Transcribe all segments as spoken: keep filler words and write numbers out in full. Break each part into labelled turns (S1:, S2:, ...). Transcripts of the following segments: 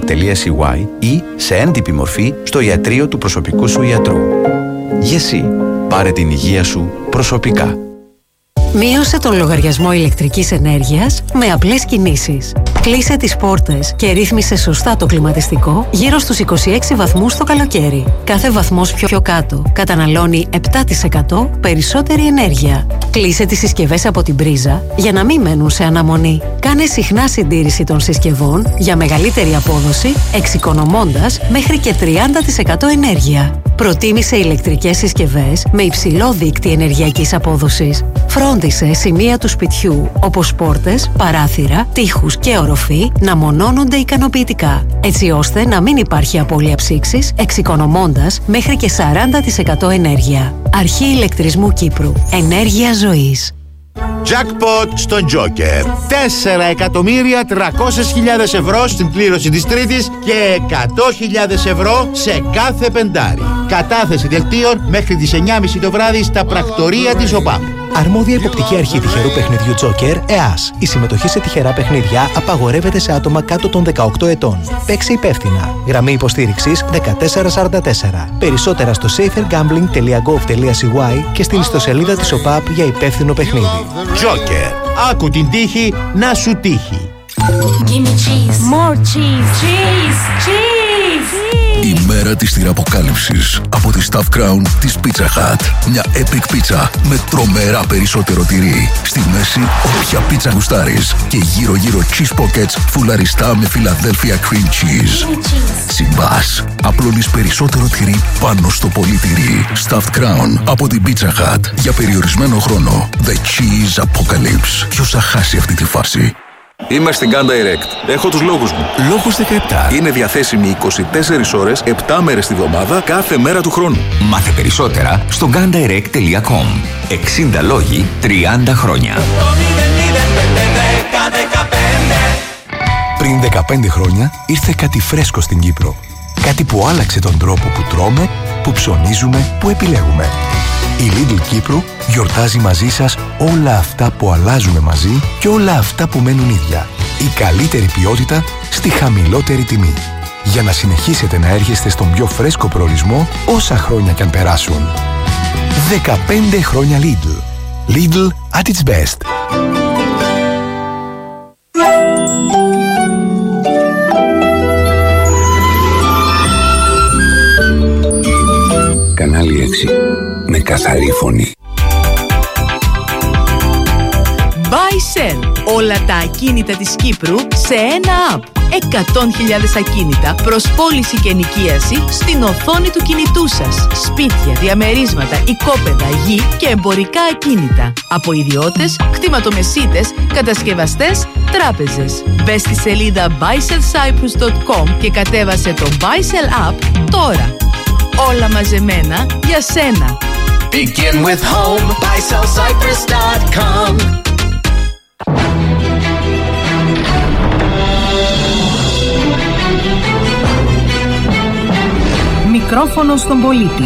S1: τελεία σι γουάι ή σε έντυπη μορφή στο ιατρείο του προσωπικού σου ιατρού. Γεσί, πάρε την υγεία σου προσωπικά.
S2: Μείωσε τον λογαριασμό ηλεκτρικής ενέργειας με απλές κινήσεις. Κλείσε τις πόρτες και ρύθμισε σωστά το κλιματιστικό γύρω στους είκοσι έξι βαθμούς το καλοκαίρι. Κάθε βαθμός πιο, πιο κάτω καταναλώνει επτά τοις εκατό περισσότερη ενέργεια. Κλείσε τις συσκευές από την πρίζα για να μην μένουν σε αναμονή. Κάνε συχνά συντήρηση των συσκευών για μεγαλύτερη απόδοση, εξοικονομώντας μέχρι και τριάντα τοις εκατό ενέργεια. Προτίμησε ηλεκτρικές συσκευές με υψηλό δείκτη ενεργειακής απόδοσης. Φρόντισε σημεία του σπιτιού, όπως πόρτες, παράθυρα, τοίχους και οροφή, να μονώνονται ικανοποιητικά, έτσι ώστε να μην υπάρχει απώλεια ψήξης, εξοικονομώντας μέχρι και σαράντα τοις εκατό ενέργεια. Αρχή Ηλεκτρισμού Κύπρου. Ενέργεια ζωής.
S3: Jackpot στον Joker. τέσσερα εκατομμύρια τριακόσιες χιλιάδες ευρώ στην κλήρωση της Τρίτης και εκατό χιλιάδες ευρώ σε κάθε πεντάρι. Κατάθεση δελτίων μέχρι τις εννιά και μισή το βράδυ στα πρακτορία της ΟΠΑΠ.
S4: Αρμόδια υποπτική αρχή τυχερού παιχνιδιού Joker, ΕΑΣ. Η συμμετοχή σε τυχερά παιχνίδια απαγορεύεται σε άτομα κάτω των δεκαοκτώ ετών. Παίξε υπεύθυνα. Γραμμή υποστήριξης δεκατέσσερα σαράντα τέσσερα. Περισσότερα στο safer gambling τελεία gov τελεία σι γουάι και στην ιστοσελίδα της ΟΠΑΠ για υπεύθυνο παιχνίδι.
S3: Joker. Άκου την τύχη να σου τύχει.
S5: Give me cheese. More cheese. Cheese. Cheese.
S6: Η μέρα της τυραποκάλυψης από τη Stuffed Crown της Pizza Hut. Μια epic pizza με τρομερά περισσότερο τυρί. Στη μέση όποια πίτσα γουστάρεις και γύρω γύρω cheese pockets φουλαριστά με Philadelphia cream cheese. Συμπάς, απλώνεις περισσότερο τυρί πάνω στο πολύ τυρί. Stuffed Crown από την Pizza Hut για περιορισμένο χρόνο. The Cheese Apocalypse. Ποιος θα χάσει αυτή τη φάση?
S7: Είμαι στην Gun Direct. Έχω τους λόγους μου.
S6: Λόγους δεκαεπτά.
S7: Είναι διαθέσιμη είκοσι τέσσερις ώρες, επτά μέρες τη βδομάδα, κάθε μέρα του χρόνου.
S8: Μάθε περισσότερα στο gun direct τελεία com. εξήντα λόγοι, τριάντα χρόνια.
S4: Πριν δεκαπέντε χρόνια ήρθε κάτι φρέσκο στην Κύπρο. Κάτι που άλλαξε τον τρόπο που τρώμε, που ψωνίζουμε, που επιλέγουμε. Η Lidl Κύπρου γιορτάζει μαζί σας όλα αυτά που αλλάζουμε μαζί και όλα αυτά που μένουν ίδια. Η καλύτερη ποιότητα στη χαμηλότερη τιμή. Για να συνεχίσετε να έρχεστε στον πιο φρέσκο προορισμό όσα χρόνια κι αν περάσουν. δεκαπέντε χρόνια Lidl. Lidl at its best.
S9: Κανάλι έξι. Με καθαρή φωνή.
S10: Buy-sell. Όλα τα ακίνητα της Κύπρου σε ένα app. εκατό χιλιάδες ακίνητα προς πώληση και ενοικίαση στην οθόνη του κινητού σας. Σπίτια, διαμερίσματα, οικόπεδα, γη και εμπορικά ακίνητα. Από ιδιώτες, κτηματομεσίτες, κατασκευαστές, τράπεζες. Μπες στη σελίδα buy sell cyprus dot com και κατέβασε το Buy-sell app τώρα. Όλα μαζεμένα για σένα.
S11: Begin with home, buy sell cyprus dot com.
S10: Μικρόφωνο στον πολίτη.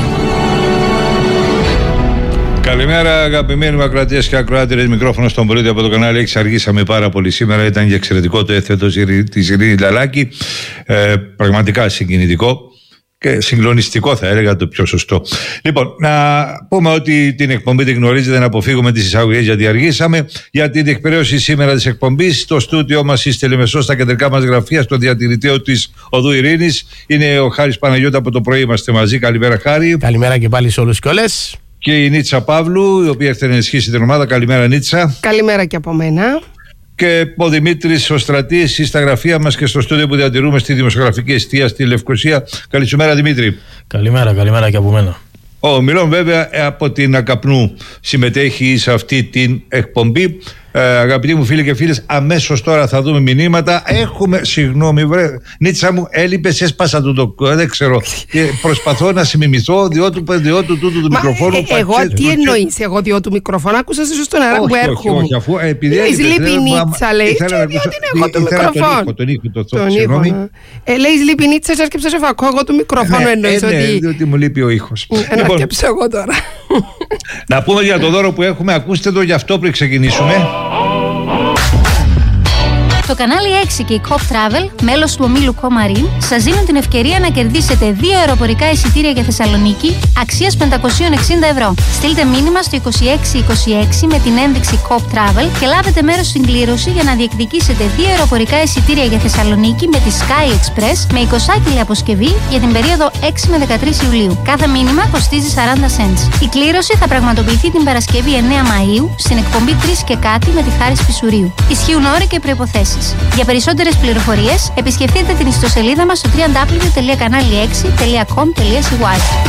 S12: Καλημέρα αγαπημένοι μου ακροατές και ακροάτριες, μικρόφωνο στον πολίτη από το κανάλι έξι. Αργήσαμε πάρα πολύ σήμερα, ήταν για εξαιρετικό το έθετο της Ειρήνη Λαλάκη, ε, πραγματικά συγκινητικό και συγκλονιστικό, θα έλεγα το πιο σωστό. Λοιπόν, να πούμε ότι την εκπομπή την γνωρίζετε, να αποφύγουμε τις εισαγωγές γιατί αργήσαμε. Για την διεκπαιρέωση σήμερα της εκπομπής, στο στούντιό μας είστε Λεμεσό, στα κεντρικά μας γραφεία, στο διατηρητήριο της Οδού Ειρήνης. Είναι ο Χάρης Παναγιώτα, από το πρωί είμαστε μαζί. Καλημέρα, Χάρη.
S13: Καλημέρα και πάλι σε όλους και όλες.
S12: Και η Νίτσα Παύλου, η οποία έρθει να ενισχύσει την ομάδα. Καλημέρα, Νίτσα.
S14: Καλημέρα και από μένα.
S12: Και ο Δημήτρης ο Στρατής στα γραφεία μας και στο στούντιο που διατηρούμε στη Δημοσιογραφική Εστία στη Λευκοσία. Καλησπέρα, Δημήτρη.
S13: Καλημέρα, καλημέρα και από μένα.
S12: Ο Μιλών βέβαια από την Ακαπνού συμμετέχει σε αυτή την εκπομπή. Ε, αγαπητοί μου φίλοι και φίλες, αμέσως τώρα θα δούμε μηνύματα. Έχουμε, συγγνώμη, βρε, Νίτσα μου, έλειπες, έσπασα το το, δεν ξέρω. Προσπαθώ να σε μιμηθώ, διότι τούτου του μικροφόνου.
S14: Ε, εγώ τι εννοείς, εγώ διότι του μικροφόνου, άκουσα σε στον αέρα που έρχομαι.
S12: Όχι, αφού επειδή
S14: Λέεις λείπει η Νίτσα, λέει, και διότι έχω το μικροφόνο.
S12: Τον ήχο, τον ήχο, συγγνώμη.
S14: Λέεις λείπει η Νίτσα, και σκέψα σε φακό, εγώ του μικροφόνου εννοείς ότι...
S12: Ναι, διότι μου λείπει ο ήχος.
S14: Να σκέψω εγώ τώρα.
S12: Να πούμε για το δώρο που έχουμε, ακούστε το γι' αυτό πριν ξεκινήσουμε.
S15: Το κανάλι έξι και η Cop Travel, μέλος του ομίλου Comarin, σας δίνουν την ευκαιρία να κερδίσετε δύο αεροπορικά εισιτήρια για Θεσσαλονίκη αξίας πεντακόσια εξήντα ευρώ. Στείλτε μήνυμα στο είκοσι έξι είκοσι έξι με την ένδειξη Cop Travel και λάβετε μέρος στην κλήρωση για να διεκδικήσετε δύο αεροπορικά εισιτήρια για Θεσσαλονίκη με τη Sky Express με εικοσάκιλη αποσκευή για την περίοδο έξι με δεκατρείς Ιουλίου. Κάθε μήνυμα κοστίζει σαράντα cents. Η κλήρωση θα πραγματοποιηθεί την Παρασκευή εννέα Μαΐου στην εκπομπή τρεις και κάτι με τη Χάρη Σπισουρίου. Ισχύουν όροι και προϋποθέσεις. Για περισσότερες πληροφορίες επισκεφτείτε την ιστοσελίδα μας στο double-u double-u double-u τελεία κανάλι έξι τελεία com τελεία c y.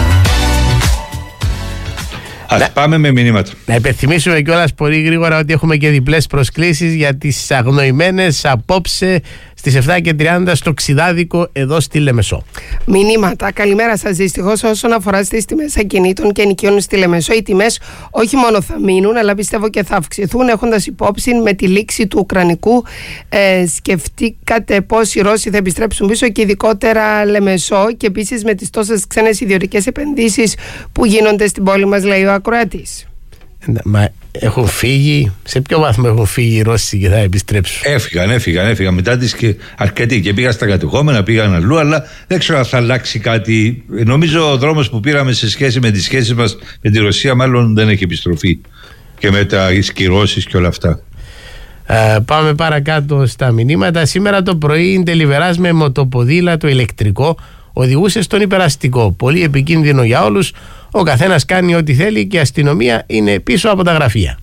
S12: Ας να, πάμε με μηνύματα.
S13: Να υπενθυμίσουμε κιόλας πολύ γρήγορα ότι έχουμε και διπλές προσκλήσεις για τις αγνοημένες απόψε στις επτά και τριάντα στο Ξιδάδικο εδώ στη Λεμεσό.
S14: Μηνύματα. Καλημέρα σας. Δυστυχώς, όσον αφορά στις τιμές ακινήτων και ενοικίων στη Λεμεσό, οι τιμές όχι μόνο θα μείνουν, αλλά πιστεύω και θα αυξηθούν, έχοντας υπόψη με τη λήξη του Ουκρανικού. Ε, σκεφτήκατε πώς οι Ρώσοι θα επιστρέψουν πίσω και ειδικότερα Λεμεσό, και επίσης με τις τόσες ξένες ιδιωτικές επενδύσεις που γίνονται στην πόλη μας, λέει ο ακροατής.
S13: Μα έχουν φύγει, σε ποιο βαθμό έχουν φύγει οι Ρώσοι και θα επιστρέψουν?
S12: Έφυγαν, έφυγαν, έφυγαν μετά τις και αρκετοί και πήγαν στα κατεχόμενα, πήγαν αλλού, αλλά δεν ξέρω αν θα αλλάξει κάτι. Νομίζω ο δρόμος που πήραμε σε σχέση με τις σχέσεις μας με τη Ρωσία μάλλον δεν έχει επιστροφή και με τα κυρώσεις και όλα αυτά.
S13: Ε, πάμε παρακάτω στα μηνύματα. Σήμερα το πρωί η Ντελιβεράς με μοτοποδήλατο ηλεκτρικό οδηγούσε στον υπεραστικό. Πολύ επικίνδυνο για όλους. Ο καθένας κάνει ό,τι θέλει και η αστυνομία είναι πίσω από τα γραφεία.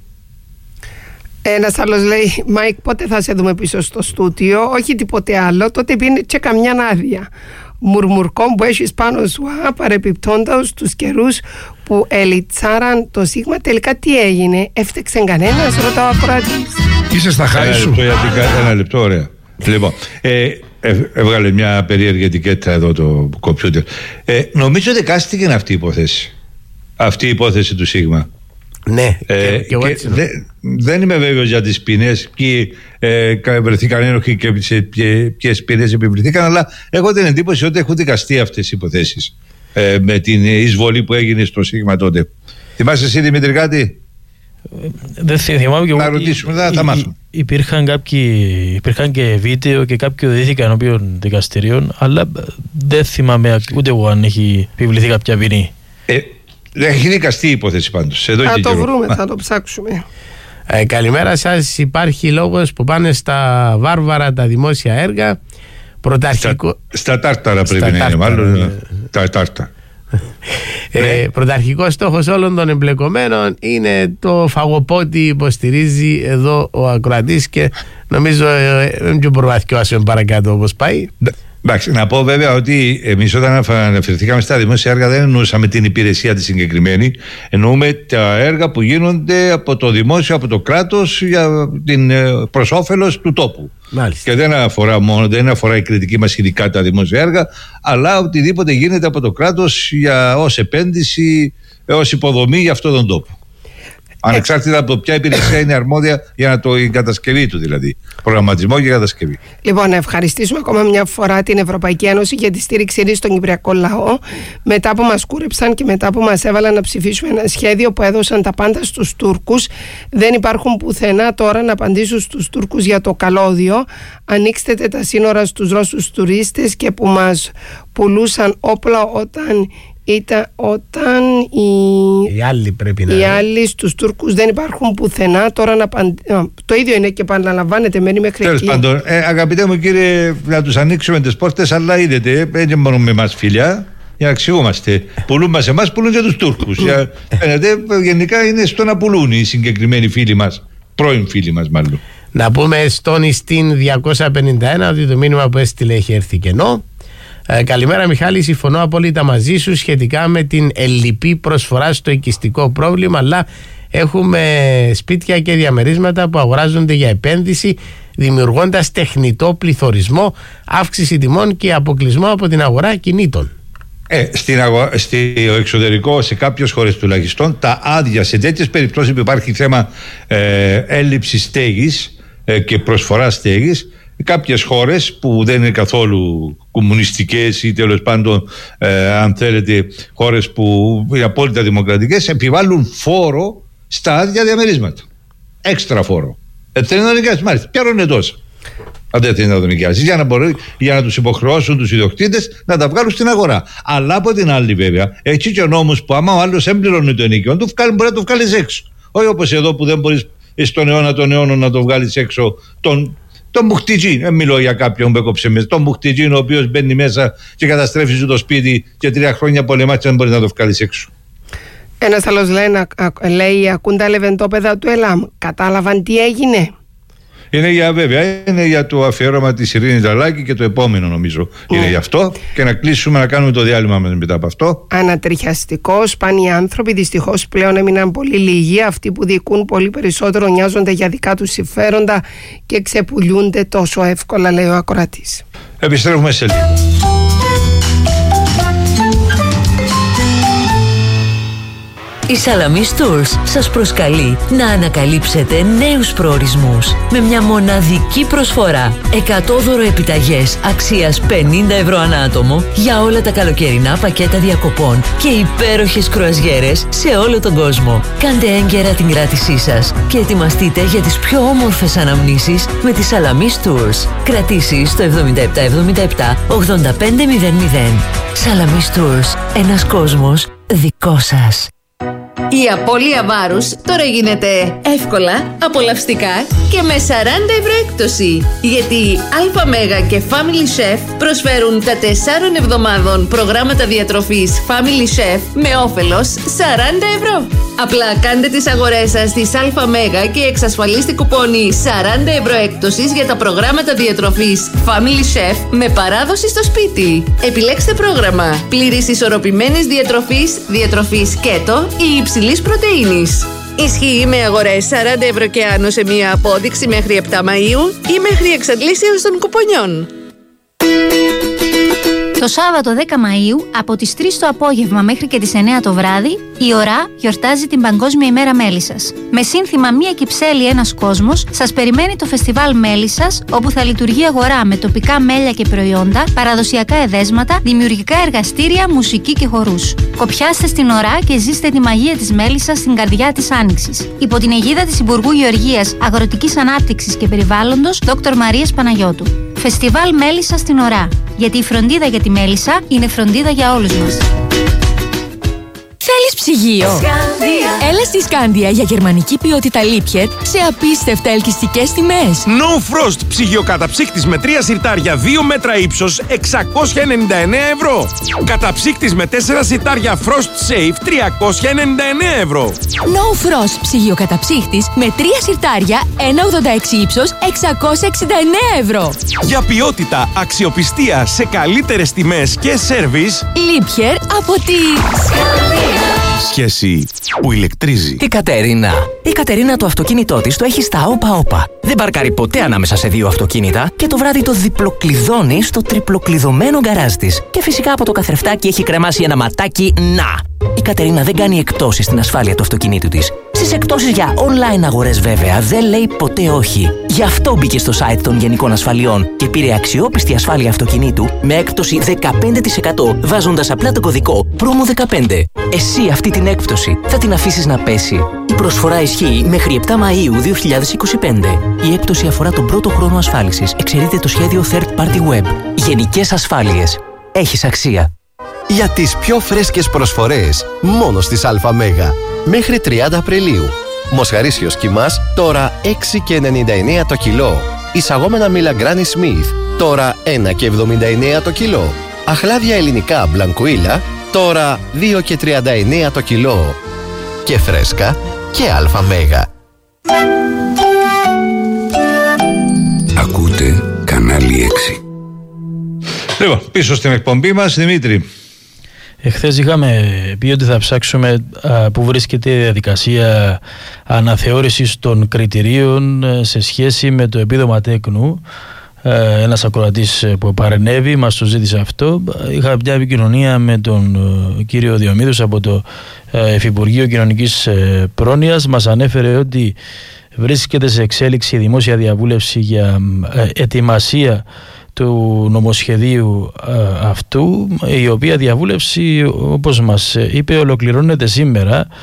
S14: Ένας άλλος λέει: Μάικ, πότε θα σε δούμε πίσω στο στούτιο? Όχι τίποτε άλλο. Τότε πίνει και καμιά άδεια. Μουρμουρκό που έχεις πάνω σου, παρεπιπτόντας τους καιρούς που ελιτσάραν το Σίγμα. Τελικά τι έγινε? Έφτεξε κανένας? Ρωτάω ακροατής.
S16: Είσαι στα χάρη σου.
S12: Ένα λεπτό, ωραία. Λοιπόν, ε, ε, έβγαλε μια περίεργη ετικέτα εδώ το κομπιούτερ. Ε, νομίζω ότι κάστηκε αυτή η υπόθεση. Αυτή η υπόθεση του Σίγμα.
S13: Ναι,
S12: ε,
S13: και, και
S12: και δε, δεν είμαι βέβαιος για τις ποινές και ε, βρεθήκαν ένοχοι και σε ποιες ποινές επιβληθήκαν, αλλά έχω την εντύπωση ότι έχουν δικαστεί αυτές οι υποθέσεις ε, με την εισβολή που έγινε στο Σίγμα τότε. Θυμάσαι εσύ, Δημήτρη, κάτι?
S17: Δεν θυμάμαι και εγώ.
S12: Να ρωτήσουμε, θα, θα μάθουμε.
S17: Υπήρχαν, κάποιοι, υπήρχαν και βίντεο και κάποιοι οδηγήθηκαν ενώπιον δικαστηρίων, αλλά δεν θυμάμαι ούτε εγώ αν έχει επιβληθεί κάποια ποινή.
S12: Ε, δεν έχει δικαστεί η υπόθεση πάντως. Εδώ
S14: θα
S12: και
S14: το
S12: καιρό.
S14: βρούμε, θα το ψάξουμε.
S13: Ε, καλημέρα σας. Υπάρχει λόγος που πάνε στα βάρβαρα τα δημόσια έργα. Πρωταρχικό...
S12: Στα, στα τάρταρα πρέπει
S13: στα
S12: να είναι,
S13: τάρταρα,
S12: μάλλον.
S13: ναι.
S12: Τα τάρταρα.
S13: Ε, πρωταρχικός στόχος όλων των εμπλεκομένων είναι το φαγοπότι, υποστηρίζει εδώ ο ακροατής, και νομίζω δεν πιο προβαθιώσουμε παρακάτω όπως πάει.
S12: Εντάξει, να πω βέβαια ότι εμείς όταν αναφερθήκαμε στα δημόσια έργα δεν εννοούσαμε την υπηρεσία τη συγκεκριμένη, εννοούμε τα έργα που γίνονται από το δημόσιο, από το κράτος για την προς όφελος του τόπου.
S13: Μάλιστα.
S12: Και δεν αφορά μόνο, δεν αφορά η κριτική μας ειδικά τα δημόσια έργα, αλλά οτιδήποτε γίνεται από το κράτος για, ως επένδυση, ως υποδομή για αυτόν τον τόπο. Ανεξάρτητα από ποια υπηρεσία είναι αρμόδια για το, η κατασκευή του, δηλαδή. Προγραμματισμό και κατασκευή.
S14: Λοιπόν, να ευχαριστήσουμε ακόμα μια φορά την Ευρωπαϊκή Ένωση για τη στήριξή της στον Κυπριακό λαό. Μετά που μας κούρεψαν και μετά που μας έβαλαν να ψηφίσουμε ένα σχέδιο που έδωσαν τα πάντα στους Τούρκους, δεν υπάρχουν πουθενά τώρα να απαντήσουν στους Τούρκους για το καλώδιο. Ανοίξτε τα σύνορα στους Ρώσους τουρίστες και που μας πουλούσαν όπλα όταν. Ήταν όταν οι,
S13: οι άλλοι πρέπει να
S14: οι άλλοι στους Τούρκους δεν υπάρχουν πουθενά. Τώρα να παντι... το ίδιο είναι και επαναλαμβάνεται, μένει μέχρι
S12: εκεί. Τέλος πάντων, ε, αγαπητέ μου κύριε, να τους ανοίξουμε τις πόρτες, αλλά είδετε, δεν μόνο με εμάς φιλιά, για να εξηγούμαστε. Πουλούν μας εμάς, πουλούν και τους Τούρκους. για, φαίνεται, γενικά είναι στο να πουλούν οι συγκεκριμένοι φίλοι μας, πρώην φίλοι μας μάλλον.
S13: Να πούμε στον Ιστίν διακόσια πενήντα ένα ότι το μήνυμα που έστειλε έχει έρθει κενό. Ε, καλημέρα Μιχάλη, συμφωνώ απόλυτα μαζί σου σχετικά με την ελλειπή προσφορά στο οικιστικό πρόβλημα, αλλά έχουμε σπίτια και διαμερίσματα που αγοράζονται για επένδυση, δημιουργώντας τεχνητό πληθωρισμό, αύξηση τιμών και αποκλεισμό από την αγορά κινήτων.
S12: Ε, στην αγο... στο εξωτερικό, σε κάποιες χώρες τουλάχιστον, τα άδεια, σε τέτοιες περιπτώσεις που υπάρχει θέμα ε, έλλειψης στέγης ε, και προσφορά στέγης, κάποιες χώρες που δεν είναι καθόλου κομμουνιστικές ή τέλος πάντων ε, αν θέλετε χώρες που είναι απόλυτα δημοκρατικές, επιβάλλουν φόρο στα άδεια διαμερίσματα, έξτρα φόρο. Εθνικές, μάλιστα, πιάνουν τόσα. Αν δεν θέλει να το νοικιάσει, για να, μπορεί, για να τους υποχρεώσουν τους ιδιοκτήτες να τα βγάλουν στην αγορά. Αλλά από την άλλη, βέβαια, έχει και ο νόμος που άμα ο άλλος έμπληρωνε το ενοίκιο, του βγάλει, μπορεί να το βγάλει έξω. Όχι όπως εδώ που δεν μπορείς στον αιώνα των αιώνων να το βγάλεις έξω τον. Τον μπουχτιτζή, δεν μιλώ για κάποιον που έκοψε μέσα. Τον μπουχτιτζή, ο οποίος μπαίνει μέσα και καταστρέφει σου το σπίτι και τρία χρόνια πολεμά και δεν μπορεί να το βγάλει έξω.
S14: Ένας άλλος λέει, λέει ακούν τα λεβεντόπεδα του ΕΛΑΜ. Κατάλαβαν τι έγινε.
S12: Είναι για βέβαια, είναι για το αφιέρωμα της Ειρήνης Λαλάκη και το επόμενο νομίζω. Mm. Είναι γι' αυτό και να κλείσουμε να κάνουμε το διάλειμμα μετά από αυτό.
S14: Ανατριχιαστικό, σπάνιοι άνθρωποι δυστυχώς πλέον έμειναν πολύ λίγοι. Αυτοί που διοικούν πολύ περισσότερο νοιάζονται για δικά τους συμφέροντα και ξεπουλιούνται τόσο εύκολα, λέει ο ακροατής.
S12: Επιστρέφουμε σε λίγο.
S18: Η Salamis Tours σας προσκαλεί να ανακαλύψετε νέους προορισμούς με μια μοναδική προσφορά. εκατό δώρο επιταγές αξίας πενήντα ευρώ ανά άτομο για όλα τα καλοκαιρινά πακέτα διακοπών και υπέροχες κρουαζιέρες σε όλο τον κόσμο. Κάντε έγκαιρα την κράτησή σας και ετοιμαστείτε για τις πιο όμορφες αναμνήσεις με τη Salamis Tours. Κρατήσεις στο εβδομήντα επτά εβδομήντα επτά ογδόντα πέντε μηδέν μηδέν. Salamis Tours. Ένας κόσμος δικό σας.
S10: Η απώλεια βάρους τώρα γίνεται εύκολα, απολαυστικά και με σαράντα ευρώ έκπτωση. Γιατί Αλφα Μέγα και Family Chef προσφέρουν τα τεσσάρων εβδομάδων προγράμματα διατροφής Family Chef με όφελος σαράντα ευρώ. Απλά κάντε τις αγορές σας στις Αλφα Μέγα και εξασφαλίστε κουπόνι σαράντα ευρώ έκπτωσης για τα προγράμματα διατροφής Family Chef με παράδοση στο σπίτι. Επιλέξτε πρόγραμμα πλήρης ισορροπημένης διατροφής, διατροφής κέτο ή υψηλής πρωτεΐνης. Ισχύει με αγορές σαράντα ευρώ και άνω σε μία απόδειξη μέχρι επτά Μαΐου ή μέχρι εξαντλήσεως των κουπονιών.
S15: Το Σάββατο δέκα Μαΐου από τις τρεις το απόγευμα μέχρι και τις εννέα το βράδυ η ΟΡΑ γιορτάζει την Παγκόσμια ημέρα Μέλισσας. Με σύνθημα «Μία Κυψέλη, ένας κόσμος» σας περιμένει το φεστιβάλ Μέλισσας, όπου θα λειτουργεί αγορά με τοπικά μέλια και προϊόντα, παραδοσιακά εδέσματα, δημιουργικά εργαστήρια, μουσική και χορούς. Κοπιάστε στην ΟΡΑ και ζήστε τη μαγεία της Μέλισσας στην καρδιά της Άνοιξης. Υπό την αιγίδα της Υπουργού Γεωργίας, Αγροτικής Ανάπτυξης και Περιβάλλοντος, Δόκτωρ Μαρίας Παναγιώτου. Φεστιβάλ Μέλισσας στην ΟΡΑ. Γιατί η φροντίδα για τη μέλισσα είναι φροντίδα για όλους μας.
S19: Θέλεις ψυγείο? Σκάνδια. Έλα στη Σκάνδια για γερμανική ποιότητα Λίπιερ σε απίστευτα ελκυστικές τιμές.
S20: No Frost ψυγειοκαταψύκτης με τρία συρτάρια δύο μέτρα ύψος εξακόσια ενενήντα εννέα ευρώ. Καταψύκτης με τέσσερα συρτάρια Frost Safe τριακόσια ενενήντα εννέα ευρώ.
S19: No Frost ψυγειοκαταψύκτης με τρία συρτάρια ένα κόμμα ογδόντα έξι ύψος εξακόσια εξήντα εννέα ευρώ.
S20: Για ποιότητα, αξιοπιστία σε καλύτερες τιμές και σέρβις,
S19: Λίπιερ από τη Σκάνδια.
S20: Σχέση που ηλεκτρίζει.
S21: Η Κατερίνα. Η Κατερίνα το αυτοκίνητό της το έχει στα όπα-όπα. Δεν παρκάρει ποτέ ανάμεσα σε δύο αυτοκίνητα και το βράδυ το διπλοκλειδώνει στο τριπλοκλειδωμένο γκαράζ της. Και φυσικά από το καθρεφτάκι έχει κρεμάσει ένα ματάκι να. Η Κατερίνα δεν κάνει εκτόσεις στην ασφάλεια του αυτοκινήτου της. Στις εκτόσεις για online αγορές βέβαια δεν λέει ποτέ όχι. Γι' αυτό μπήκε στο site των Γενικών Ασφαλιών και πήρε αξιόπιστη ασφάλεια αυτοκινήτου με έκπτωση δεκαπέντε τοις εκατό βάζοντας απλά το κωδικό πρόμο δεκαπέντε. Εσύ αυτή την έκπτωση θα την αφήσεις να πέσει? Η προσφορά ισχύει μέχρι επτά Μαΐου δύο χιλιάδες είκοσι πέντε. Η έκπτωση αφορά τον πρώτο χρόνο ασφάλισης. Εξαιρείται το σχέδιο Third Party Web. Γενικές ασφάλειες. Έχεις αξία.
S22: Για τις πιο φρέσκες προσφορές, μόνο στις Αλφα Μέγα. Μέχρι τριάντα Απριλίου. Μοσχαρίσιος κιμάς, τώρα έξι και ενενήντα εννέα το κιλό. Εισαγόμενα μήλα Granny Smith, τώρα ένα και εβδομήντα εννέα το κιλό. Αχλάδια ελληνικά Μπλανκουίλα, τώρα δύο και τριάντα εννέα το κιλό. Και φρέσκα και Αλφα Μέγα.
S9: Ακούτε κανάλι έξι.
S12: Λοιπόν, πίσω στην εκπομπή μας, Δημήτρη.
S17: Εχθές είχαμε πει ότι θα ψάξουμε α, που βρίσκεται η διαδικασία αναθεώρησης των κριτηρίων σε σχέση με το επίδομα τέκνου. Ε, ένας ακροατής που παρενέβη μας το ζήτησε αυτό. Είχα μια επικοινωνία με τον ε, κύριο Διομήδους από το ε, Υφυπουργείο Κοινωνικής ε, Πρόνοιας. Μας ανέφερε ότι βρίσκεται σε εξέλιξη δημόσια διαβούλευση για ε, ετοιμασία του νομοσχεδίου ε, αυτού, η οποία διαβούλευση, όπως μας είπε, ολοκληρώνεται σήμερα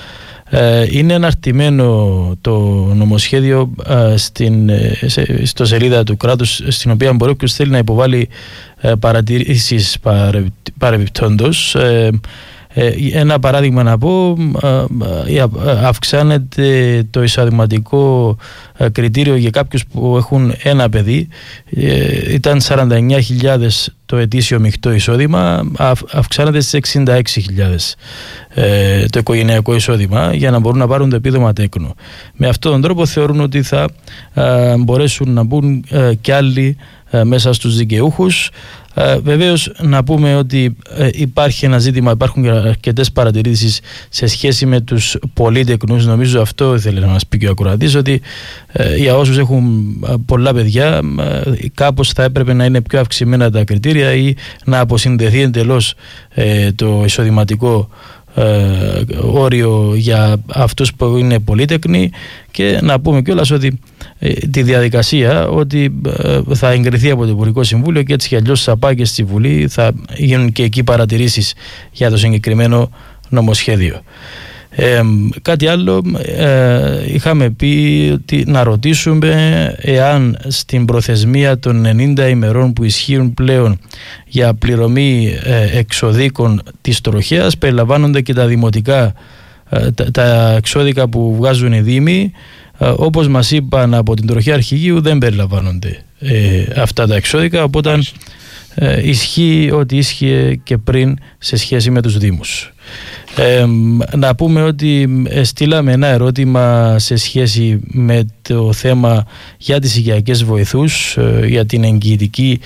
S17: Ε, είναι αναρτημένο το νομοσχέδιο ε, στην, σε, στο σελίδα του κράτους, στην οποία μπορεί όποιος θέλει να υποβάλει ε, παρατηρήσεις παρε, παρεμπιπτόντως. Ε, Ε, ένα παράδειγμα να πω, ε, αυξάνεται το εισοδηματικό ε, κριτήριο για κάποιους που έχουν ένα παιδί. Ε, ήταν σαράντα εννιά χιλιάδες το ετήσιο μεικτό εισόδημα, αυ, αυξάνεται στις εξήντα έξι χιλιάδες ε, το οικογενειακό εισόδημα, για να μπορούν να πάρουν το επίδομα τέκνου. Με αυτόν τον τρόπο θεωρούν ότι θα ε, μπορέσουν να μπουν ε, κι άλλοι ε, μέσα στους δικαιούχους. Ε, βεβαίως να πούμε ότι ε, υπάρχει ένα ζήτημα, υπάρχουν αρκετές παρατηρήσεις σε σχέση με τους πολύτεκνους. Νομίζω αυτό ήθελε να μας πει και ο ακροατής, ότι ε, για όσους έχουν ε, πολλά παιδιά ε, κάπως θα έπρεπε να είναι πιο αυξημένα τα κριτήρια ή να αποσυνδεθεί εντελώς ε, το εισοδηματικό Ε, όριο για αυτούς που είναι πολύτεκνοι. Και να πούμε κιόλας ότι ε, τη διαδικασία ότι ε, θα εγκριθεί από το Υπουργικό Συμβούλιο και έτσι κι αλλιώς θα πάει και στη Βουλή, θα γίνουν και εκεί παρατηρήσεις για το συγκεκριμένο νομοσχέδιο. Ε, κάτι άλλο, ε, είχαμε πει ότι να ρωτήσουμε εάν στην προθεσμία των ενενήντα ημερών που ισχύουν πλέον για πληρωμή ε, εξοδίκων της τροχέας περιλαμβάνονται και τα δημοτικά, ε, τα, τα εξώδικα που βγάζουν οι δήμοι. Ε, όπως μας είπαν από την τροχέα αρχηγείου, δεν περιλαμβάνονται ε, αυτά τα εξώδικα, οπότε ε, ισχύει ότι ίσχυε και πριν σε σχέση με τους δήμους. Ε, να πούμε ότι στείλαμε ένα ερώτημα σε σχέση με το θέμα για τις οικιακές βοηθούς, ε, για την εγγυητική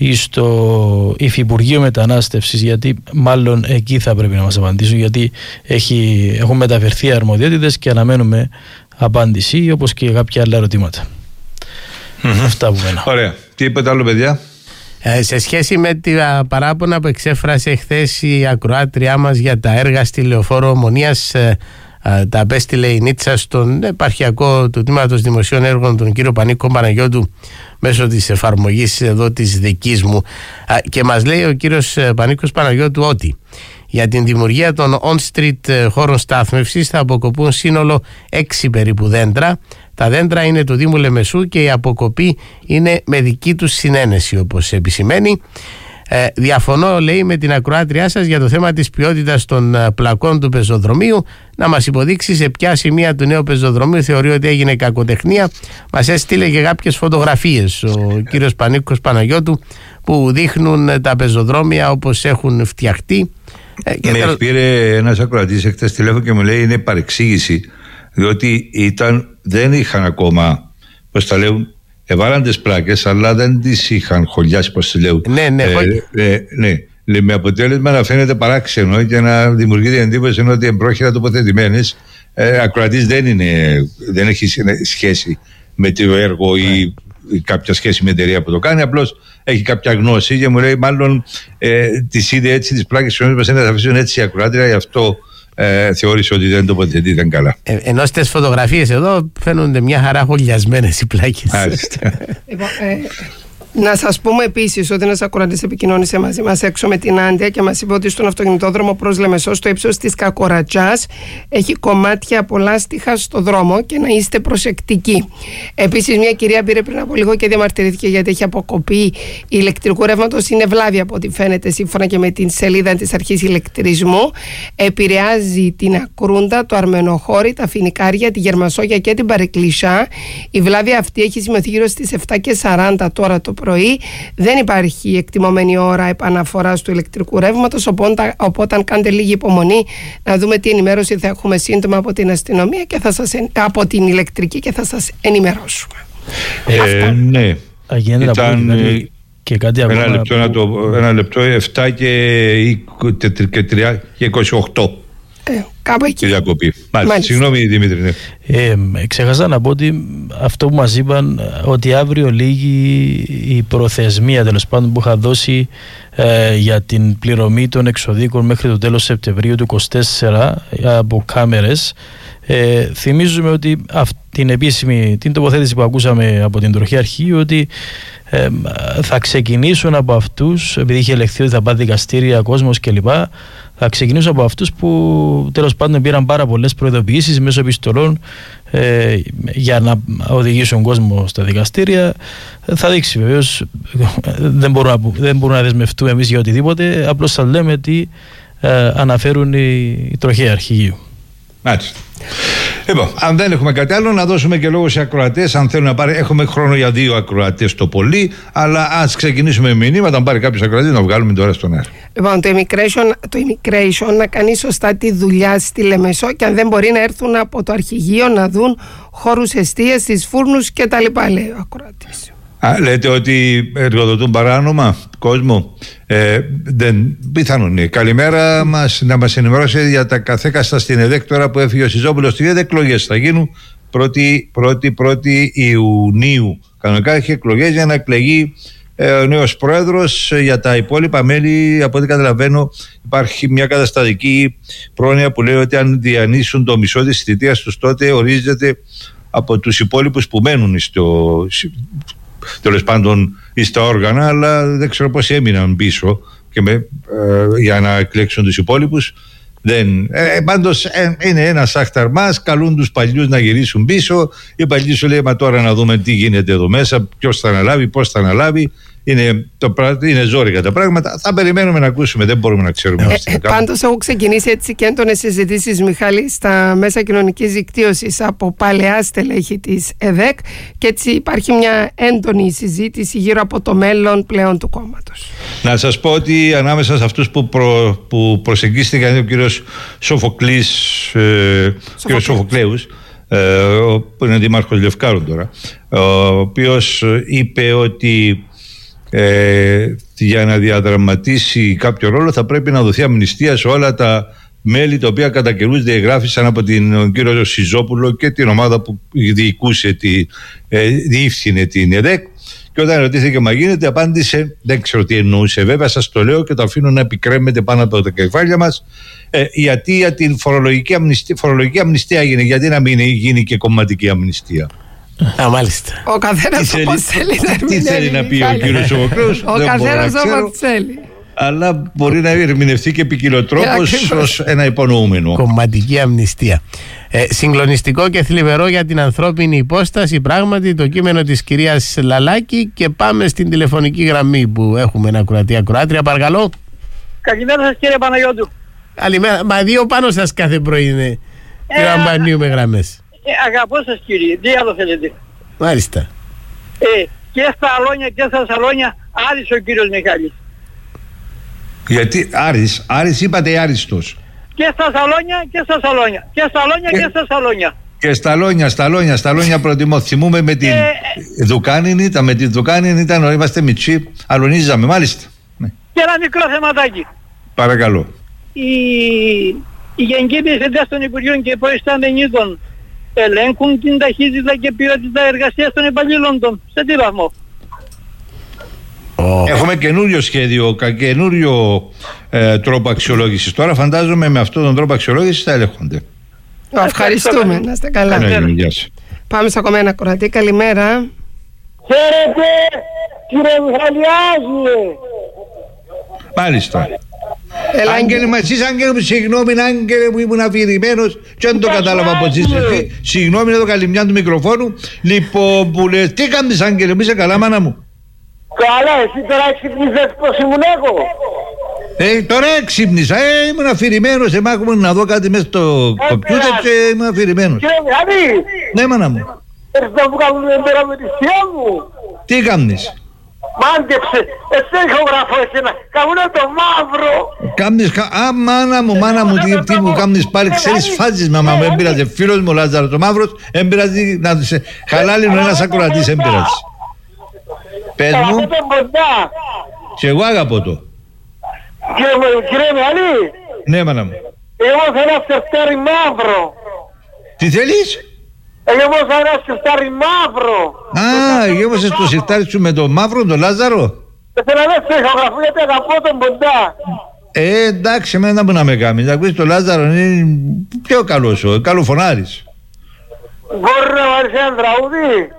S17: στο Υφυπουργείο Μετανάστευσης, γιατί μάλλον εκεί θα πρέπει να μας απαντήσουν, γιατί έχει, έχουν μεταφερθεί αρμοδιότητες και αναμένουμε απάντηση, όπως και κάποια άλλα ερωτήματα. Mm-hmm. Αυτά που μένω.
S12: Ωραία. Τι είπατε άλλο, παιδιά?
S13: Σε σχέση με τα παράπονα που εξέφρασε χθες η ακροάτριά μας για τα έργα στη Λεωφόρο Ομονίας, τα απέστειλε η Νίτσα στον επαρχιακό του Τμήματος Δημοσίων Έργων, τον κύριο Πανίκο Παναγιώτου, μέσω της εφαρμογής εδώ της δικής μου, και μας λέει ο κύριος Πανίκος Παναγιώτου ότι για την δημιουργία των on-street χώρων στάθμευσης θα αποκοπούν σύνολο έξι περίπου δέντρα. Τα δέντρα είναι του Δήμου Λεμεσού και η αποκοπή είναι με δική τους συνένεση, όπως επισημαίνει. Ε, διαφωνώ, λέει, με την ακροάτριά σας για το θέμα της ποιότητας των πλακών του πεζοδρομίου. Να μας υποδείξει σε ποια σημεία του νέου πεζοδρομίου θεωρεί ότι έγινε κακοτεχνία. Μας έστειλε και κάποιες φωτογραφίες ο κύριος Πανίκος Παναγιώτου που δείχνουν τα πεζοδρόμια όπως έχουν φτιαχτεί.
S12: Ε, και με τε... πήρε ένας ακροατής χτες τηλέφωνο και μου λέει είναι παρεξήγηση, διότι ήταν, δεν είχαν ακόμα, πώς τα λέουν, εβάλαν τις πλάκες, αλλά δεν τις είχαν χωλιάσει, πώς τις λέουν.
S13: Ναι, ναι,
S12: ε, ε, ναι. Με αποτέλεσμα να φαίνεται παράξενο και να δημιουργείται εντύπωση ότι εμπρόχειρα τοποθετημένες. Ε, ακροατής δεν, είναι, δεν έχει σχέση με το έργο ή κάποια σχέση με εταιρεία που το κάνει, απλώς έχει κάποια γνώση και μου λέει μάλλον ε, τις είδε έτσι τις πλάκες που μας είναι να αφήσουν έτσι η ακροάτρια, γι' αυτό ε, θεώρησε ότι δεν τοποθετήθηκαν καλά.
S13: Ε, ενώ στις φωτογραφίες εδώ φαίνονται μια χαρά χωλιασμένες οι πλάκες.
S14: Λοιπόν, ε, να σας πούμε επίσης ότι ένας ακροατής επικοινώνησε μαζί μας έξω με την Άντια και μας είπε ότι στον αυτοκινητόδρομο προς Λεμεσό, στο ύψος της Κακορατζάς, έχει κομμάτια πολλάστιχα στο δρόμο και να είστε προσεκτικοί. Επίσης, μια κυρία πήρε πριν από λίγο και διαμαρτυρήθηκε γιατί έχει αποκοπή ηλεκτρικού ρεύματος. Είναι βλάβη από ό,τι φαίνεται, σύμφωνα και με την σελίδα της Αρχής Ηλεκτρισμού. Επηρεάζει την Ακρούντα, το Αρμενοχώρι, τα Φινικάρια, τη Γερμασόγια και την Παρεκκλησιά. Η βλάβη αυτή έχει σημειωθεί γύρω στις επτά και σαράντα τώρα το πρωί. Δεν υπάρχει εκτιμωμένη ώρα επαναφοράς του ηλεκτρικού ρεύματος, οπότε, οπότε κάντε λίγη υπομονή να δούμε τι ενημέρωση θα έχουμε σύντομα από την αστυνομία και θα σας, από την ηλεκτρική και θα σας ενημερώσουμε.
S12: Ε, ναι.
S17: Αγέντα, ήταν ε, και κάτι
S12: ένα, λεπτό, που... το, ένα λεπτό, επτά και είκοσι οκτώ.
S14: Ε, κάπου εκεί.
S12: Διακοπή. Μάλιστα. Συγγνώμη, Δημήτρη. Ναι.
S17: Ε, ξέχασα να πω ότι αυτό που μας είπαν, ότι αύριο λήγει η προθεσμία, τέλος πάντων, που είχα δώσει ε, για την πληρωμή των εξοδίκων μέχρι το τέλος Σεπτεμβρίου του είκοσι τέσσερα από κάμερες. Ε, θυμίζουμε ότι αυτή την επίσημη την τοποθέτηση που ακούσαμε από την τροχέα αρχή, ότι ε, θα ξεκινήσουν από αυτούς, επειδή είχε ελεγχθεί ότι θα πάνε δικαστήρια, κόσμος κλπ. Θα ξεκινήσουν από αυτούς που τέλος πάντων πήραν πάρα πολλές προειδοποιήσεις μέσω επιστολών ε, για να οδηγήσουν κόσμο στα δικαστήρια. Θα δείξει βεβαίως, δεν μπορούμε, δεν μπορούμε να δεσμευτούμε εμείς για οτιδήποτε, απλώς θα λέμε τι ε, αναφέρουν οι, οι τροχαίοι αρχηγείου.
S12: Μάλιστα. Λοιπόν, αν δεν έχουμε κάτι άλλο, να δώσουμε και λόγο σε ακροατές. Αν θέλουν να πάρει, έχουμε χρόνο για δύο ακροατές το πολύ. Αλλά ας ξεκινήσουμε με μηνύματα. Αν πάρει κάποιος ακροατής, να βγάλουμε τώρα στον αέρα.
S14: Λοιπόν, το immigration, το immigration να κάνει σωστά τη δουλειά στη Λεμεσό και αν δεν μπορεί να έρθουν από το αρχηγείο να δουν χώρους εστίας, στις φούρνους κτλ. Λέει ο ακροατής.
S12: Α, λέτε ότι εργοδοτούν παράνομα κόσμο. Ε, δεν, πιθανόν είναι. Καλημέρα μας, να μας ενημερώσει για τα καθέκαστα στην ΕΔΕΚ τώρα που έφυγε ο Σιζόπουλος. Τι εκλογές θα γίνουν πρώτη Ιουνίου. Κανονικά έχει εκλογές για να εκλεγεί ε, ο νέος πρόεδρος. Για τα υπόλοιπα μέλη, από ό,τι καταλαβαίνω, υπάρχει μια καταστατική πρόνοια που λέει ότι αν διανύσουν το μισό της θητείας τους, τότε ορίζεται από τους υπόλοιπους που μένουν στο... τέλος πάντων στα όργανα, αλλά δεν ξέρω πώς έμειναν πίσω και με, ε, για να εκλέξουν τους υπόλοιπους. Δεν, ε, πάντως ε, είναι ένας άχταρμας, καλούν τους παλιούς να γυρίσουν πίσω. Οι παλιοί σου λέει, μα τώρα να δούμε τι γίνεται εδώ μέσα, ποιος θα αναλάβει, πώς θα αναλάβει. Είναι, το, είναι ζόρικα τα πράγματα. Θα περιμένουμε να ακούσουμε, δεν μπορούμε να ξέρουμε.
S14: Ε, πάντως έχω ξεκινήσει έτσι και έντονες συζητήσεις, Μιχάλη, στα μέσα κοινωνικής δικτύωσης από παλαιά στελέχη της ΕΔΕΚ και έτσι υπάρχει μια έντονη συζήτηση γύρω από το μέλλον πλέον του κόμματος.
S12: Να σας πω ότι ανάμεσα σε αυτούς που, προ, που προσεγγίστηκαν ο κύριος Σοφοκλής, ε, κύριος Σοφοκλέους, ε, που είναι δήμαρχος Λευκάρων τώρα, ο οποίος είπε ότι Ε, για να διαδραματίσει κάποιο ρόλο θα πρέπει να δοθεί αμνηστία σε όλα τα μέλη τα οποία κατά καιρούς διαγράφησαν από την κύριο Σιζόπουλο και την ομάδα που διοικούσε τη, ε, διεύθυνε την ΕΔΕΚ. Και όταν ρωτήθηκε μα γίνεται, απάντησε, δεν ξέρω τι εννοούσε βέβαια, σας το λέω και το αφήνω να επικρέμεται πάνω από τα κεφάλια μας, ε, γιατί για την φορολογική αμνηστία, φορολογική αμνηστία έγινε, γιατί να μην γίνει και κομματική αμνηστία.
S13: Α, μάλιστα.
S14: Ο καθένας όπως θέλει να ερμηνεύει.
S12: Τι θέλει να πει ο κύριος Σοφοκλέους,
S14: ο καθένας όπως θέλει.
S12: Αλλά μπορεί να ερμηνευτεί και ποικιλοτρόπως ως ένα υπονοούμενο.
S13: Κομματική αμνηστία. Ε, συγκλονιστικό και θλιβερό για την ανθρώπινη υπόσταση, πράγματι, το κείμενο της κυρίας Λαλάκη. Και πάμε στην τηλεφωνική γραμμή που έχουμε ένα ακροατή ακροάτρια. Παρακαλώ.
S1: Καλημέρα σας κύριε Παναγιώτου.
S13: Καλημέρα. Μα δύο πάνω σας κάθε πρωί είναι. Ε, κύριε Αμπανίου με γραμμές.
S1: Ε, αγαπώ σας κύριε, τι άλλο θέλετε.
S13: Μάλιστα.
S1: Ε, και στα Αλόνια και στα Σαλόνια Άρης ο κύριος Μιχάλης.
S12: Γιατί Άρης, Άρης είπατε Άριστος.
S1: Και στα Σαλόνια και στα Σαλόνια. Και στα Αλόνια και, και στα Σαλόνια.
S12: Και στα Λόνια, στα Λόνια, στα Λόνια προτιμώ. Θυμούμε με την ε, Δουκάνινη, τα με την Δουκάνινη ήταν, είμαστε μητσί, αλωνίζαμε, μάλιστα.
S1: Και ένα μικρό θεματάκι.
S12: Παρακαλώ.
S1: Οι, οι γενικοί διευθυντές των Υπουργείων και οι προϊστάμενοι ελέγχουν την ταχύτητα και ποιότητα εργασίας των υπαλλήλων των. Σε τι βαθμό?
S12: Oh. Έχουμε καινούριο σχέδιο, καινούριο ε, τρόπο αξιολόγησης. Τώρα φαντάζομαι με αυτόν τον τρόπο αξιολόγησης θα ελέγχονται.
S14: Ευχαριστούμε, να είστε καλά.
S12: Ναι,
S14: πάμε στο ακόμα ένα ακροατή. Καλημέρα.
S1: Χαίρετε κύριε Μιχαλιάζη.
S12: Μάλιστα. Άγγελε, μα εσείς Άγγελε μου, συγγνώμη Άγγελε μου, ήμουν αφηρημένος και δεν το κατάλαβα από εσείς. Συγγνώμη, είναι το καλυμιά του μικροφόνου. Λοιπόν, που λες, τι κάνεις Άγγελε μου, είσαι καλά μάνα μου?
S1: Καλά, εσύ τώρα έξυπνησες πως ήμουν εγώ.
S12: Ε, τώρα έξυπνησα, ε, ήμουν αφηρημένος, εμάς ήμουν να δω κάτι μέσα στο κομπιούτερ και ήμουν αφηρημένος.
S1: Κύριε Μιχαλή.
S12: Ναι μάνα μου.
S1: Έρθω να μου κάνουν μέρα με τη θεία μου.
S12: Τι κάνεις?
S1: Μάντεψε, εσύ ηχογραφώ εσένα, κάμουνε το μαύρο.
S12: Κάμνεις, α μάνα μου, μάνα μου, τι, τι μου κάμνεις πάλι, ξέρεις φάζεις μάμα μου, έμπειραζε φίλος μου ο Λάζαρος ο Μαύρος, έμπειραζε να σε χαλάλινο ένας ακροατής, έμπειραζε. Πες μου, και εγώ αγαπώ το.
S1: Κύριε Μιχαλή.
S12: Ναι μάνα μου.
S1: Εγώ θέλω ένα σεφτάρι μαύρο.
S12: Τι θέλεις?
S1: Εγώ θα ένα σεφτάρι μαύρο.
S12: Α, γέμωσες το σεφτάρι σου με τον Μαύρο, τον Λάζαρο.
S1: Δεν θέλω να σε ηχογραφώ γιατί αγαπώ τον Μποντά.
S12: Ε, εντάξει, εμένα που να με κάνεις. Να ακούεις τον Λάζαρο είναι πιο καλός, ο καλοφωνάρης.
S1: Μπορεί να μου αρέσει ένα τραγούδι?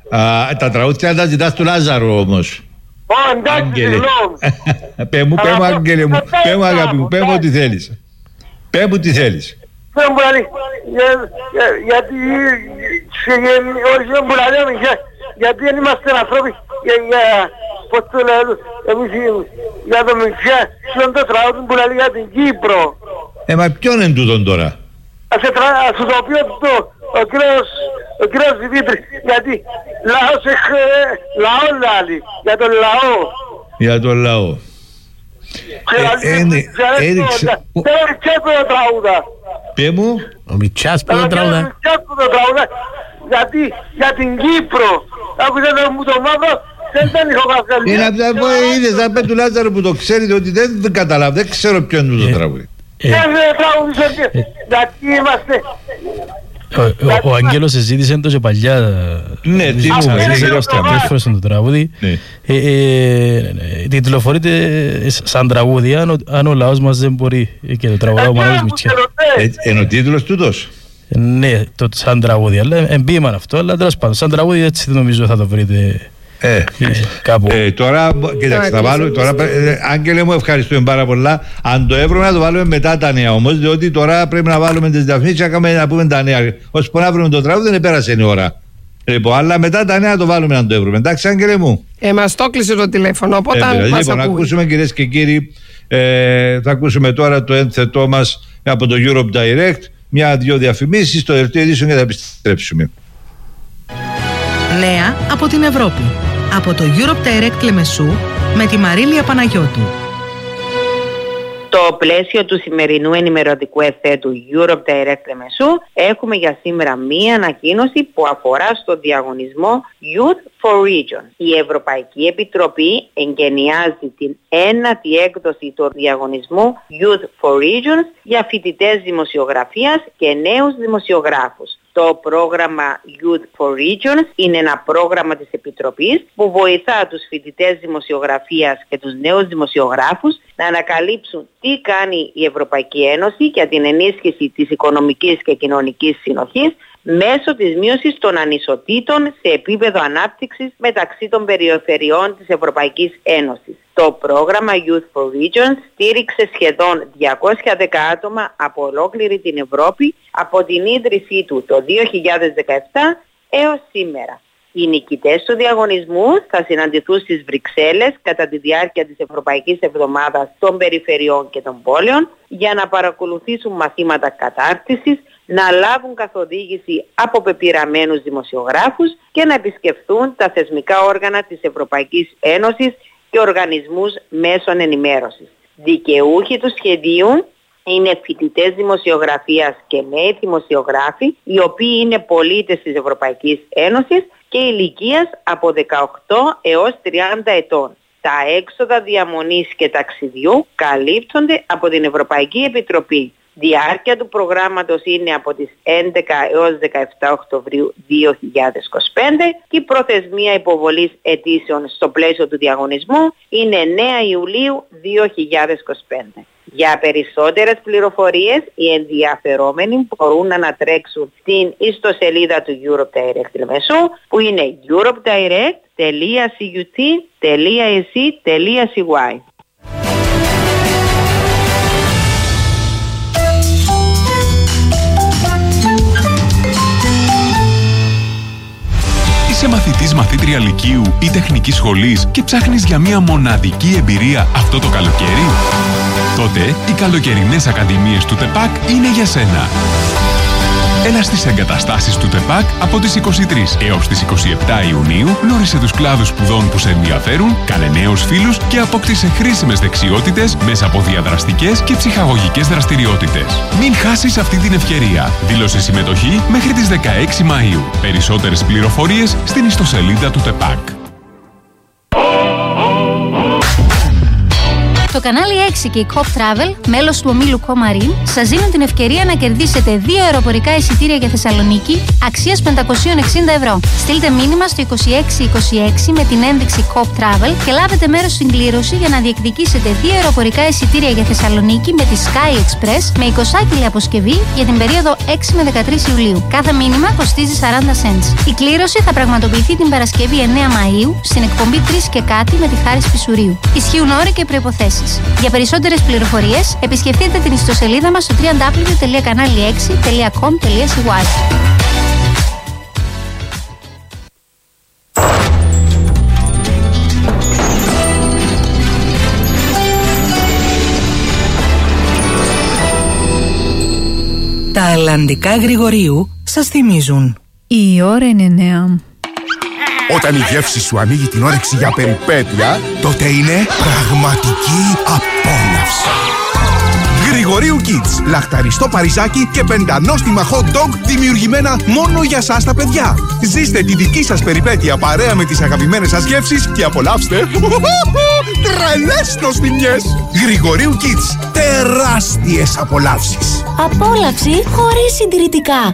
S12: Α, τα τραγούδια τα ζητάς του Λάζαρου όμως.
S2: Ω, εντάξει, συγγνώμη.
S12: Πέ μου, πέ μου, Άγγελε μου, πέ μου, αγάπη μου, πέ μου ό,τι θέλεις. Πέ μου τι θέλεις.
S2: Δεν μου λέει, γιατί όχι δεν μου λέει, γιατί δεν είμαστε άνθρωποι για, πώς το λέω, εμείς για το Μιξιά, στον το τραγούδι που λέει για την Κύπρο.
S12: Ε, μα ποιον είναι τούτον τώρα.
S2: Ας σου το πει ο κύριος, ο κύριος Δημήτρης, γιατί λαός έχει, λαό λάλη, για τον λαό.
S12: Για τον λαό. Πέ μου.
S13: Ο Μιτσάς που το τραγουδά.
S2: Γιατί για την Κύπρο. Άκουσατε μου το μάθω. Δεν έχω καθόλου.
S12: Είναι από τα είδες να πει του Λάζαρου που το ξέρετε ότι δεν καταλάβω. Δεν ξέρω ποιο είναι το τραγούδι.
S2: Δεν τραγουδίσατε. Γιατί είμαστε...
S17: Ο Αγγέλος συζήτησε το και παλιά.
S12: Ναι, τι μου
S17: έφερε το τραγούδι. Τιτλοφορείται σαν τραγούδι αν ο λαός μας δεν μπορεί και το τραγουδά ο Μανώλης Μιτσιά.
S12: Είναι ο τίτλος τούτος.
S17: Ναι, σαν τραγούδι, αλλά εμπίμαν αυτό, αλλά τέλος πάντων σαν τραγούδι έτσι νομίζω θα το βρείτε
S12: ε,
S17: κάπου.
S12: Ε, τώρα, κοιτάξτε, θα βάλω, τώρα, ε, Άγγελε μου, ευχαριστούμε πάρα πολλά. Αν το έβρουμε να το βάλουμε μετά τα νέα όμως, διότι τώρα πρέπει να βάλουμε τις διαφημίσεις και να πούμε τα νέα. Ώσπου να βρούμε το τραγούδι δεν πέρασε η ώρα. Λοιπόν, αλλά μετά τα νέα το βάλουμε να το έβρουμε. Εντάξει, Άγγελε μου.
S14: Ε, μας το κλείσε το τηλέφωνο, οπότε ε,
S12: μας λοιπόν, ακούει. Ακούσουμε κυρίες και κύριοι, ε, θα ακούσουμε τώρα το ένθετό μας από το Europe Direct. Μια-δυο διαφημίσεις, το δελτίο ειδήσεων και θα επιστρέψουμε.
S10: Νέα από την Ευρώπη. Από το Europe Direct Λεμεσού με τη Μαρίλια Παναγιώτου.
S3: Στο πλαίσιο του σημερινού ενημερωτικού ευθέτου Europe Direct Λεμεσού έχουμε για σήμερα μία ανακοίνωση που αφορά στο διαγωνισμό Youth for Region. Η Ευρωπαϊκή Επιτροπή εγκαινιάζει την ένατη έκδοση του διαγωνισμού Youth for Regions για φοιτητές δημοσιογραφίας και νέους δημοσιογράφους. Το πρόγραμμα Youth for Regions είναι ένα πρόγραμμα της Επιτροπής που βοηθά τους φοιτητές δημοσιογραφίας και τους νέους δημοσιογράφους να ανακαλύψουν τι κάνει η Ευρωπαϊκή Ένωση για την ενίσχυση της οικονομικής και κοινωνικής συνοχής μέσω της μείωσης των ανισοτήτων σε επίπεδο ανάπτυξης μεταξύ των περιφερειών της Ευρωπαϊκής Ένωσης. Το πρόγραμμα Youth for Regions στήριξε σχεδόν διακόσια δέκα άτομα από ολόκληρη την Ευρώπη από την ίδρυσή του το δύο χιλιάδες δεκαεπτά έως σήμερα. Οι νικητές του διαγωνισμού θα συναντηθούν στις Βρυξέλλες κατά τη διάρκεια της Ευρωπαϊκής Εβδομάδας των Περιφερειών και των Πόλεων για να παρακολουθήσουν μαθήματα κατάρτισης, να λάβουν καθοδήγηση από πεπειραμένους δημοσιογράφους και να επισκεφθούν τα θεσμικά όργανα της Ευρωπαϊκής Ένωσης και οργανισμούς μέσων ενημέρωσης. Δικαιούχοι του σχεδίου είναι φοιτητές δημοσιογραφίας και νέοι δημοσιογράφοι, οι οποίοι είναι πολίτες της Ευρωπαϊκής Ένωσης και ηλικίας από δεκαοκτώ έως τριάντα ετών. Τα έξοδα διαμονής και ταξιδιού καλύπτονται από την Ευρωπαϊκή Επιτροπή. Διάρκεια του προγράμματος είναι από τις έντεκα έως δεκαεπτά Οκτωβρίου δύο χιλιάδες είκοσι πέντε και η προθεσμία υποβολής αιτήσεων στο πλαίσιο του διαγωνισμού είναι εννέα Ιουλίου δύο χιλιάδες είκοσι πέντε. Για περισσότερες πληροφορίες οι ενδιαφερόμενοι μπορούν να ανατρέξουν στην ιστοσελίδα του Europe Direct Λεμεσού που είναι europe direct τελεία cut τελεία e c τελεία c y.
S23: Είσαι μαθητής, μαθήτρια λυκείου ή τεχνικής σχολής και ψάχνεις για μια μοναδική εμπειρία αυτό το καλοκαίρι? Τότε οι καλοκαιρινές ακαδημίες του ΤΕΠΑΚ είναι για σένα. Έλα στις εγκαταστάσεις του ΤΕΠΑΚ από τις είκοσι τρεις έως τις είκοσι επτά Ιουνίου, γνώρισε τους κλάδους σπουδών που σε ενδιαφέρουν, κάνε νέους φίλους και απόκτησε χρήσιμες δεξιότητες μέσα από διαδραστικές και ψυχαγωγικές δραστηριότητες. Μην χάσεις αυτή την ευκαιρία. Δήλωσε συμμετοχή μέχρι τις δεκαέξι Μαΐου. Περισσότερες πληροφορίες στην ιστοσελίδα του ΤΕΠΑΚ.
S19: Το
S15: Το κανάλι έξι και η Cop Travel, μέλος του ομίλου Comarin, σας δίνουν την ευκαιρία να κερδίσετε δύο αεροπορικά εισιτήρια για Θεσσαλονίκη αξίας πεντακόσια εξήντα ευρώ. Στείλτε μήνυμα στο είκοσι έξι είκοσι έξι με την ένδειξη Cop Travel και λάβετε μέρος στην κλήρωση για να διεκδικήσετε δύο αεροπορικά εισιτήρια για Θεσσαλονίκη με τη Sky Express με εικοσάκιλη αποσκευή για την περίοδο έξι με δεκατρείς Ιουλίου. Κάθε μήνυμα κοστίζει σαράντα cents. Η κλήρωση θα πραγματοποιηθεί την Παρασκευή εννέα Μαΐου στην εκπομπή τρεις και κάτι με τη Χάρη Σπισουρίου. Ισχύουν όροι και προϋποθέσεις. Για περισσότερες πληροφορίες επισκεφτείτε την ιστοσελίδα μας στο double-u double-u double-u τελεία κανάλι έξι τελεία com τελεία c y.
S5: Τα Ελλαντικά Γρηγορίου σας θυμίζουν.
S6: Η ώρα είναι εννέα.
S7: Όταν η γεύση σου ανοίγει την όρεξη για περιπέτεια, τότε είναι πραγματική απόλαυση. Γρηγορίου Kids. Λαχταριστό παριζάκι και πεντανόστιμα hot dog δημιουργημένα μόνο για σας τα παιδιά. Ζήστε τη δική σας περιπέτεια παρέα με τις αγαπημένες σας γεύσεις και απολαύστε τρελές νοστιμιές. Γρηγορίου Kids. Τεράστιες απολαύσεις.
S5: Απόλαυση χωρίς συντηρητικά.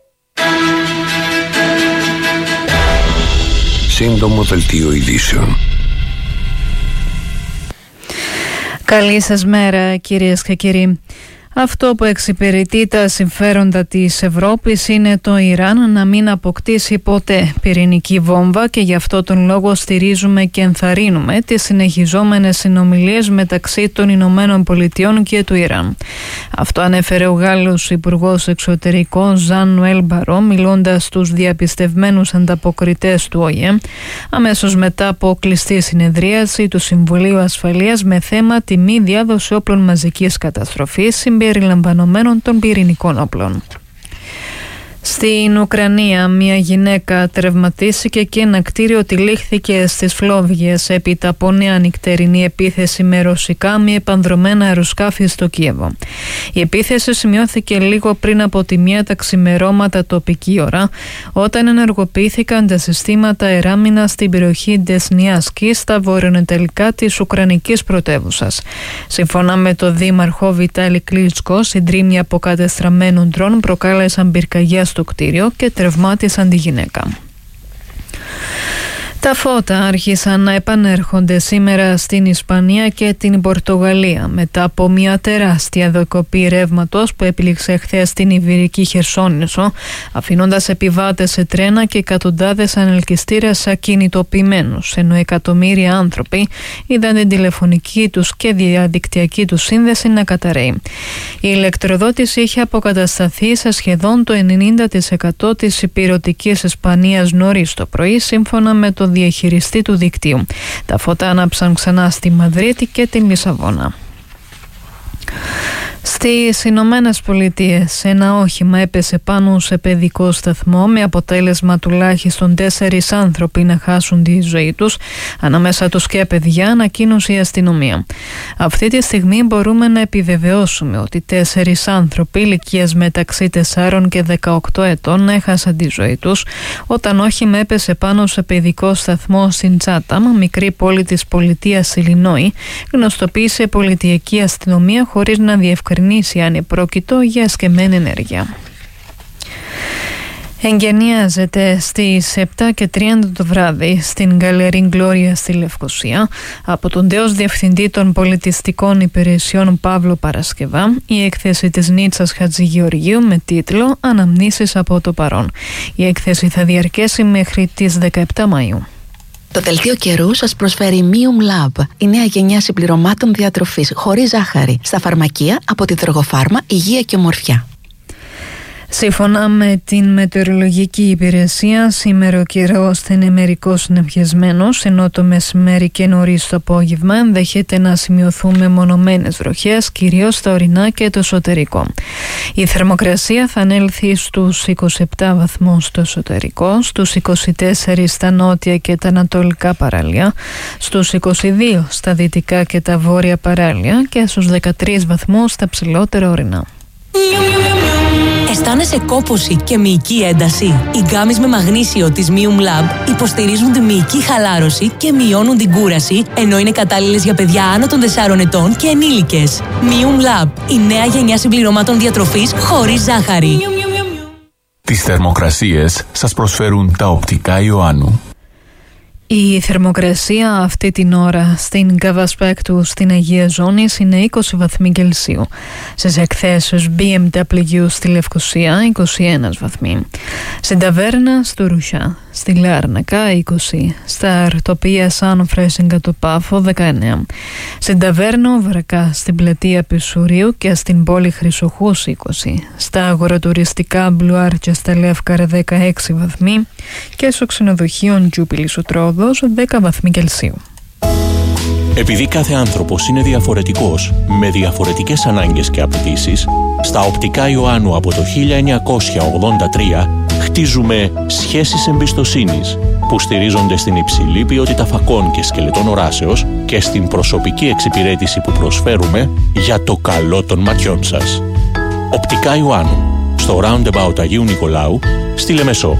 S9: Σύντομο δελτίο ειδήσεων.
S6: Καλή σας μέρα, κυρίες και κύριοι. Αυτό που εξυπηρετεί τα συμφέροντα της Ευρώπης είναι το Ιράν να μην αποκτήσει ποτέ πυρηνική βόμβα και γι' αυτό τον λόγο στηρίζουμε και ενθαρρύνουμε τις συνεχιζόμενες συνομιλίες μεταξύ των Ηνωμένων Πολιτειών και του Ιράν. Αυτό ανέφερε ο Γάλλος Υπουργός Εξωτερικών Ζαν Νοέλ Μπαρό, μιλώντας στους διαπιστευμένους ανταποκριτές του Ο Η Ε αμέσως μετά από κλειστή συνεδρίαση του Συμβουλίου Ασφαλείας με θέμα τη μη διάδοση όπλων μαζικής καταστροφής συμπεριλαμβανομένων των πυρηνικών όπλων. Στην Ουκρανία, μια γυναίκα τραυματίστηκε και ένα κτίριο τυλίχθηκε στις Φλόβιες έπειτα από νέα νυχτερινή επίθεση με ρωσικά μη επανδρομένα αεροσκάφη στο Κίεβο. Η επίθεση σημειώθηκε λίγο πριν από τη μία τα ξημερώματα τοπική ώρα, όταν ενεργοποιήθηκαν τα συστήματα αεράμινας στην περιοχή Ντεσνιάσκη στα βορειοανατολικά της Ουκρανικής πρωτεύουσας. Σύμφωνα με το δήμαρχο Βιτάλη Κλίτσκο, συντρίμμια από κατεστραμμένων ντρόν προκάλεσαν πυρκαγιά στο κτίριο και τραυμάτισαν τη γυναίκα. Τα φώτα άρχισαν να επανέρχονται σήμερα στην Ισπανία και την Πορτογαλία μετά από μια τεράστια διακοπή ρεύματος που έπληξε χθες στην Ιβηρική Χερσόνησο, αφήνοντας επιβάτες σε τρένα και εκατοντάδες ανελκυστήρες ακινητοποιημένους, ενώ εκατομμύρια άνθρωποι είδαν την τηλεφωνική τους και διαδικτυακή τους σύνδεση να καταρρέει. Η ηλεκτροδότηση είχε αποκατασταθεί σε σχεδόν το ενενήντα τοις εκατό της ηπειρωτικής Ισπανίας νωρίς το πρωί, σύμφωνα με το διαχειριστή του δικτύου. Τα φώτα άναψαν ξανά στη Μαδρίτη και τη Λισαβόνα. Στις Ηνωμένες Πολιτείες, ένα όχημα έπεσε πάνω σε παιδικό σταθμό με αποτέλεσμα τουλάχιστον τέσσερις άνθρωποι να χάσουν τη ζωή τους, ανάμεσα τους και παιδιά, ανακοίνωσε η αστυνομία. Αυτή τη στιγμή μπορούμε να επιβεβαιώσουμε ότι τέσσερις άνθρωποι ηλικίας μεταξύ τεσσάρων και δεκαοκτώ ετών έχασαν τη ζωή τους όταν όχημα έπεσε πάνω σε παιδικό σταθμό στην Τσάταμ, μικρή πόλη της πολιτείας Ιλινόη, γνωστοποίησε η πολιτιακή αστυνομία χωρίς να διευκρινίσει αν επρόκειτο για εσκεμμένη ενέργεια. Εγκαινιάζεται στις επτά και τριάντα το βράδυ στην Γκαλερί Γκλόρια στη Λευκοσία από τον τέος Διευθυντή των Πολιτιστικών Υπηρεσιών Παύλο Παρασκευά η έκθεση της Νίτσας Χατζηγεωργίου με τίτλο «Αναμνήσεις από το παρόν». Η έκθεση θα διαρκέσει μέχρι τις δεκαεπτά Μαΐου.
S24: Το δελτίο καιρού σας προσφέρει Mium Lab, η νέα γενιά συμπληρωμάτων διατροφής χωρίς ζάχαρη, στα φαρμακεία από τη Δρογοφάρμα Υγεία και Ομορφιά.
S6: Σύμφωνα με την μετεωρολογική υπηρεσία, σήμερα ο καιρός θα είναι μερικώς συννεφιασμένος, ενώ το μεσημέρι και νωρίς το απόγευμα ενδέχεται να σημειωθούν μεμονωμένες βροχές, κυρίως στα ορεινά και το εσωτερικό. Η θερμοκρασία θα ανέλθει στους είκοσι επτά βαθμούς στο εσωτερικό, στους είκοσι τέσσερα στα νότια και τα ανατολικά παράλια, στους είκοσι δύο στα δυτικά και τα βόρεια παράλια και στους δεκατρείς βαθμούς στα ψηλότερα ορεινά.
S4: Αισθάνεσαι κόπωση και μυϊκή ένταση? Οι γκάμεις με μαγνήσιο της Mium Lab υποστηρίζουν τη μυϊκή χαλάρωση και μειώνουν την κούραση, ενώ είναι κατάλληλες για παιδιά άνω των τεσσάρων ετών και ενήλικες. Mium Lab, η νέα γενιά συμπληρωμάτων διατροφής χωρίς ζάχαρη.
S23: Τις θερμοκρασίες σας προσφέρουν τα οπτικά Ιωάννου.
S6: Η θερμοκρασία αυτή την ώρα στην Καβασπέκτου στην Αγία Ζώνης είναι είκοσι βαθμοί Κελσίου. Στις εκθέσεις μπι εμ ντάμπλιου στη Λευκοσία είκοσι ένα βαθμοί. Στην Ταβέρνα στο Ρουσιά, στη Λάρνακα είκοσι. Στα Αρτοπία Σαν Φρέσιγκα του Πάφο δεκαεννέα. Στην Ταβέρνα Βρακά στην πλατεία Πισουρίου και στην πόλη Χρυσοχούς είκοσι. Στα αγοροτουριστικά Μπλουάρ και στα Λεύκαρα δεκαέξι βαθμοί και στο ξενοδοχείο Τζούπιλης ο Τρόδος δέκα βαθμοί Κελσίου.
S8: Επειδή κάθε άνθρωπος είναι διαφορετικός, με διαφορετικές ανάγκες και απαιτήσεις, στα οπτικά Ιωάννου από το χίλια εννιακόσια ογδόντα τρία χτίζουμε σχέσεις εμπιστοσύνης που στηρίζονται στην υψηλή ποιότητα φακών και σκελετών οράσεως και στην προσωπική εξυπηρέτηση που προσφέρουμε για το καλό των ματιών σας. Οπτικά Ιωάννου, στο Roundabout Αγίου Νικολάου, στη Λεμεσό.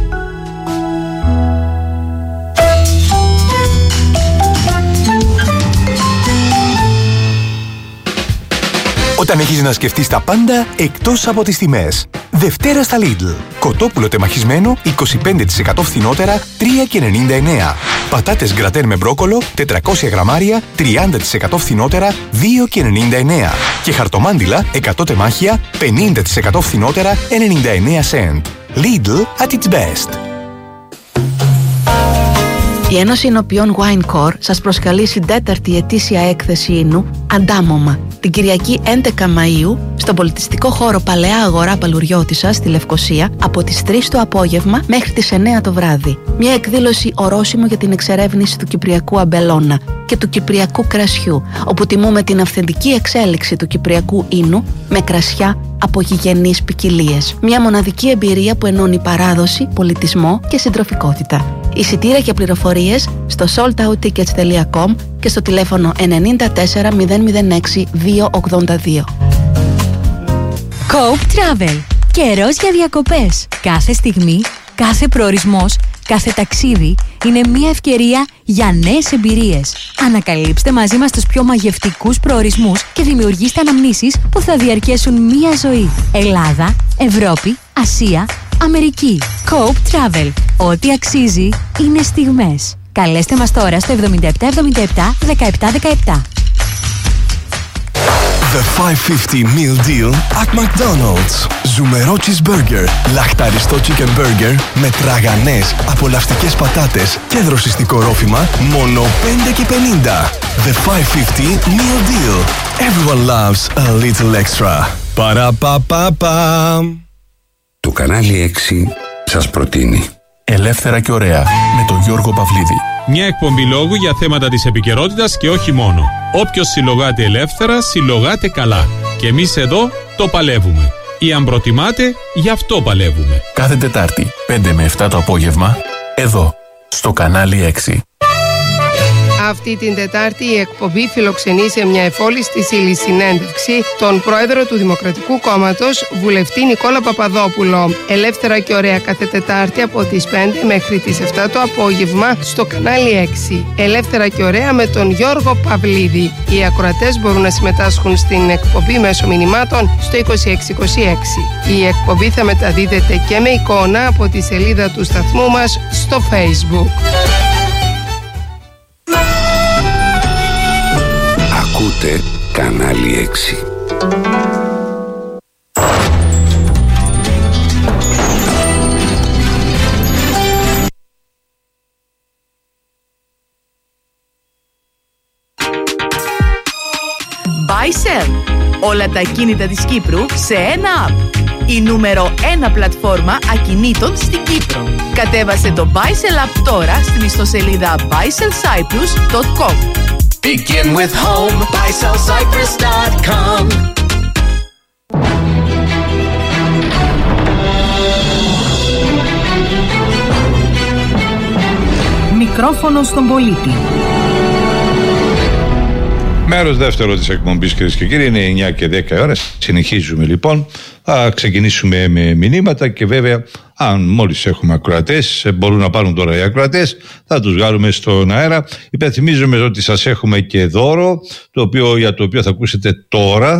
S11: Όταν έχεις να σκεφτείς τα πάντα εκτός από τις τιμές. Δευτέρα στα Lidl. Κοτόπουλο τεμαχισμένο είκοσι πέντε τοις εκατό φθηνότερα τρία και ενενήντα εννέα. Πατάτες γκρατέρ με μπρόκολο τετρακόσια γραμμάρια τριάντα τοις εκατό φθηνότερα δύο και ενενήντα εννέα. Και χαρτομάντιλα εκατό τεμάχια πενήντα τοις εκατό φθηνότερα ενενήντα εννέα σεντ. Lidl at its best.
S24: Η Ένωση Εινοποιών Winecore σας προσκαλεί στην τέταρτη ετήσια έκθεση ίνου Αντάμωμα την Κυριακή έντεκα Μαΐου στον πολιτιστικό χώρο Παλαιά Αγορά Παλουριώτισσας στη Λευκοσία από τις τρεις το απόγευμα μέχρι τις εννέα το βράδυ. Μια εκδήλωση ορόσημο για την εξερεύνηση του κυπριακού αμπελώνα και του κυπριακού κρασιού, όπου τιμούμε την αυθεντική εξέλιξη του κυπριακού ίνου με κρασιά από γηγενείς ποικιλίες. Μια μοναδική εμπειρία που ενώνει παράδοση, πολιτισμό και συντροφικότητα. Εισιτήρια και πληροφορίες στο sold out tickets τελεία com και στο τηλέφωνο ενενήντα τέσσερα μηδέν μηδέν έξι δύο ογδόντα δύο.
S19: Coop Travel. Καιρός για διακοπές. Κάθε στιγμή, κάθε προορισμός, κάθε ταξίδι είναι μια ευκαιρία για νέες εμπειρίες. Ανακαλύψτε μαζί μας τους πιο μαγευτικούς προορισμούς και δημιουργήστε αναμνήσεις που θα διαρκέσουν μια ζωή. Ελλάδα, Ευρώπη, Ασία, Αμερική. Coop Travel. Ό,τι αξίζει είναι στιγμές. Καλέστε μας τώρα στο εβδομήντα επτά εβδομήντα επτά δεκαεπτά δεκαεπτά.
S16: The χιακόσια πενήντα meal deal at McDonald's. Ζουμερό cheeseburger, λαχταριστό chicken burger με τραγανές, απολαυστικές πατάτες και δροσιστικό ρόφημα, μόνο πέντε και πενήντα. The χιακόσια πενήντα meal deal. Everyone loves a little extra. Παραπαπαπα.
S9: Το κανάλι έξι σας προτείνει
S23: Ελεύθερα και ωραία με τον Γιώργο Παυλίδη.
S25: Μια εκπομπή λόγου για θέματα της επικαιρότητας και όχι μόνο. Όποιος συλλογάται ελεύθερα, συλλογάται καλά. Και εμείς εδώ το παλεύουμε. Ή αν προτιμάτε, γι' αυτό παλεύουμε.
S23: Κάθε Τετάρτη, πέντε με επτά το απόγευμα, εδώ, στο κανάλι έξι.
S14: Αυτή την Τετάρτη η εκπομπή φιλοξενεί σε μια εφόλιστη ύλη συνέντευξη τον πρόεδρο του Δημοκρατικού Κόμματος, βουλευτή Νικόλα Παπαδόπουλο. Ελεύθερα και ωραία κάθε Τετάρτη από τις πέντε μέχρι τις επτά το απόγευμα στο κανάλι έξι. Ελεύθερα και ωραία με τον Γιώργο Παυλίδη. Οι ακροατές μπορούν να συμμετάσχουν στην εκπομπή μέσω μηνυμάτων στο είκοσι έξι είκοσι έξι. Η εκπομπή θα μεταδίδεται και με εικόνα από τη σελίδα του σταθμού μας στο Facebook.
S9: Ακούτε κανάλι έξι.
S10: Buy Sell. Όλα τα ακίνητα της Κύπρου σε ένα app. Η νούμερο ένα πλατφόρμα ακινήτων στην Κύπρο. Κατέβασε το Buy Sell app τώρα στην ιστοσελίδα buy sell cyprus dot com.
S26: Begin with home, buy sell cyprus dot com.
S5: Μικρόφωνο στον πολίτη.
S12: Μέρος δεύτερο της εκπομπής, κυρίες και κύριοι, είναι εννιά και δέκα ώρες. Συνεχίζουμε λοιπόν. Θα ξεκινήσουμε με μηνύματα και βέβαια, αν μόλις έχουμε ακροατές, μπορούν να πάρουν τώρα οι ακροατές, θα τους βγάλουμε στον αέρα. Υπενθυμίζουμε ότι σας έχουμε και δώρο, το οποίο, για το οποίο θα ακούσετε τώρα.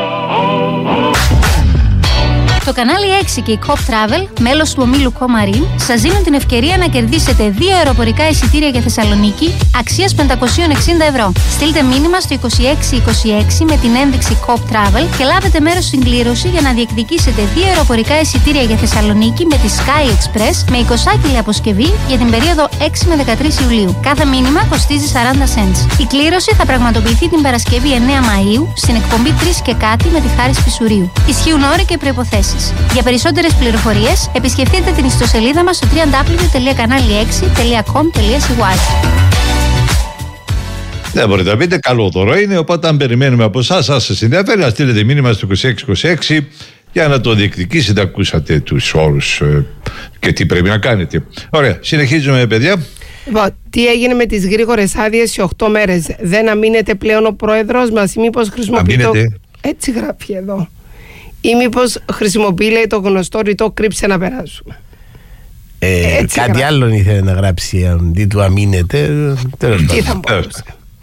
S15: Το κανάλι έξι και η Cop Travel, μέλος του ομίλου Comarin, σας δίνουν την ευκαιρία να κερδίσετε δύο αεροπορικά εισιτήρια για Θεσσαλονίκη αξίας πεντακόσια εξήντα ευρώ. Στείλτε μήνυμα στο είκοσι έξι είκοσι έξι με την ένδειξη Cop Travel και λάβετε μέρος στην κλήρωση για να διεκδικήσετε δύο αεροπορικά εισιτήρια για Θεσσαλονίκη με τη Sky Express με εικοσάκιλη αποσκευή για την περίοδο έξι με δεκατρείς Ιουλίου. Κάθε μήνυμα κοστίζει σαράντα cents. Η κλήρωση θα πραγματοποιηθεί την Παρασκευή εννέα Μαΐου στην εκπομπή τρεις και κάτι με τη Χάρις Πισουρίου. Ισχύουν όροι και προϋποθέσεις. Για περισσότερες πληροφορίες, επισκεφτείτε την ιστοσελίδα μας στο double-u double-u double-u τελεία κανάλι έξι τελεία com τελεία c y.
S12: Δεν μπορείτε να πείτε, καλό δώρο είναι, οπότε αν περιμένουμε από εσάς, σας ενδιαφέρει, να στείλετε μήνυμα στο είκοσι έξι είκοσι έξι για να το διεκδικήσετε. Ακούσατε τους όρους ε, και τι πρέπει να κάνετε. Ωραία, συνεχίζουμε παιδιά.
S14: Λοιπόν, τι έγινε με τις γρήγορες άδειες σε οκτώ μέρες? Δεν αμήνεται πλέον ο πρόεδρος μας ή μήπως χρησιμοποιεί το... Έτσι γράφει εδώ. Ή μήπως χρησιμοποιεί, λέει, το γνωστό ρητό κρύψε να περάσουμε.
S1: Ε, κάτι γράφει. Άλλο ήθελε να γράψει, αντί του αμήνεται.
S14: Τι θα μπορούσε.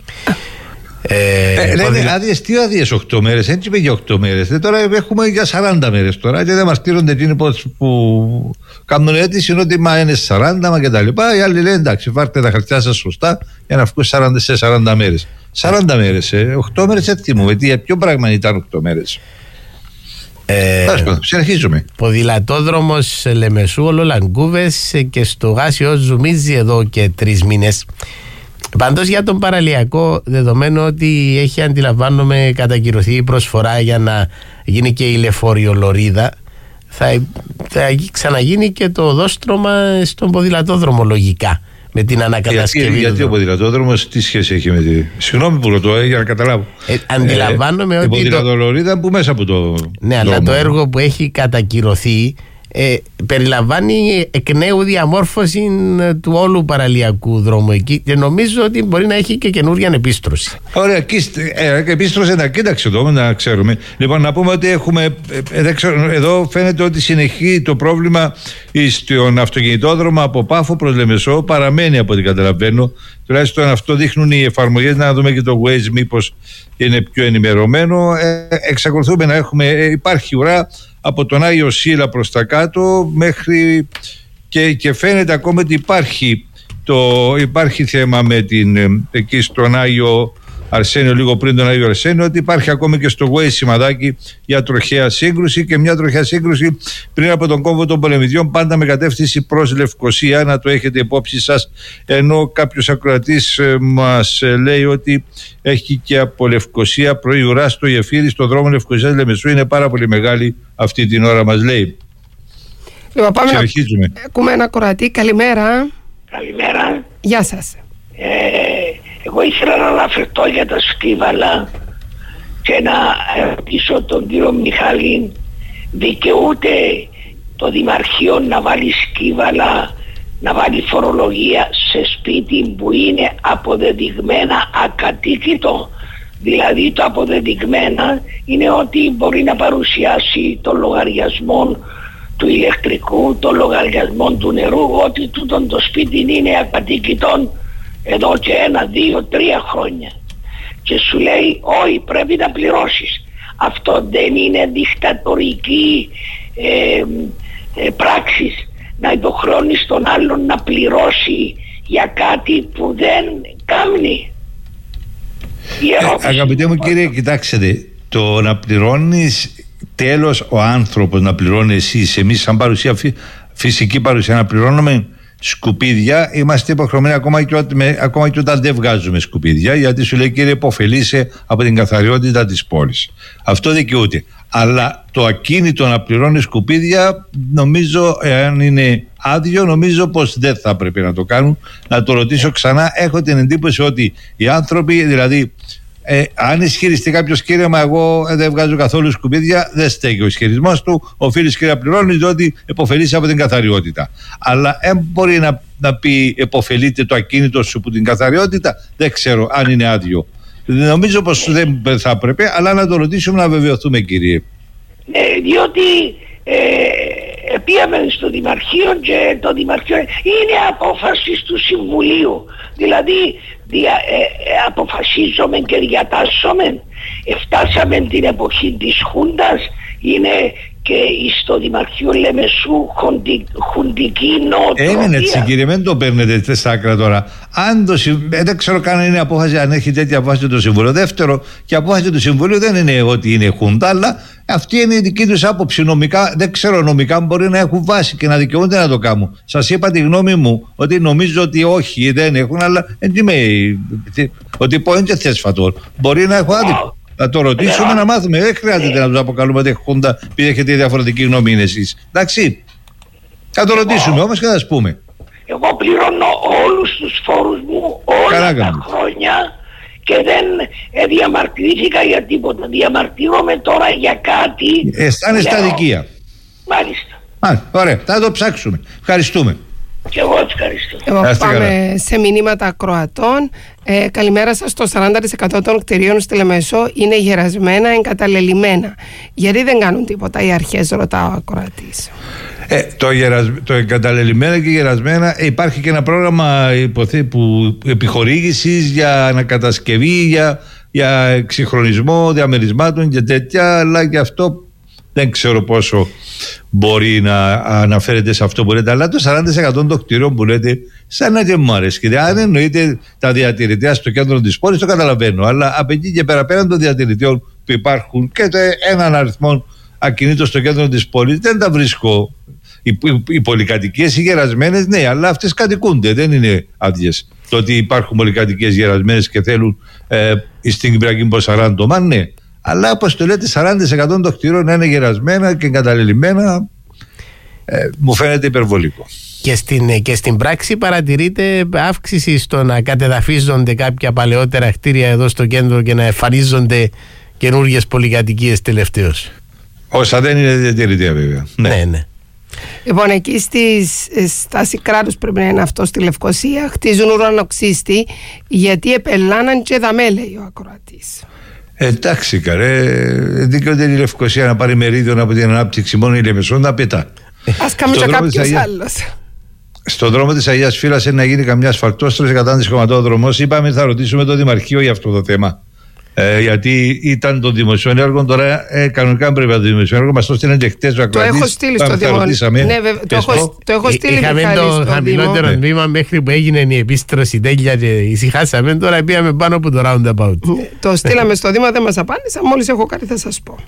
S12: Ε, ε, λέτε ποδηλα... άδειες, τι άδειες οκτώ μέρες, έτσι είπε για οκτώ μέρες. Ε, τώρα έχουμε για σαράντα μέρες τώρα και δεν μας στείλονται εκείνοι που κάνουν αίτηση, είναι ότι μα είναι σαράντα μα και τα λοιπά. Οι άλλοι λένε εντάξει, βάρτε τα χαρτιά σας σωστά για να βγουν σαράντα σε σαράντα μέρες. σαράντα μέρες, ε, οκτώ μέρες έτσι μου, γιατί για ποιο πράγμα ήταν οκτώ μέρες.
S1: Ε,
S12: συνεχίζουμε.
S1: Ποδηλατόδρομος Λεμεσού, Ολολαγκούβες και στο Γάσιο ζουμίζει εδώ και τρεις μήνες. Πάντως για τον παραλιακό, δεδομένου ότι έχει, αντιλαμβάνομαι, κατακυρωθεί η προσφορά για να γίνει και η λεωφοριολωρίδα, θα, θα ξαναγίνει και το οδόστρωμα στον ποδηλατόδρομο λογικά, με την ανακατασκευή.
S12: Γιατί, γιατί ο ποδηλατόδρομος τι σχέση έχει με τη... Συγγνώμη που ρωτώ, ε, για να καταλάβω.
S1: Ε, αντιλαμβάνομαι ε, ότι...
S12: Η ποδηλατολωρίδα που μέσα από το...
S1: Ναι, αλλά το έργο που έχει κατακυρωθεί ε, περιλαμβάνει εκ νέου διαμόρφωση του όλου παραλιακού δρόμου εκεί και νομίζω ότι μπορεί να έχει και καινούργια επίστρωση.
S12: Ωραία, ε, επίστρωση να κοίταξε εδώ να ξέρουμε. Λοιπόν, να πούμε ότι έχουμε ε, δεν ξέρω, εδώ φαίνεται ότι συνεχεί το πρόβλημα στον αυτοκινητόδρομο από Πάφο προς Λεμεσό, παραμένει από ό,τι καταλαβαίνω. Τουλάχιστον αυτό δείχνουν οι εφαρμογές, να δούμε και το Waze μήπως είναι πιο ενημερωμένο. Ε, εξακολουθούμε να έχουμε, ε, υπάρχει ουρά από τον Άγιο Σύλλα προς τα κάτω μέχρι και, και φαίνεται ακόμα ότι υπάρχει, το, υπάρχει θέμα με την, εκεί στον Άγιο Αρσένιο, λίγο πριν τον Άγιο Αρσένιο, ότι υπάρχει ακόμα και στο Waze σημαδάκι για τροχαία σύγκρουση και μια τροχαία σύγκρουση πριν από τον κόμβο των Πολεμιδιών, πάντα με κατεύθυνση προς Λευκοσία, να το έχετε υπόψη σας, ενώ κάποιος ακροατής ε, μας ε, λέει ότι έχει και από Λευκοσία προϊουρά στο Γεφύρι, στο δρόμο Λευκοσίας Λεμεσού, είναι πάρα πολύ μεγάλη αυτή την ώρα, μας λέει.
S14: Λοιπόν, πάμε να ακούμε ένα ακροατή. Καλημέρα.
S13: Καλημέρα.
S14: Γεια σας.
S13: Ε, εγώ ήθελα να αναφερθώ για τα σκύβαλα και να ρωτήσω τον κύριο Μιχάλη, δικαιούται το Δημαρχείο να βάλει σκύβαλα, να βάλει φορολογία σε σπίτι που είναι αποδεδειγμένα ακατοίκητο? Δηλαδή το αποδεδειγμένα είναι ότι μπορεί να παρουσιάσει το λογαριασμό του ηλεκτρικού, το λογαριασμό του νερού, ότι τούτον το σπίτι είναι ακατοίκητο εδώ και ένα, δύο, τρία χρόνια, και σου λέει όχι, πρέπει να πληρώσεις. Αυτό δεν είναι δικτατορική ε, ε, πράξη, να υποχρεώνεις τον άλλον να πληρώσει για κάτι που δεν κάνει?
S12: Ε, αγαπητέ μου κύριε, κοιτάξτε, το να πληρώνεις τέλος ο άνθρωπος, να πληρώνει εσείς, εμείς σαν παρουσία, φυσική παρουσία, να πληρώνουμε σκουπίδια, είμαστε υποχρεωμένοι ακόμα και, με, ακόμα και όταν δεν βγάζουμε σκουπίδια, γιατί σου λέει κύριε υποφελείσαι από την καθαριότητα της πόλης. Αυτό δικαιούται. Αλλά το ακίνητο να πληρώνει σκουπίδια, νομίζω, εάν είναι άδειο, νομίζω πως δεν θα πρέπει να το κάνουν. Να το ρωτήσω ξανά. Έχω την εντύπωση ότι οι άνθρωποι, δηλαδή, Ε, αν ισχυριστεί κάποιο κύριε, μα εγώ δεν βγάζω καθόλου σκουπίδια, δεν στέκει ο ισχυρισμό του. Οφείλει κύριε να πληρώνει, διότι επωφελείσαι από την καθαριότητα. Αλλά δεν μπορεί να, να πει επωφελείται το ακίνητο σου από την καθαριότητα. Δεν ξέρω αν είναι άδειο. Νομίζω πως δεν θα έπρεπε, αλλά να το ρωτήσουμε να βεβαιωθούμε, κύριε.
S13: Ναι, διότι ε, πήγαμε στο Δημαρχείο και το Δημαρχείο είναι απόφαση του Συμβουλίου. Δηλαδή δια, ε, ε, αποφασίζουμε και διατάσσουμε. Φτάσαμε την εποχή της Χούντας, είναι και στο Δημαρχείο Λεμεσού χοντι, χουντική νοοτροπία.
S12: Είναι έτσι, κύριε, μην το παίρνετε στα άκρα τώρα. Αν το, δεν ξέρω καν αν είναι απόφαση, αν έχει τέτοια απόφαση το Συμβούλιο. Δεύτερο, και η απόφαση του Συμβουλίου δεν είναι ότι είναι Χούντα, αλλά αυτή είναι η δική του άποψη. Νομικά, δεν ξέρω, νομικά μπορεί να έχουν βάση και να δικαιούνται να το κάνουν. Σας είπα τη γνώμη μου, ότι νομίζω ότι όχι, δεν έχουν, αλλά δεν είμαι. Ότι πω είναι θέσφατο. Μπορεί να έχω άδικο. Να το ρωτήσουμε, yeah. να μάθουμε. Δεν χρειάζεται yeah. να του αποκαλούμε ότι Χούντα, επειδή έχετε διαφορετική γνώμη είναι εσείς. Εντάξει. Θα το ρωτήσουμε όμως και θα σας πούμε.
S13: Εγώ πληρώνω όλους τους φόρους μου όλα Καλά, τα χρόνια και δεν ε, διαμαρτυρήθηκα για τίποτα. Διαμαρτύρομαι τώρα για κάτι.
S12: Αισθάνεσαι στα αδικία.
S13: Μάλιστα.
S12: Α, ωραία. Θα το ψάξουμε. Ευχαριστούμε.
S13: Και εγώ έτσι ευχαριστώ.
S14: Εγώ πάμε καλά. Σε μηνύματα ακροατών. Ε, καλημέρα σας. Το σαράντα τοις εκατό των κτηρίων στη Λεμεσό είναι γερασμένα, εγκαταλελειμμένα. Γιατί δεν κάνουν τίποτα οι αρχές, ρωτάω ο ακροατής.
S12: Ε, το, γερασ... το εγκαταλελειμμένα και γερασμένα, ε, υπάρχει και ένα πρόγραμμα υποθέ... που... επιχορήγησης για ανακατασκευή, για, για εξυγχρονισμό διαμερισμάτων και τέτοια, αλλά και αυτό δεν ξέρω πόσο μπορεί να αναφέρεται σε αυτό που λέτε, αλλά το σαράντα τοις εκατό των κτηρίων που λέτε, σαν να και μου αρέσει. Αν εννοείται τα διατηρητέα στο κέντρο της πόλης, το καταλαβαίνω, αλλά από εκεί και πέρα, πέραν των διατηρητών που υπάρχουν και το έναν αριθμό ακινήτων στο κέντρο της πόλης, δεν τα βρίσκω. Οι, οι, οι πολυκατοικίες οι γερασμένες, ναι, αλλά αυτές κατοικούνται, δεν είναι άδειες. Το ότι υπάρχουν πολυκατοικίες γερασμένες και θέλουν ε, στην Κυπριακή Ποσαράντομα, ναι. Αλλά όπως το λέτε, σαράντα τοις εκατό των κτηρίων να είναι γερασμένα και εγκαταλελειμμένα, ε, μου φαίνεται υπερβολικό.
S1: Και στην, και στην πράξη παρατηρείται αύξηση στο να κατεδαφίζονται κάποια παλαιότερα κτίρια εδώ στο κέντρο και να εμφανίζονται καινούργιες πολυκατοικίες τελευταίως.
S12: Όσα δεν είναι διατηρητεία, βέβαια.
S1: Ναι, ναι. ναι.
S14: Λοιπόν, εκεί στη στάση κράτους πρέπει να είναι αυτό στη Λευκοσία. Χτίζουν ουρανοξύστη γιατί επελάναν και δαμέ, λέει ο ακροατής.
S12: Εντάξει, καρέ, δίκαιο η Λευκοσία να πάρει μερίδιο από την ανάπτυξη μόνο η Λεμεσό να πετά.
S14: Ας κάνουμε και κάποιος άλλος.
S12: Στον δρόμο της Αγίας Φύλας να γίνει καμιά ασφαλτόστρωση κατά της χωματόδρομος. Είπαμε θα ρωτήσουμε το Δημαρχείο για αυτό το θέμα. Ε, γιατί ήταν το δημοσίων έργων, τώρα ε, κανονικά πρέπει να το δημοσίων έργο. Μας το στείλαν και χτες ο Ακροατής.
S14: Το έχω στείλει στο Δημοσίων. Ναι, το, έχω, το έχω στείλει.
S1: Είχαμε το χαμηλότερο ναι. τμήμα μέχρι που έγινε η επίστρωση τέλεια και ησυχάσαμε. Τώρα πήγαμε πάνω από το roundabout.
S14: Ναι, το στείλαμε στο Δήμα, δεν μας απάντησα. Μόλις έχω κάτι θα σας πω.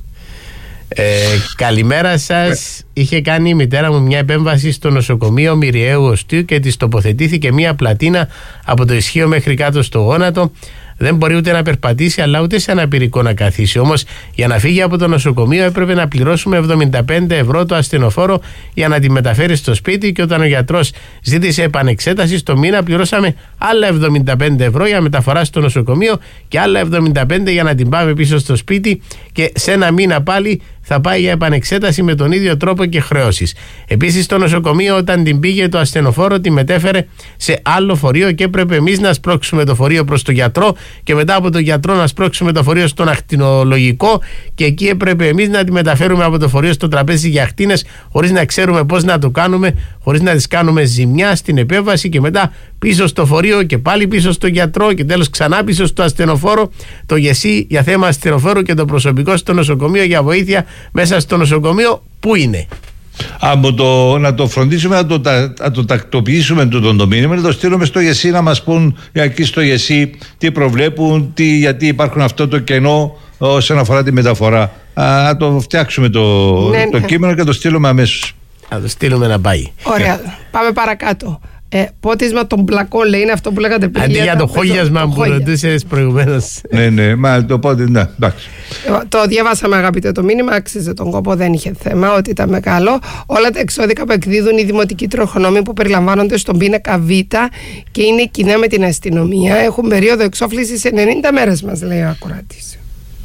S1: Ε, καλημέρα σας. Είχε κάνει η μητέρα μου μια επέμβαση στο νοσοκομείο Μυριαίου Οστίου και της τοποθετήθηκε μια πλατίνα από το ισχύο μέχρι κάτω στο γόνατο. Δεν μπορεί ούτε να περπατήσει αλλά ούτε σε αναπηρικό να καθίσει. Όμως για να φύγει από το νοσοκομείο έπρεπε να πληρώσουμε εβδομήντα πέντε ευρώ το ασθενοφόρο για να τη μεταφέρει στο σπίτι, και όταν ο γιατρός ζήτησε επανεξέταση στο μήνα πληρώσαμε άλλα εβδομήντα πέντε ευρώ για μεταφορά στο νοσοκομείο και άλλα εβδομήντα πέντε για να την πάμε πίσω στο σπίτι, και σε ένα μήνα πάλι θα πάει για επανεξέταση με τον ίδιο τρόπο και χρεώσεις. Επίσης στο νοσοκομείο όταν την πήγε το ασθενοφόρο τη μετέφερε σε άλλο φορείο και έπρεπε εμείς να σπρώξουμε το φορείο προς τον γιατρό και μετά από τον γιατρό να σπρώξουμε το φορείο στον ακτινολογικό, και εκεί έπρεπε εμείς να τη μεταφέρουμε από το φορείο στο τραπέζι για ακτίνες χωρίς να ξέρουμε πώς να το κάνουμε, χωρίς να τις κάνουμε ζημιά στην επέμβαση, και μετά πίσω στο φορείο και πάλι πίσω στο γιατρό και τέλος ξανά πίσω στο ασθενοφόρο, το γεσί για θέμα ασθενοφόρου και το προσωπικό στο νοσοκομείο για βοήθεια μέσα στο νοσοκομείο. Πού είναι?
S12: Από το, να το φροντίσουμε, να το, να το τακτοποιήσουμε το, το, το μήνυμα, να το στείλουμε στο ΓΕΣΥ να μας πούν εκεί στο ΓΕΣΥ τι προβλέπουν, τι, γιατί υπάρχουν αυτό το κενό όσον αφορά τη μεταφορά. Να το φτιάξουμε το, ναι, το ναι. κείμενο και το στείλουμε αμέσως.
S1: Να το στείλουμε να πάει.
S14: Ωραία, πάμε παρακάτω. Ε, πότισμα των πλακών, λέει, είναι αυτό που λέγατε πριν.
S1: Αντί για το χόλιασμα που ρωτούσες προηγουμένως.
S12: Ναι, ναι, μα το πότε, ναι, εντάξει.
S14: Το διαβάσαμε, αγαπητέ, το μήνυμα, άξιζε τον κόπο, δεν είχε θέμα, ότι ήταν μεγάλο. Όλα τα εξώδικα που εκδίδουν οι δημοτικοί τροχονόμοι που περιλαμβάνονται στον πίνακα Β και είναι κοινά με την αστυνομία έχουν περίοδο εξόφλησης ενενήντα μέρες, μας λέει ο ακροατής.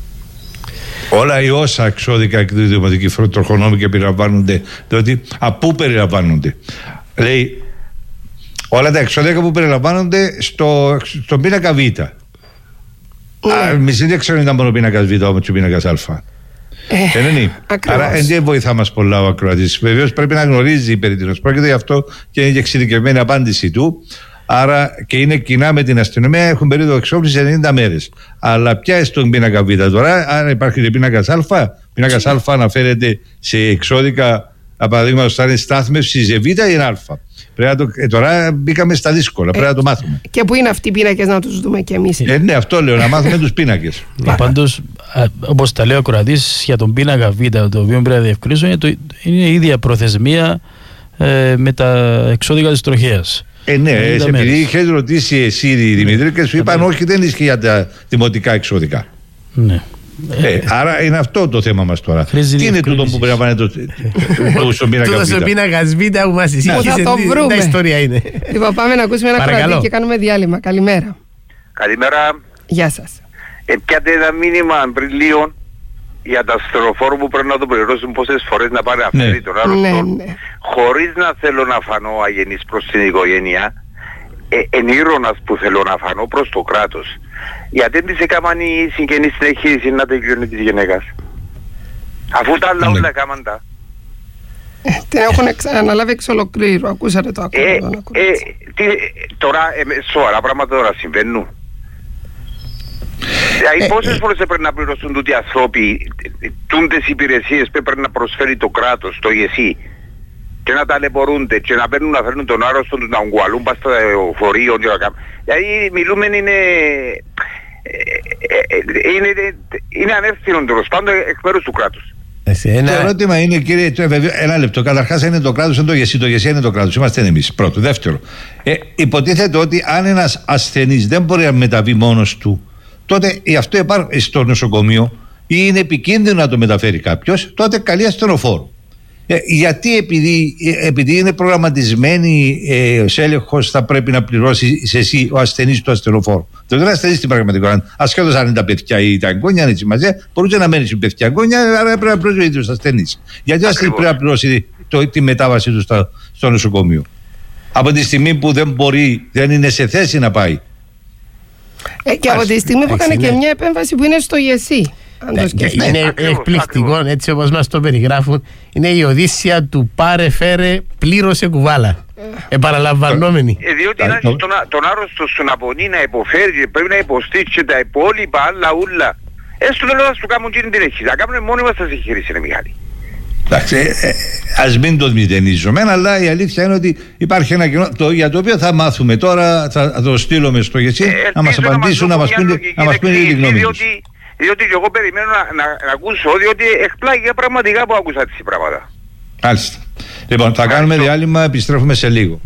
S12: Όλα οι όσα εξώδικα εκδίδουν οι δημοτικοί τροχονόμοι και περιλαμβάνονται, διότι από πού περιλαμβάνονται. Λέει, όλα τα εξώδικα που περιλαμβάνονται στο, στον πίνακα Β. Ναι. Μισή δεν ξέρω αν ήταν μόνο πίνακας Β, όμως και πίνακας Α. Ε, δεν είναι. Άρα δεν βοηθά μας πολλά ο ακροατής. Βεβαίως πρέπει να γνωρίζει περί τίνος πρόκειται, γι' αυτό και είναι και εξειδικευμένη απάντηση του. Άρα και είναι κοινά με την αστυνομία, έχουν περίοδο εξόπλισης ενενήντα μέρες. Αλλά ποια είναι στον πίνακα Β τώρα, αν υπάρχει και πίνακας Α, πίνακας Α αναφέρεται σε εξώδικα, παραδείγματος θα είναι στάθμευση σε Β ή είναι Α. Πρέπει να το, ε, τώρα μπήκαμε στα δύσκολα, ε, πρέπει να το μάθουμε.
S14: Και πού είναι αυτοί οι πίνακες να τους δούμε κι εμείς.
S12: Ε, ναι, αυτό λέω, να μάθουμε τους πίνακες.
S2: Πάντως, όπως τα λέει ο κροατής, για τον πίνακα Β, το οποίο πρέπει να διευκρινίσω, είναι, το, είναι η ίδια προθεσμία ε, με τα εξώδικα της τροχέας.
S12: Ε, ναι, επειδή είχες ρωτήσει εσύ, Δημήτρη, και σου είπαν όχι, δεν ισχύει για τα δημοτικά εξώδικα.
S2: Ναι.
S12: Ε, άρα είναι αυτό το θέμα μας τώρα.
S2: Χρήζει
S12: τι είναι τούτο που πρέπει να πάνε το, το στον πίνακα Β.
S1: Τούτο στον πίνακα Β που μας εισήγησε, τι ιστορία είναι.
S14: Λοιπόν, πάμε να ακούσουμε ένα κρατή και κάνουμε διάλειμμα. Καλημέρα.
S17: Καλημέρα.
S14: Γεια σας.
S17: Ε, πιάτε ένα μήνυμα πριν λίγο για τα ασθενοφόρο που πρέπει να το πληρώσουν πόσες φορές να πάνε να φέρει τον άρρωστο. Ναι, ναι. Χωρίς να θέλω να φανώ αγενής προς την οικογένεια, ε, εν ήρωνας που θέλω να φανώ προς το κράτος. Γιατί δεν της έκαναν οι συγγενείς στην εγχείρηση να τελειώνει της γυναίκας. Αφού τα άλλα όλα έκαναν τα.
S14: Ε, την έχουν αναλάβει εξ ολοκλήρου, ακούσατε το ακόμα.
S17: Ε, ε, τι, τώρα, ε, σοβαρά πράγματα τώρα συμβαίνουν. Δηλαδή πόσες φορές έπρεπε να πληρώσουν τούτοι άνθρωποι τούντες υπηρεσίες που έπρεπε να προσφέρει το κράτος, το ΓΕΣΥ, και να ταλαιπωρούνται και να παίρνουν να φέρνουν τον άρρωστο του να ογκουαλούν πας στα φορείο. Δηλαδή μιλούμε είναι είναι, είναι ανεύθυνο τέλος πάντων εκ μέρους του κράτους.
S12: Ένα... Το ερώτημα είναι, κύριε, ένα λεπτό. Καταρχάς είναι το κράτος, είναι το ΓΕΣΥ. Το ΓΕΣΥ είναι το κράτος. Είμαστε εμείς. Πρώτο. Δεύτερο. Ε, υποτίθεται ότι αν ένας ασθενής δεν μπορεί να μεταβεί μόνος του, τότε αυτό υπάρχει στο νοσοκομείο ή είναι επικίνδυνο να το μεταφέρει κάποιος, τότε καλεί ασθενοφόρο. Ε, γιατί επειδή, επειδή είναι προγραμματισμένη ε, ο έλεγχος θα πρέπει να πληρώσει σε εσύ ο ασθενής του ασθενοφόρου. Το δεν ασθενής στην πραγματικότητα. Ασχέτως αν είναι τα παιδιά ή τα εγγόνια, αν είναι σημασία, μπορούσε να μένει στην παιδιά εγγόνια, αλλά πρέπει να πληρώσει ο ίδιος ασθενής. Γιατί ο ασθενής πρέπει να πληρώσει το, τη μετάβαση του στο, στο νοσοκομείο. Από τη στιγμή που δεν μπορεί, δεν είναι σε θέση να πάει.
S14: Ε, και από τη στιγμή που έκανε και μια επέμβαση που είναι στο ΓΕΣΥ.
S1: Ναι, είναι εκπληκτικό, έτσι όπως μας το περιγράφουν. Είναι η Οδύσσια του πάρε φέρε πλήρωσε κουβάλα. Επαναλαμβανόμενη.
S17: Ε, διότι να έχει τον, τον άρρωστο σου να πονεί, να υποφέρει, πρέπει να υποστήξει τα υπόλοιπα άλλα ούλα. Έστω δεν θα σου κάνουν και την έχει. Θα κάνουν μόνοι μας τα συγχειρήσει, είναι Μιχάλη.
S12: Εντάξει, ε, ε, ας μην το μηδενίζουμε, αλλά η αλήθεια είναι ότι υπάρχει ένα κοινό το, για το οποίο θα μάθουμε τώρα, θα, θα το στείλουμε στο ΓΕΣΥ, ε, να μας απαντήσουν, να μας πούν τη γνώμη τους.
S17: Διότι και εγώ περιμένω να, να, να ακούσω, διότι εκπλάγει πραγματικά που άκουσα τις πράγματα.
S12: Μάλιστα. Λοιπόν, θα κάνουμε διάλειμμα, επιστρέφουμε σε λίγο.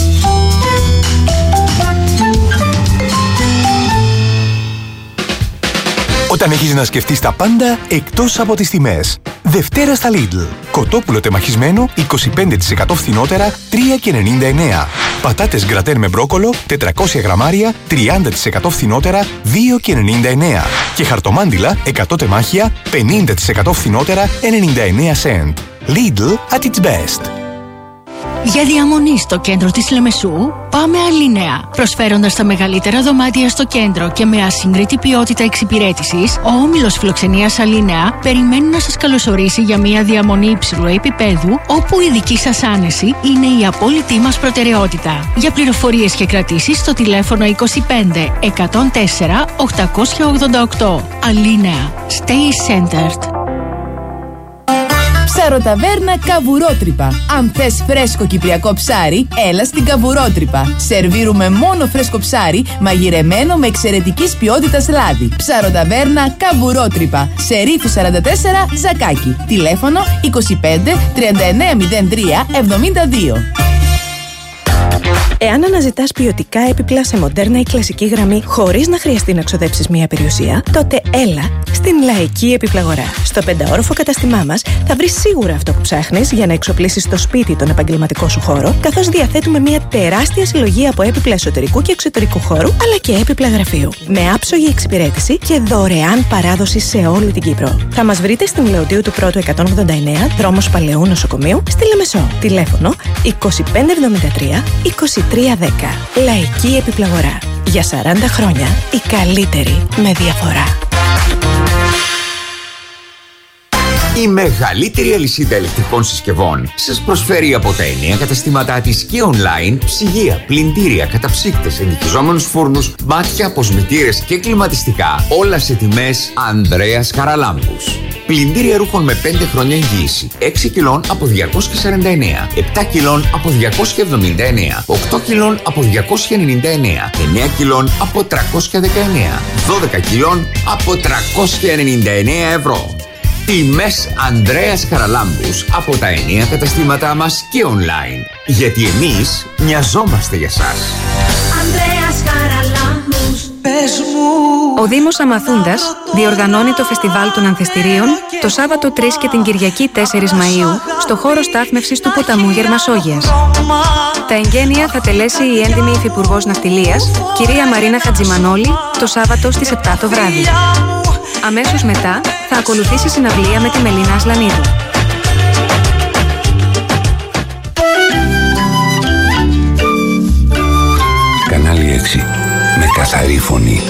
S11: Όταν έχεις να σκεφτείς τα πάντα εκτός από τις τιμές. Δευτέρα στα Lidl. Κοτόπουλο τεμαχισμένο είκοσι πέντε τοις εκατό φθηνότερα τρία και ενενήντα εννέα. Πατάτες γκρατέρ με μπρόκολο τετρακόσια γραμμάρια τριάντα τοις εκατό φθηνότερα δύο και ενενήντα εννέα. Και χαρτομάντιλα εκατό τεμάχια πενήντα τοις εκατό φθηνότερα ενενήντα εννέα σεντ. Lidl at its best.
S18: Για διαμονή στο κέντρο της Λεμεσού, πάμε Αλίνεα. Προσφέροντας τα μεγαλύτερα δωμάτια στο κέντρο και με ασύγκριτη ποιότητα εξυπηρέτησης, ο όμιλος φιλοξενίας Αλίνεα περιμένει να σας καλωσορίσει για μια διαμονή υψηλού επίπεδου, όπου η δική σας άνεση είναι η απόλυτη μας προτεραιότητα. Για πληροφορίες και κρατήσεις στο τηλέφωνο είκοσι πέντε εκατόν τέσσερα οκτακόσια ογδόντα οκτώ. Αλίνεα. Stay centered.
S20: Ψαροταβέρνα Καβουρότρυπα. Αν θες φρέσκο κυπριακό ψάρι, έλα στην Καβουρότρυπα. Σερβίρουμε μόνο φρέσκο ψάρι, μαγειρεμένο με εξαιρετικής ποιότητας λάδι. Ψαροταβέρνα Καβουρότρυπα. Σε Ρήφου σαράντα τέσσερα, Ζακάκι. Τηλέφωνο είκοσι πέντε τριάντα εννέα μηδέν τρία εβδομήντα δύο.
S21: Εάν αναζητάς ποιοτικά έπιπλα σε μοντέρνα ή κλασική γραμμή χωρίς να χρειαστεί να ξοδέψεις μία περιουσία, τότε έλα στην Λαϊκή Επιπλαγορά. Στο πενταόροφο καταστημά μας θα βρεις σίγουρα αυτό που ψάχνεις για να εξοπλίσεις το σπίτι τον επαγγελματικό σου χώρο, καθώς διαθέτουμε μία τεράστια συλλογή από έπιπλα εσωτερικού και εξωτερικού χώρου, αλλά και έπιπλα γραφείου. Με άψογη εξυπηρέτηση και δωρεάν παράδοση σε όλη την Κύπρο. Θα μας βρείτε στην Λεωτίου του Πρώτου εκατόν ογδόντα εννέα, δρόμος Παλαιού Νοσοκομείου, στη Λεμεσό. Τηλέφωνο είκοσι πέντε εβδομήντα τρία είκοσι τρία δέκα. Λαϊκή Επιπλαγορά. Για σαράντα χρόνια η καλύτερη με διαφορά.
S3: Η μεγαλύτερη αλυσίδα ηλεκτρικών συσκευών σας προσφέρει από τα εννέα καταστήματά της και online ψυγεία, πλυντήρια, καταψύκτες, ενοικιζόμενους φούρνους, μάτια, αποσμητήρες και κλιματιστικά, όλα σε τιμές Ανδρέας Χαραλάμπους. Πλυντήρια ρούχων με πέντε χρόνια εγγύηση, έξι κιλών από διακόσια σαράντα εννέα, επτά κιλών από διακόσια εβδομήντα εννέα, οκτώ κιλών από διακόσια ενενήντα εννέα, εννέα κιλών από τριακόσια δεκαεννέα, δώδεκα κιλών από τριακόσια ενενήντα εννέα ευρώ. Τιμές Ανδρέας Χαραλάμπους από τα εννέα καταστήματά μας και online. Γιατί εμείς νοιαζόμαστε για σας.
S4: Ανδρέας Χαραλάμπους, πες μου.
S6: Ο Δήμος Αμαθούντας διοργανώνει το Φεστιβάλ των Ανθιστηρίων το Σάββατο τρεις και την Κυριακή τέσσερις Μαΐου στο χώρο στάθμευσης του ποταμού Γερμασόγειας. Τα εγγένεια θα τελέσει η έντιμη Υφυπουργός Ναυτιλίας, κυρία Μαρίνα Χατζημανόλη, το Σάββατο στις επτά το βράδυ. Αμέσως μετά θα ακολουθήσει συναυλία με τη Μελίνα Ασλανίδου.
S9: Κανάλι έξι. Με καθαρή φωνή.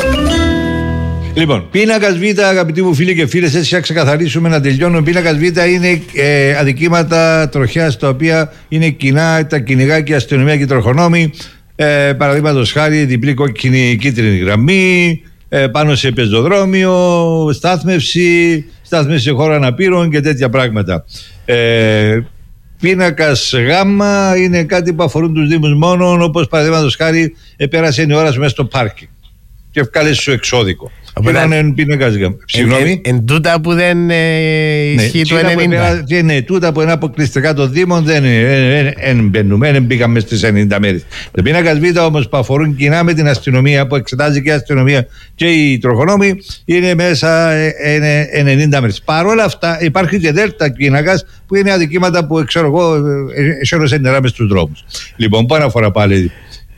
S12: Λοιπόν, πίνακας Β, αγαπητοί μου φίλοι και φίλες, έτσι να ξεκαθαρίσουμε να τελειώνουμε. Πίνακας Β είναι ε, αδικήματα τροχιάς τα οποία είναι κοινά, τα κυνηγά και αστυνομία και τροχονόμοι. Ε, Παραδείγματος χάρη, διπλή κόκκινη κίτρινη γραμμή, ε, πάνω σε πεζοδρόμιο, στάθμευση, στάθμευση σε χώρο αναπήρων και τέτοια πράγματα. Ε, Πίνακας Γ είναι κάτι που αφορούν τους Δήμους μόνο, όπως παραδείγματος χάρη, επέρασε η ώρα σου μέσα στο πάρκινγκ και ευκάλεσε σου εξώδικο. Είναι πίνακας Γ. Συγγνώμη.
S1: Εν τούτα που δεν ισχύει το ενενήντα.
S12: Ναι, τούτα που είναι αποκλειστικά των Δήμων δεν μπαίνουμε, δεν μπήκαμε στις ενενήντα μέρες. Το πίνακας Β όμως που αφορούν κοινά με την αστυνομία, που εξετάζει και η αστυνομία και οι τροχονόμοι, είναι μέσα ενενήντα μέρες. Παρ' όλα αυτά υπάρχει και δέλτα πίνακας που είναι αδικήματα που ξέρω εγώ εσέρωσαν νερά μες στους δρόμους. Λοιπόν, πάνω αφορά πάλι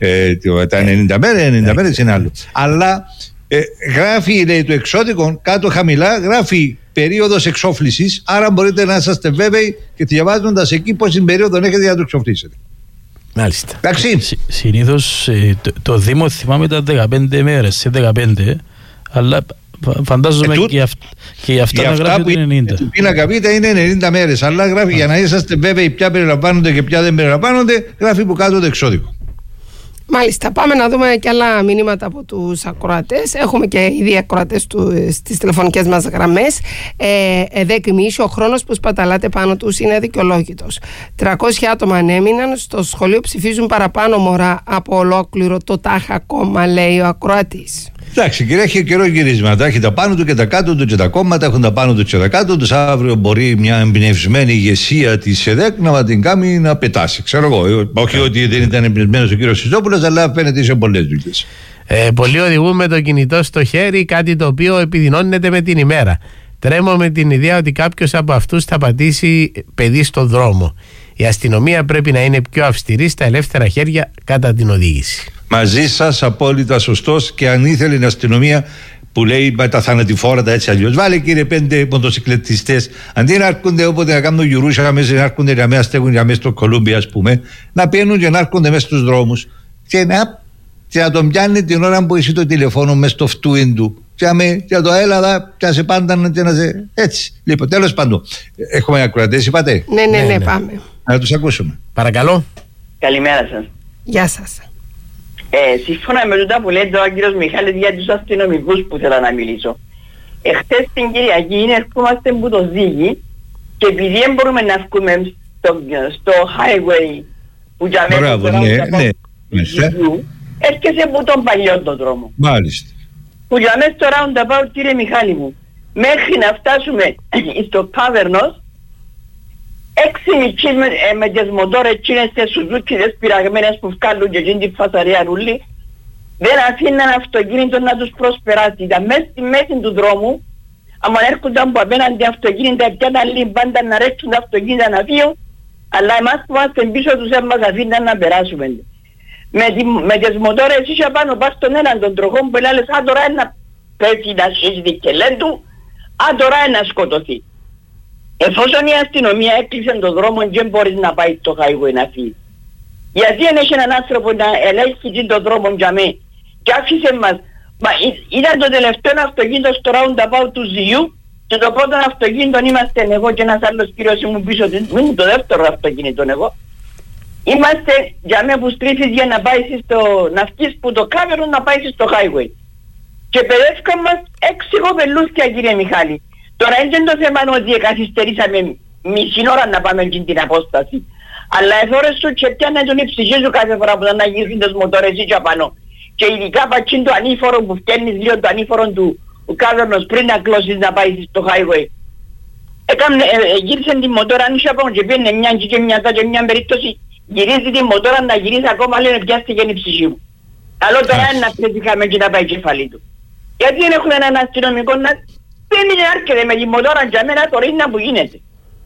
S12: τα ενενήντα μέρες, ενενήντα μέρες είναι άλλο. Αλλά Ε, γράφει, λέει, το εξώδικο κάτω χαμηλά, γράφει περίοδος εξόφλησης, άρα μπορείτε να είσαστε βέβαιοι και διαβάζοντας εκεί πόση περίοδο έχετε για να το εξοφλήσετε.
S1: Μάλιστα.
S12: Εντάξει.
S2: Συνήθως ε, το, το Δήμο θυμάμαι τα δεκαπέντε μέρες, σε δεκαπέντε, αλλά φαντάζομαι ε, και, αυ, και αυτά να γράφει το ενενήντα.
S12: Το πίνακα Β είναι ενενήντα μέρες, αλλά γράφει, για να είσαστε βέβαιοι ποια περιλαμβάνονται και ποια δεν περιλαμβάνονται, γράφει που κάτω το εξώδικο.
S14: Μάλιστα, πάμε να δούμε και άλλα μηνύματα από τους ακροατές. Έχουμε και ήδη ακροατές του, στις τηλεφωνικές μας γραμμές. Ε, Εδέκριμη, ο χρόνος που σπαταλάτε πάνω τους είναι αδικαιολόγητος. τριακόσια άτομα ανέμειναν, στο σχολείο ψηφίζουν παραπάνω μωρά από ολόκληρο το τάχα κόμμα, λέει ο ακροατής.
S12: Εντάξει, κύριε, έχει καιρό γυρίσματα. Έχει τα πάνω του και τα κάτω του και τα κόμματα έχουν τα πάνω του και τα κάτω του. Αύριο μπορεί μια εμπνευσμένη ηγεσία της ΕΔΕΚ να την κάνει να πετάσει. Ξέρω εγώ. Όχι ότι δεν ήταν εμπνευσμένος ο κύριος Σιζόπουλος, αλλά φαίνεται σε πολλές δουλειές.
S1: Ε, πολλοί οδηγούν με το κινητό στο χέρι, κάτι το οποίο επιδεινώνεται με την ημέρα. Τρέμω με την ιδέα ότι κάποιος από αυτούς θα πατήσει παιδί στον δρόμο. Η αστυνομία πρέπει να είναι πιο αυστηρή στα ελεύθερα χέρια κατά την οδήγηση.
S12: Μαζί σας, απόλυτα σωστός, και αν ήθελε η αστυνομία που λέει με τα θανατηφόρα τα έτσι αλλιώς, βάλε κύριε πέντε μοτοσυκλετιστές, αντί να έρχονται όποτε να κάνουν γιουρούσια μέσα, να έρχονται για μέσα, στέγουν για μέσα στο Κολούμπια, ας πούμε, να πιένουν και να έρχονται μέσα στους δρόμους και να, και να τον πιάνει την ώρα που εσύ το τηλεφώνο μέσα στο φτούιν του. Και να το έλα, και να σε πάντα και να σε. Έτσι. Λοιπόν, τέλος πάντων. Έχουμε ακροατές, είπατε.
S14: Ναι, ναι, ναι, ναι, πάμε.
S12: Να τους ακούσουμε.
S1: Παρακαλώ.
S7: Καλημέρα σας.
S14: Γεια σας.
S7: Ε, σύμφωνα με τούτα που λέει ο κύριος Μιχάλης για τους αστυνομικούς που θέλω να μιλήσω. Εχθές την Κυριακή είναι ερχόμαστε από το Ζήγη και επειδή δεν μπορούμε να βγούμε στο, στο highway που για μέσα
S12: Μπράβο, ναι, ναι, ναι.
S7: έρχεσαι από τον παλιό τον δρόμο.
S12: Μάλιστα.
S7: Που για μέσα στο roundabout, κύριε Μιχάλη μου, μέχρι να φτάσουμε στο Πάβερνος, έξι μητσί με, ε, με τις μοτόρες εκείνες τις σουζούκιδες πειραγμένες που βγάλουν και εκείνη τη φασαρία ρούλη, δεν αφήναν αυτοκίνητο να τους προσπεράσει. Ήταν μέσα στη μέση του δρόμου, άμα έρχονταν από απέναντι αυτοκίνητα, πιάταν λίγο πάντα να ρέξουν τα αυτοκίνητα να φύγουν, αλλά εμάς που είμαστε πίσω τους δεν μας αφήναν να περάσουμε. Με, τη, με τις μοτόρες είσαι πάνω πας στον έναν των τροχών που έλεγες «Α, τώρα να πέφτει να σχίσει και λένε του, α, τώρα να σκοτωθεί». Εφόσον η αστυνομία έκλεισε τον δρόμο δεν μπορείς να πάει το highway να φύγει. Γιατί δεν έχει έναν άνθρωπο να ελέγχει τον δρόμο για μέ, και άφησε μας. Μα ήταν το τελευταίο αυτοκίνητο στο roundabout του Ζιού και το πρώτο αυτοκίνητο είμαστε εγώ και ένας άλλος κύριος μου πίσω, μην το δεύτερο αυτοκίνητο εγώ. Είμαστε για μένα που στρίφεις για να πάει στο, να βγεις που το κάμερο να πάει στο highway. Και παιδεύκαν μας έξι κοπελούθια κύριε Μιχάλη. Τώρα είναι το θέμα ότι καθυστερήσαμε μισή ώρα να πάμε στην την απόσταση. Αλλά εθώρες σου και πιάνε τον ψυχή σου κάθε φορά που να γυρίσουν τις μοτόρες ή και απάνω. Και ειδικά πατσίν το ανήφορο που φτιάχνεις λίγο το ανήφορο του κάδωνος πριν να κλώσεις να πάει στο highway. Έκαμε, ε, ε, γύρισαν τη μοτόρα αν είχε από και πήγαινε μια και μια και μια περίπτωση γυρίζει τη μοτόρα να γυρίσει ακόμα λένε πιάστηκε η ψυχή μου. Καλό τώρα είναι να πετύχαμε και να πάει η κεφαλή του. Γιατί δεν έχουμε έναν αστυνομικό να δεν είναι άρκεται με τη μοτόρα για μένα τώρα είναι που γίνεται.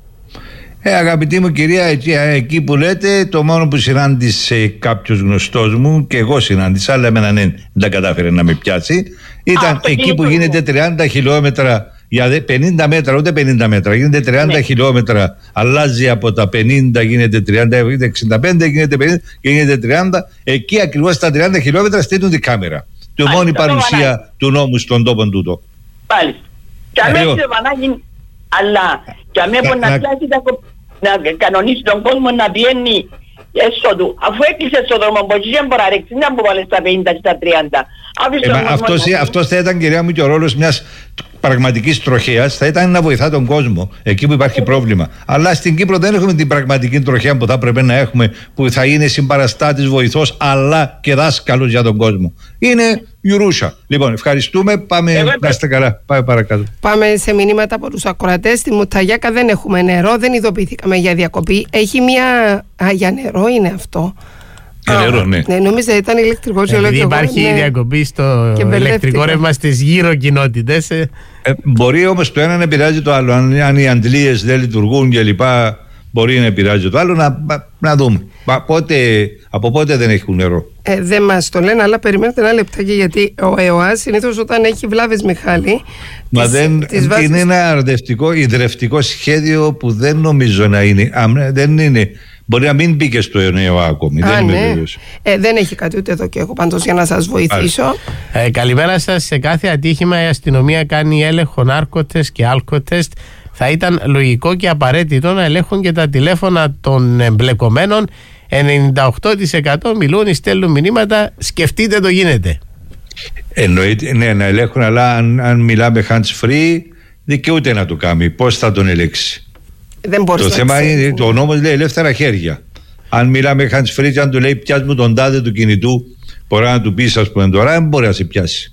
S12: Ε, αγαπητή μου κυρία, εκεί, εκεί που λέτε, το μόνο που συνάντησε κάποιος γνωστός μου και εγώ συνάντησα, αλλά εμένα ναι, δεν κατάφερε να με πιάσει, ήταν Α, εκεί που γίνεται τριάντα χιλιόμετρα για πενήντα μέτρα, ούτε πενήντα μέτρα, γίνεται τριάντα ναι. χιλιόμετρα, αλλάζει από τα πενήντα, γίνεται τριάντα, γίνεται εξήντα πέντε, γίνεται πενήντα και γίνεται τριάντα. Εκεί ακριβώς στα τριάντα χιλιόμετρα στέλνουν την κάμερα. Τη μόνη παρουσία του νόμου στον τόπο τούτο.
S7: Πάλι. Και αμέσως Βανάκη, αλλά και αμέσως να πιάσει τα κοπ... να κανονίσει τον κόσμο να πιένει έσω του. Αφού έκλεισε στον δρόμο, μπορεί δεν μπορεί να ρέξει, δεν μπορεί να βάλει στα πενήντα και στα τριάντα.
S12: Ε, αυτός, να... αυτός θα ήταν, κυρία μου, και ο ρόλος μιας πραγματικής τροχέας, θα ήταν να βοηθά τον κόσμο εκεί που υπάρχει πρόβλημα. Αλλά στην Κύπρο δεν έχουμε την πραγματική τροχέα που θα πρέπει να έχουμε, που θα είναι συμπαραστάτης, βοηθός, αλλά και δάσκαλος για τον κόσμο. Είναι Γιουρούσα. Λοιπόν, ευχαριστούμε. Πάμε Εγώ, να είστε καλά. Πάμε παρακάτω.
S14: Πάμε σε μηνύματα από τους ακροατές. Στη Μουταγιάκα δεν έχουμε νερό, δεν ειδοποιηθήκαμε για διακοπή. Έχει μια. Α, για νερό είναι αυτό.
S12: Για νερό, ναι.
S14: Ναι, νόμιζα ήταν ηλεκτρικό.
S1: Επειδή υπάρχει ναι. διακοπή στο ηλεκτρικό ρεύμα στις γύρω κοινότητες. Ε.
S12: Ε, μπορεί όμως το ένα να επηρεάζει το άλλο. Αν, αν οι αντλίες δεν λειτουργούν και λοιπά, μπορεί να επηρεάζει το άλλο. Να, να δούμε. Μα, πότε, από πότε δεν έχουν νερό.
S14: Ε, δεν μας το λένε, αλλά περιμένετε ένα λεπτάκι, γιατί ο ΕΟΑ συνήθως όταν έχει βλάβες, Μιχάλη.
S12: Μα τις, δεν τις βάσεις... είναι ένα αρδευτικό, ιδρευτικό σχέδιο που δεν νομίζω να είναι. Α, δεν είναι. Μπορεί να μην μπήκε στο ΕΟΑ ακόμη.
S14: Α,
S12: δεν,
S14: ναι. ε, δεν έχει κάτι ούτε εδώ και εγώ πάντως για να σας βοηθήσω.
S1: Ε, καλημέρα σας. Σε κάθε ατύχημα η αστυνομία κάνει έλεγχο νάρκοτεστ και αλκοτεστ. Θα ήταν λογικό και απαραίτητο να ελέγχουν και τα τηλέφωνα των εμπλεκομένων. ενενήντα οκτώ τοις εκατό μιλούν ή στέλνουν μηνύματα. Σκεφτείτε το γίνεται.
S12: Εννοείται, ναι, να ελέγχουν, αλλά αν, αν μιλάμε hands free, δικαιούται να το κάνει. Πώς θα τον ελέγξει.
S14: Δεν
S12: το θέμα είναι, το νόμος λέει ελεύθερα χέρια. Αν μιλάμε hands free, αν του λέει πιάσ' μου τον τάδε του κινητού, μπορεί να του πει, ας πούμε, τώρα δεν μπορεί να σε πιάσει.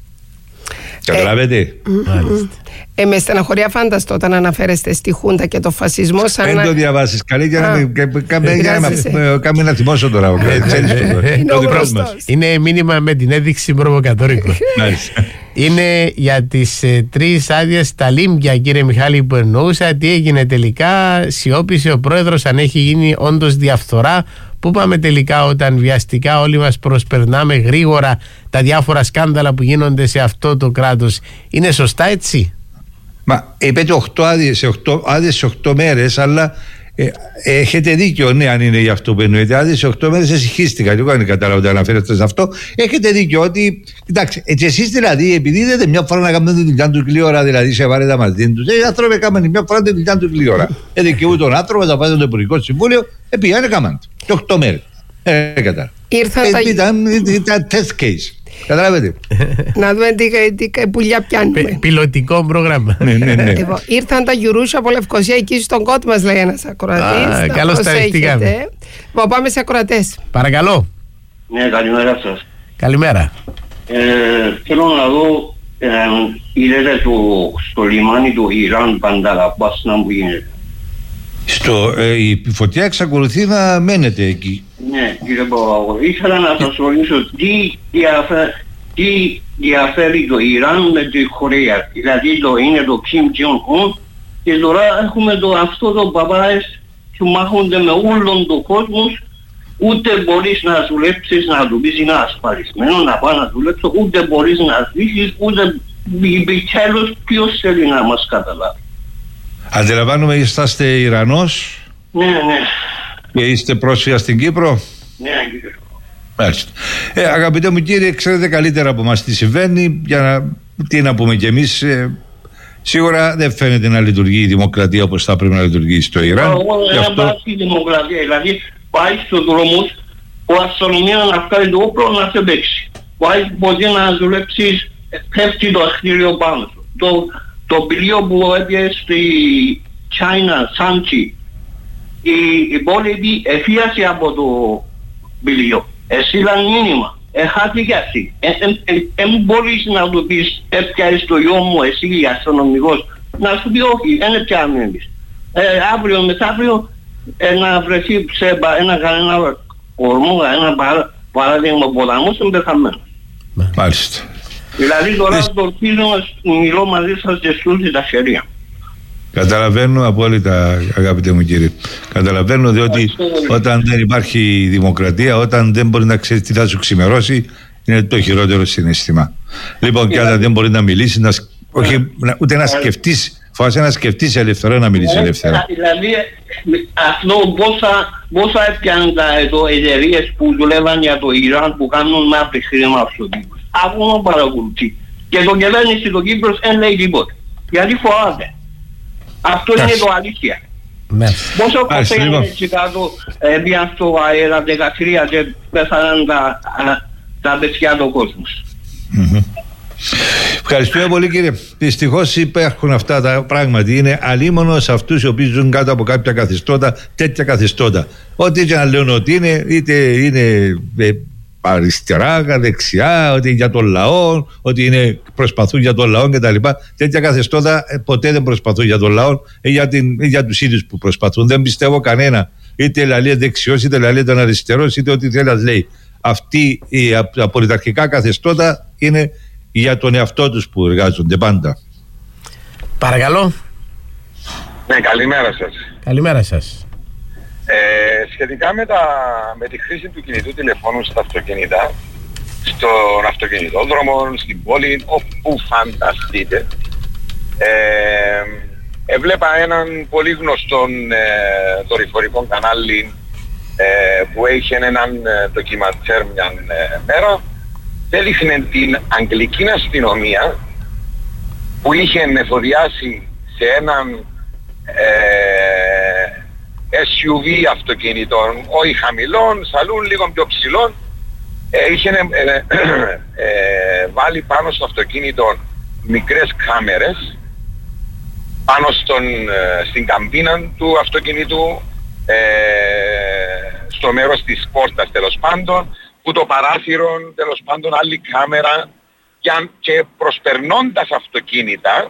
S12: Καταλάβετε.
S14: Ε, ε, με στεναχωρεί αφάνταστο όταν αναφέρεστε στη Χούντα και το φασισμό. Σαν
S12: δεν
S14: να...
S12: το διαβάσεις καλή για να κάνει να θυμώσω τώρα.
S1: Είναι μήνυμα με την έδειξη προβοκατόρικο. Είναι για τις ε, τρεις άδειες τα λίμπια, κύριε Μιχάλη, που εννοούσα. Τι έγινε τελικά? Σιώπησε ο πρόεδρος αν έχει γίνει όντως διαφθορά. Πού πάμε τελικά όταν βιαστικά όλοι μας προσπερνάμε γρήγορα τα διάφορα σκάνδαλα που γίνονται σε αυτό το κράτος? Είναι σωστά έτσι?
S12: Μα είπετε οκτώ άδειες σε οκτώ, άδειες σε οκτώ μέρες, αλλά ε, έχετε δίκιο, ναι, αν είναι για αυτό που εννοείται. Άδειες σε οκτώ μέρες εσυχίστηκα. Εγώ δεν κατάλαβα ότι αναφέρεστε σε αυτό. Έχετε δίκιο ότι, κοιτάξτε, έτσι εσείς δηλαδή, επειδή είδατε μια φορά να κάνετε τη δουλειά του γλύωρα, δηλαδή σε βαρέτα μαζί του, οι άνθρωποι έκαναν μια φορά τη δουλειά του γλύωρα. Ε, δικαιούται τον άνθρωπο, θα πάει στο Υπουργικό Συμβούλιο, επειδή δεν έκαναν. Και οκτώ μέρες. Ε, κατάλαβα. Ε, ήταν, ήταν test case. Καταλάβετε.
S14: Να δούμε τι, τι πουλιά πιάνουμε.
S1: Πι, πιλωτικό πρόγραμμα.
S12: ναι, ναι, ναι.
S14: Λοιπόν, ήρθαν τα Γιουρούσια από Λευκοσία εκεί στον κότ μας, λέει ένας ακροατής.
S1: Καλώς τα ευθύγαμε.
S14: Λοιπόν, πάμε σε ακροατές.
S1: Παρακαλώ.
S8: Ναι, καλημέρα σας.
S1: Καλημέρα.
S8: Ε, θέλω να δω, ε, είδατε το, στο λιμάνι του Ιράν Μπανταραμπάς να μου γίνεται.
S12: Στο, ε, η φωτιά εξακολουθεί να μένετε εκεί.
S8: Ναι, κύριε Παπαγώ, ήθελα να σας ρωτήσω τι, διαφέρει, τι διαφέρει το Ιράν με τη Κορέα. Δηλαδή το είναι το Kim Jong-un και τώρα έχουμε το, αυτό το παπάες που μάχονται με όλον τον κόσμο. Ούτε μπορείς να δουλέψεις, να του πεις είναι ασφαλισμένο να πάω να δουλέψω, ούτε μπορείς να ζήσεις, ούτε επιτέλους ποιος θέλει να μας καταλάβει.
S12: Αντιλαμβάνομαι, είσαστε Ιρανός.
S8: Ναι, ναι.
S12: Και είστε πρόσφυγα στην Κύπρο.
S8: Ναι, κύριε.
S12: Μάλιστα. Ε, αγαπητέ μου κύριε, ξέρετε καλύτερα από μας τι συμβαίνει, για να, τι να πούμε κι εμείς. Ε, σίγουρα δεν φαίνεται να λειτουργεί η δημοκρατία όπως θα πρέπει να λειτουργεί στο Ιράν.
S8: Εγώ δεν αυτό... πάω στη δημοκρατία, δηλαδή πάει στους δρόμους που αστυνομία να βγάλει το όπλο να σε παίξει. Πάει μπορεί να δουλέψεις, πέφτει το ακτήριο πάνω σου. Το, το πλοίο που έπιε στη China, Sanchi, η υπόλοιπη εφίασε από το πλοίο. Εσύλαν μήνυμα, εχάθηκε αυτή. Δεν μπορείς να του πεις έπιασες το γιο μου εσύ αστυνομικός. Να σου πει όχι, δεν έπιαμε εμείς. Αύριο μεθαύριο να βρεθεί σε ένα κανένα κορμό, ένα παράδειγμα ποταμός, είναι πεθαμένος.
S12: Μάλιστα.
S8: Δηλαδή τώρα το ελπίζω να μιλώ μαζί σας και στούσει τα χέρια.
S12: Καταλαβαίνω απόλυτα, αγαπητέ μου κύριε. Καταλαβαίνω, διότι όταν δεν υπάρχει δημοκρατία, όταν δεν μπορεί να ξέρει τι θα σου ξημερώσει, είναι το χειρότερο συναίσθημα. Λοιπόν, και όταν δεν μπορεί να μιλήσει, να, όχι, ούτε να σκεφτείς, φοβάσαι να σκεφτείς ελεύθερα, να μιλήσει ελεύθερα.
S8: Δηλαδή, αυτό πόσα έπιαν τα εταιρείες που δουλεύαν για το Ιράν που κάνουν μαύρη χρήμα στο Κύπρο. Αυτό παρακολουθεί. Και το κυβέρνηση του Κύπρος δεν λέει τίποτα. Γιατί φοβάται. Αυτό είναι το αλήθεια.
S1: Ναι.
S8: Πόσο κοφέ έτσι κάτω πήγαν στο αέρα δεκατρία και πέθαναν τα, τα παιδιά του κόσμου.
S12: Mm-hmm. Ευχαριστούμε πολύ κύριε. Δυστυχώς υπάρχουν αυτά τα πράγματα. Είναι αλίμονο σε αυτούς οι οποίοι ζουν κάτω από κάποια καθεστώτα, τέτοια καθεστώτα. Ό,τι και να λένε ότι είναι, είτε είναι αριστερά, δεξιά, ότι είναι για τον λαό, ότι είναι, προσπαθούν για τον λαό κτλ. Τέτοια καθεστώτα ποτέ δεν προσπαθούν για τον λαό, ή για, την, ή για τους ίδιους που προσπαθούν. Δεν πιστεύω κανένα, είτε λαλεί δεξιός, είτε λαλεί τον αριστερός, είτε ό,τι θέλει να λέει. Αυτοί οι απολυταρχικά καθεστώτα είναι για τον εαυτό τους που εργάζονται πάντα.
S1: Παρακαλώ.
S16: Ναι, καλημέρα σας.
S1: Καλημέρα σας.
S16: Ε, σχετικά με, τα, με τη χρήση του κινητού τηλεφώνου στα αυτοκίνητα, στον αυτοκινητόδρομο, στην πόλη, όπου φανταστείτε, ε, έβλεπα έναν πολύ γνωστό ε, δορυφορικό κανάλι ε, που είχε έναν ε, ντοκιμαντέρ μια ε, μέρα, έδειχνε την αγγλική αστυνομία που είχε εφοδιάσει σε έναν ε, ες γιου βι αυτοκινητών, όχι χαμηλών, σαλούν λίγο πιο ψηλών, ε, είχε ε, ε, ε, βάλει πάνω στο αυτοκίνητο μικρές κάμερες πάνω στον, ε, στην καμπίνα του αυτοκινήτου, ε, στο μέρος της πόρτας τέλος πάντων, που το παράθυρο τέλος πάντων άλλη κάμερα, και προσπερνώντας αυτοκίνητα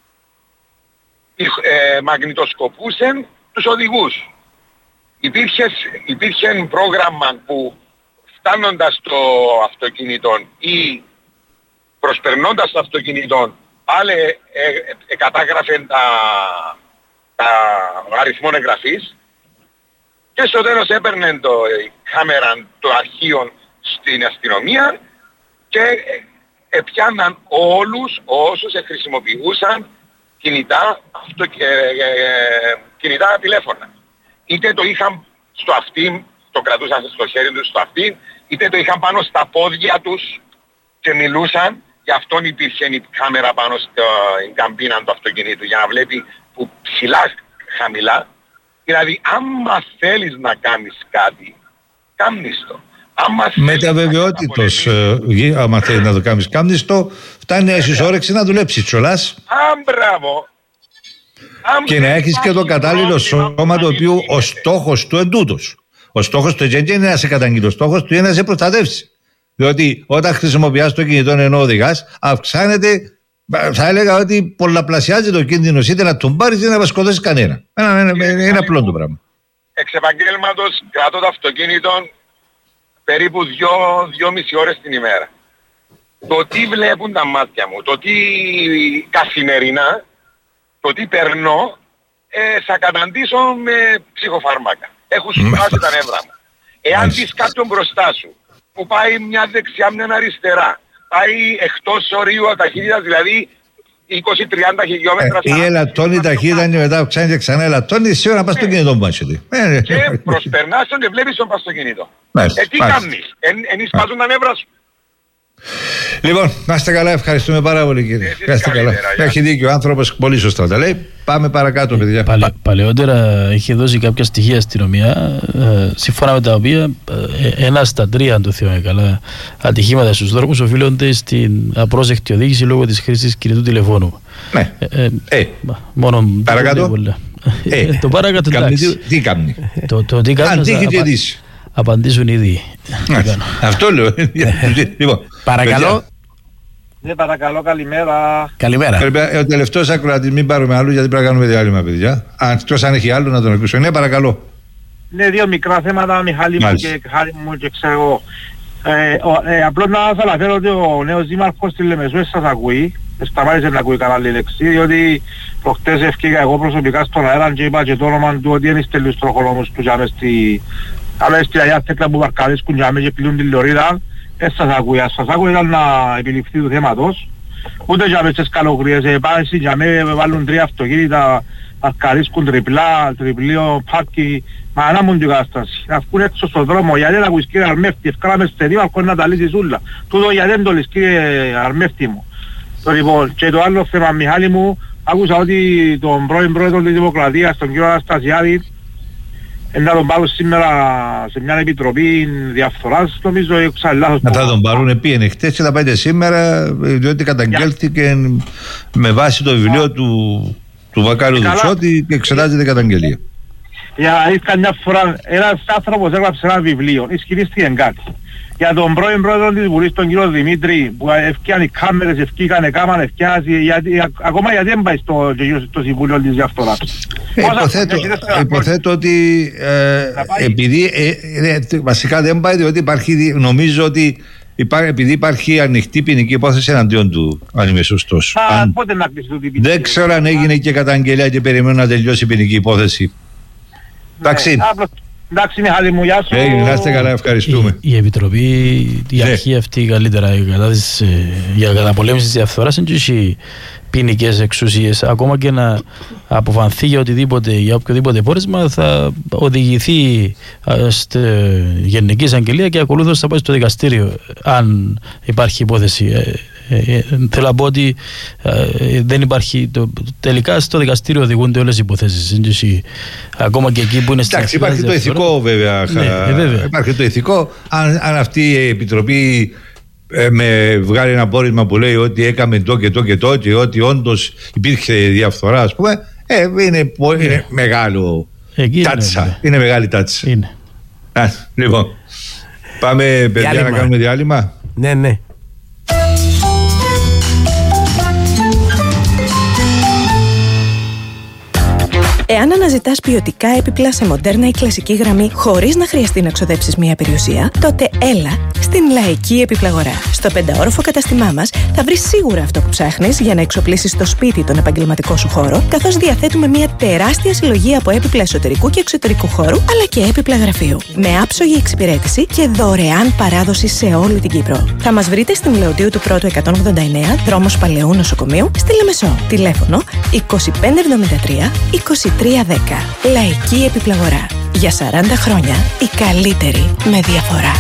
S16: ε, μαγνητοσκοπούσαν τους οδηγούς. Υπήρχε, υπήρχε πρόγραμμα που φτάνοντας το αυτοκίνητο ή προσπερνώντας το αυτοκίνητο πάλι ε, ε, κατάγραφε τα, τα αριθμών εγγραφής και στο τέλος έπαιρνε το, η κάμερα το αρχείο στην αστυνομία και ε, επιάναν όλους όσους χρησιμοποιούσαν κινητά, αυτο, ε, ε, ε, κινητά τηλέφωνα. Είτε το είχαν στο αυτί, το κρατούσαν στο χέρι τους στο αυτί, είτε το είχαν πάνω στα πόδια τους και μιλούσαν. Γι' αυτόν υπήρχε η κάμερα πάνω στην καμπίνα του αυτοκινήτου για να βλέπει που ψηλά χαμηλά. Δηλαδή, άμα θέλεις να κάνεις κάτι, κάνεις το.
S12: Μετά βεβαιότητος, ε, άμα θέλεις να το κάνεις, κάνεις το, φτάνει να έχεις όρεξη να δουλέψεις τσολάς.
S16: Α, μπράβο.
S12: Και να έχεις και το κατάλληλο σώμα το οποίο ο στόχος του εντούτος. Ο στόχος του δεν είναι να σε καταγγείλει, ο στόχος του είναι να σε προστατεύσει. Διότι όταν χρησιμοποιάς το κινητό ενώ οδηγάς, αυξάνεται, θα έλεγα ότι πολλαπλασιάζει το κίνδυνο είτε να τον πάρεις είτε να σκοτώσεις κανένα. Είναι, είναι, είναι, είναι απλό το πράγμα.
S16: Εξ επαγγέλματος κρατώ το αυτοκίνητο περίπου δυο, δυόμιση ώρες την ημέρα. Το τι βλέπουν τα μάτια μου, το τι καθημερινά, το τι περνώ, ε, θα καταντήσω με ψυχοφάρμακα. Έχουν σπάσει τα νεύρα μου. Εάν δεις κάποιον μπροστά σου, που πάει μια δεξιά, μια αριστερά, πάει εκτός ορίου ταχύτητας, δηλαδή είκοσι με τριάντα χιλιόμετρα.
S12: Ε, η ελαττώνει ταχύτητα και μετά αυξάνει και ξανά ελαττώνει, σίγουρα να πας στο κινητό μου.
S16: Και προσπερνάς τον και βλέπεις τον πας στο κινητό. Ε, τι κάνεις, εν εισπάζουν τα νεύρα σου.
S12: Λοιπόν, να είστε καλά, ευχαριστούμε πάρα πολύ κύριε. Να είστε καλά. Έχει δίκιο ο άνθρωπος, πολύ σωστά τα λέει. Πάμε παρακάτω, παιδιά.
S2: Παλαι, παλαιότερα είχε δώσει κάποια στοιχεία η αστυνομία, ε, σύμφωνα με τα οποία ε, ένα στα τρία, αν το θυμάμαι καλά, ατυχήματα στους δρόμους οφείλονται στην απρόσεκτη οδήγηση λόγω της χρήσης κινητού τηλεφώνου.
S12: Ναι.
S2: Ε, ε,
S12: ε.
S2: Μόνο
S12: παρακάτω.
S2: Ε, το παρακάτω εντάξει.
S12: Τι κάνει.
S2: Το, το τι κάνει.
S12: Αντίχειτη ειδήσει.
S2: Απαντήσουν ήδη.
S12: Αυτό λέω. Λοιπόν,
S1: παρακαλώ.
S10: Ναι, παρακαλώ, καλημέρα.
S1: Καλημέρα.
S12: Ο τελευταίος ακροατής, μην πάρουμε άλλου γιατί πρέπει να κάνουμε διάλειμμα, παιδιά. Εκτός αν έχει άλλο να τον ακούσω. Ναι, παρακαλώ.
S10: Ναι, δύο μικρά θέματα, Μιχάλη μου και Χάρη μου και ξέρω εγώ. Ε, ε, απλώς να σας αναφέρω ότι ο νέος δήμαρχος στη Λεμεσού σας ακούει. Σταμάτησε να ακούει κανένα λέξη, διότι προχτές ευκήγα εγώ προσωπικά στον αέρα και είπα και το όνομα του ότι είναι στέλνους τροχολόμους που είχαμε στη... Αλλά στη Αγιά Θέκλα που παρκαρίσκουν και πληρούν τη λωρίδα, δεν σας ακούει. Ας σας ακούει ήταν να επιληφθεί του θέματος. Ούτε για μες τις καλοκρίες, πάνε για με βάλουν τρία αυτοκίνητα, παρκαρίσκουν τριπλά, τριπλίο, πάρκι, μα ανάμουν την κατάσταση. Να βγουν έξω στον δρόμο, γιατί δεν ακούεις κύριε Αρμέφτη, ευκάλαμε σε δήμαρχο να τα λύσεις ούλα. Τούτο γιατί δεν το λες κύριε Αρμέφτη μου. Το λοιπόν, και το άλλο θέμα, Μιχάλη μου, άκουσα ότι τον πρώην πρόεδρο της Δημοκρατίας, τον κύριο Αναστασιάδη, να τον πάρουν σήμερα σε μια επιτροπή διαφθοράς, νομίζω έξα λάθος.
S12: Να θα τον πάρουν πήγαινε χτες και θα πάτε σήμερα, διότι καταγγέλθηκε yeah. με βάση το βιβλίο yeah. του, του Βακάριου Δουτσότη και εξετάζεται καταγγελία.
S10: Για ήρθα μια φορά, ένας άνθρωπος έγραψε ένα βιβλίο, ισχυρίστηκε κάτι. Για τον πρώην πρόεδρο της Βουλής, τον κύριο Δημήτρη, που ευκήκαν οι κάμερες, ευκήκαν οι κάμερες, ευκιάζει, γιατί, ακόμα γιατί δεν πάει στο, στο Συμβούλιο της Διαφθοράς.
S12: Ε, υποθέτω, υποθέτω ότι ε, επειδή ε, ε, βασικά δεν πάει, διότι υπάρχει, νομίζω ότι υπάρχει, επειδή υπάρχει ανοιχτή ποινική υπόθεση εναντίον του, αν είμαι σωστός.
S10: Α, αν, πότε να κλείσει το ποινική.
S12: Δεν ξέρω αν έγινε και καταγγελία και περιμένω να τελειώσει η ποινική υπόθεση. Εντάξει.
S10: Εντάξει, Μιχάλη μου, γεια σου.
S12: Hey, να είστε καλά, ευχαριστούμε.
S2: Η, η Επιτροπή, η αρχή αυτή καλύτερα για καταπολέμηση της διαφθοράς είναι και ποινικές εξουσίες. Ακόμα και να αποφανθεί για οτιδήποτε, για οποιοδήποτε πόρισμα, θα οδηγηθεί στη Γενική Εισαγγελία και ακολούθως θα πάει στο δικαστήριο, αν υπάρχει υπόθεση. Ε, ε, θέλω να πω ότι ε, δεν υπάρχει το, τελικά στο δικαστήριο οδηγούνται όλες οι υποθέσεις. Ακόμα και εκεί που είναι στην
S12: εντάξει, υπάρχει το ηθικό βέβαια, ναι, ε, βέβαια. Υπάρχει το ηθικό. Αν, αν αυτή η επιτροπή ε, με βγάλει ένα πόρισμα που λέει ότι έκαμε το και το και το και ότι όντως υπήρχε διαφθορά, ας πούμε, ε, είναι, είναι ναι. μεγάλο εκεί τάτσα. Είναι, είναι μεγάλη τάτσα.
S2: Είναι.
S12: Α, λοιπόν, πάμε παιδιά διάλειμμα. Να κάνουμε διάλειμμα.
S1: Ναι, ναι.
S21: Εάν αναζητάς ποιοτικά έπιπλα σε μοντέρνα ή κλασική γραμμή χωρίς να χρειαστεί να ξοδέψεις μία περιουσία, τότε έλα στην Λαϊκή Επιπλαγορά. Στο πενταόροφο καταστημά μας θα βρεις σίγουρα αυτό που ψάχνεις για να εξοπλίσεις το σπίτι τον επαγγελματικό σου χώρο, καθώς διαθέτουμε μία τεράστια συλλογή από έπιπλα εσωτερικού και εξωτερικού χώρου, αλλά και έπιπλα γραφείου. Με άψογη εξυπηρέτηση και δωρεάν παράδοση σε όλη την Κύπρο. Θα μας βρείτε στην Λεωτίου του Πρώτου εκατόν ογδόντα εννέα, δρόμος Παλαιού Νοσοκομείου, στη Λεμεσό. Τηλέφωνο είκοσι πέντε εβδομήντα τρία είκοσι τρία δέκα. Λαϊκή Επιπλαγορά. Για σαράντα χρόνια η καλύτερη με διαφορά.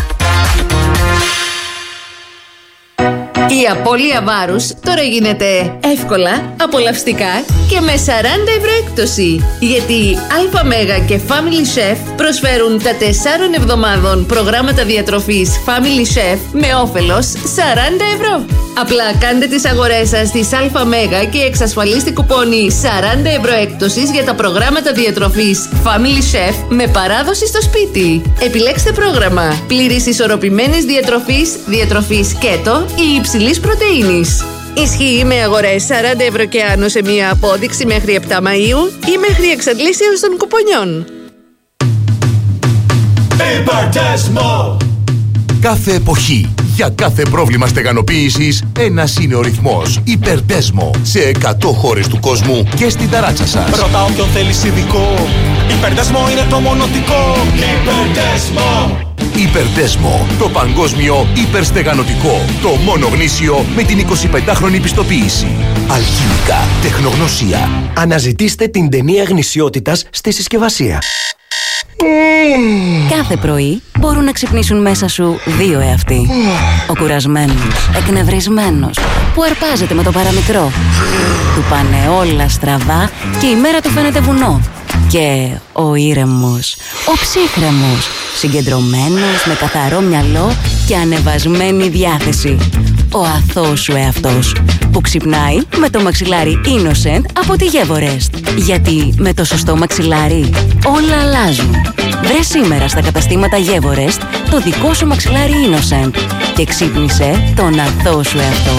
S19: Η απώλεια βάρους τώρα γίνεται εύκολα, απολαυστικά και με σαράντα ευρώ έκπτωση. Γιατί Αλφα Μέγα και Family Chef προσφέρουν τα τεσσάρων εβδομάδων προγράμματα διατροφής Family Chef με όφελος σαράντα ευρώ. Απλά κάντε τις αγορές σας στις Αλφα Μέγα και εξασφαλίστε κουπόνι σαράντα ευρώ έκπτωσης για τα προγράμματα διατροφής Family Chef με παράδοση στο σπίτι. Επιλέξτε πρόγραμμα πλήρης ισορροπημένης διατροφής, διατροφής κέτο ή υψηλής πρωτεΐνης. Ισχύει με αγορές σαράντα ευρώ και άνω σε μία απόδειξη μέχρι επτά Μαΐου ή μέχρι εξαντλήσεως των κουπονιών.
S22: Κάθε εποχή, για κάθε πρόβλημα στεγανοποίησης, ένας είναι ο ρυθμός. Υπερτέσμο, σε εκατό χώρες του κόσμου και στην ταράτσα σας.
S23: Ρωτάω ποιον θέλεις ειδικό.
S5: Υπερδέσμο είναι το μονοτικό. Υπερδέσμο.
S22: Υπερδέσμο, το παγκόσμιο υπερστεγανοτικό. Το μόνο γνήσιο με την εικοσιπεντάχρονη πιστοποίηση. Αλχημικά, τεχνογνωσία.
S15: Αναζητήστε την ταινία γνησιότητας στη συσκευασία.
S23: Κάθε πρωί μπορούν να ξυπνήσουν μέσα σου δύο εαυτοί. Ο κουρασμένος, εκνευρισμένος, που αρπάζεται με το παραμικρό. Του πάνε όλα στραβά και η μέρα του φαίνεται βουνό. Και ο ήρεμος, ο ψύχρεμος, συγκεντρωμένος με καθαρό μυαλό και ανεβασμένη διάθεση. Ο αθώος σου εαυτός, που ξυπνάει με το μαξιλάρι Innocent από τη Gevorest. Γιατί με το σωστό μαξιλάρι όλα αλλάζουν. Βρε σήμερα στα καταστήματα Gevorest το δικό σου μαξιλάρι Innocent και ξύπνησε τον αθώο σου εαυτό.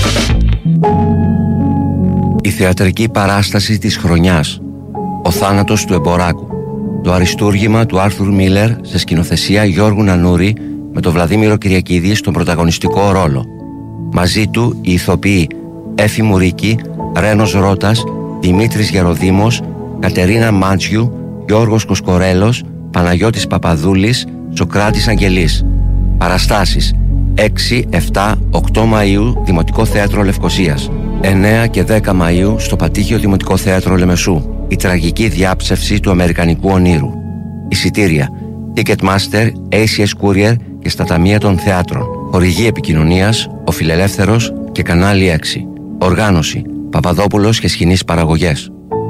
S24: Η θεατρική παράσταση της χρονιάς. Ο θάνατος του Εμποράκου. Το αριστούργημα του Άρθουρ Μίλερ σε σκηνοθεσία Γιώργου Νανούρη με τον Βλαδίμηρο Κυριακίδη στον πρωταγωνιστικό ρόλο. Μαζί του οι ηθοποιοί Έφη Μουρίκη, Ρένος Ρώτας, Δημήτρης Γεροδήμος, Κατερίνα Μάντσιου, Γιώργος Κοσκορέλος, Παναγιώτης Παπαδούλης, Σοκράτης Αγγελής. Παραστάσεις έξι, επτά, οκτώ Μαΐου Δημοτικό Θέατρο Λευκωσίας, εννέα και δέκα Μαΐου στο Πατήχιο Δημοτικό Θέατρο Λεμεσού. Η τραγική διάψευση του Αμερικανικού ονείρου. Εισιτήρια Ticketmaster, έι σι ες Courier και στα ταμεία των θεάτρων. Χορηγή επικοινωνίας Ο Φιλελεύθερος και Κανάλι έξι. Οργάνωση Παπαδόπουλος και Σκηνής Παραγωγές.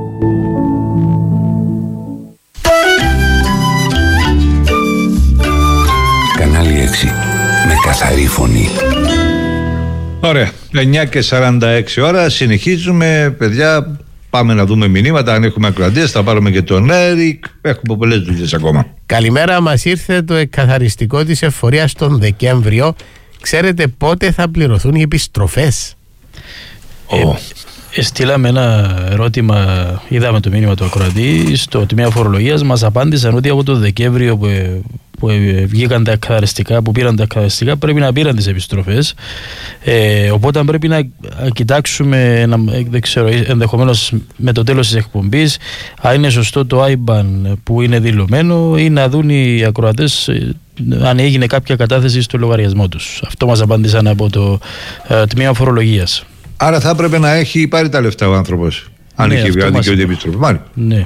S9: Κανάλι έξι. Με καθαρή φωνή.
S12: Ωραία. εννιά και σαράντα έξι ώρα. Συνεχίζουμε, παιδιά. Πάμε να δούμε μηνύματα. Αν έχουμε ακροατές, θα πάρουμε και τον Έρικ. Έχουμε πολλές δουλειές ακόμα.
S1: Καλημέρα. Μας ήρθε το εκκαθαριστικό της εφορίας τον Δεκέμβριο. Ξέρετε πότε θα πληρωθούν οι επιστροφές?
S2: Oh. Ε, στείλαμε ένα ερώτημα, είδαμε το μήνυμα του ακροατή στο Τμήμα Φορολογίας. Μας απάντησαν ότι από το Δεκέμβριο που, που βγήκαν τα εκκαθαριστικά, που πήραν τα εκκαθαριστικά, πρέπει να πήραν τις επιστροφές. Ε, οπότε πρέπει να κοιτάξουμε, να, δεν ξέρω, ενδεχομένως με το τέλος της εκπομπής, αν είναι σωστό το άι μπαν που είναι δηλωμένο ή να δουν οι ακροατές αν έγινε κάποια κατάθεση στο λογαριασμό τους. Αυτό μας απάντησαν από το ε, Τμήμα Φορολογίας.
S12: Άρα θα έπρεπε να έχει πάρει τα λεφτά ο άνθρωπος. Αν ναι, είχε βγάλει και ούτε επιστροφή.
S2: Ναι.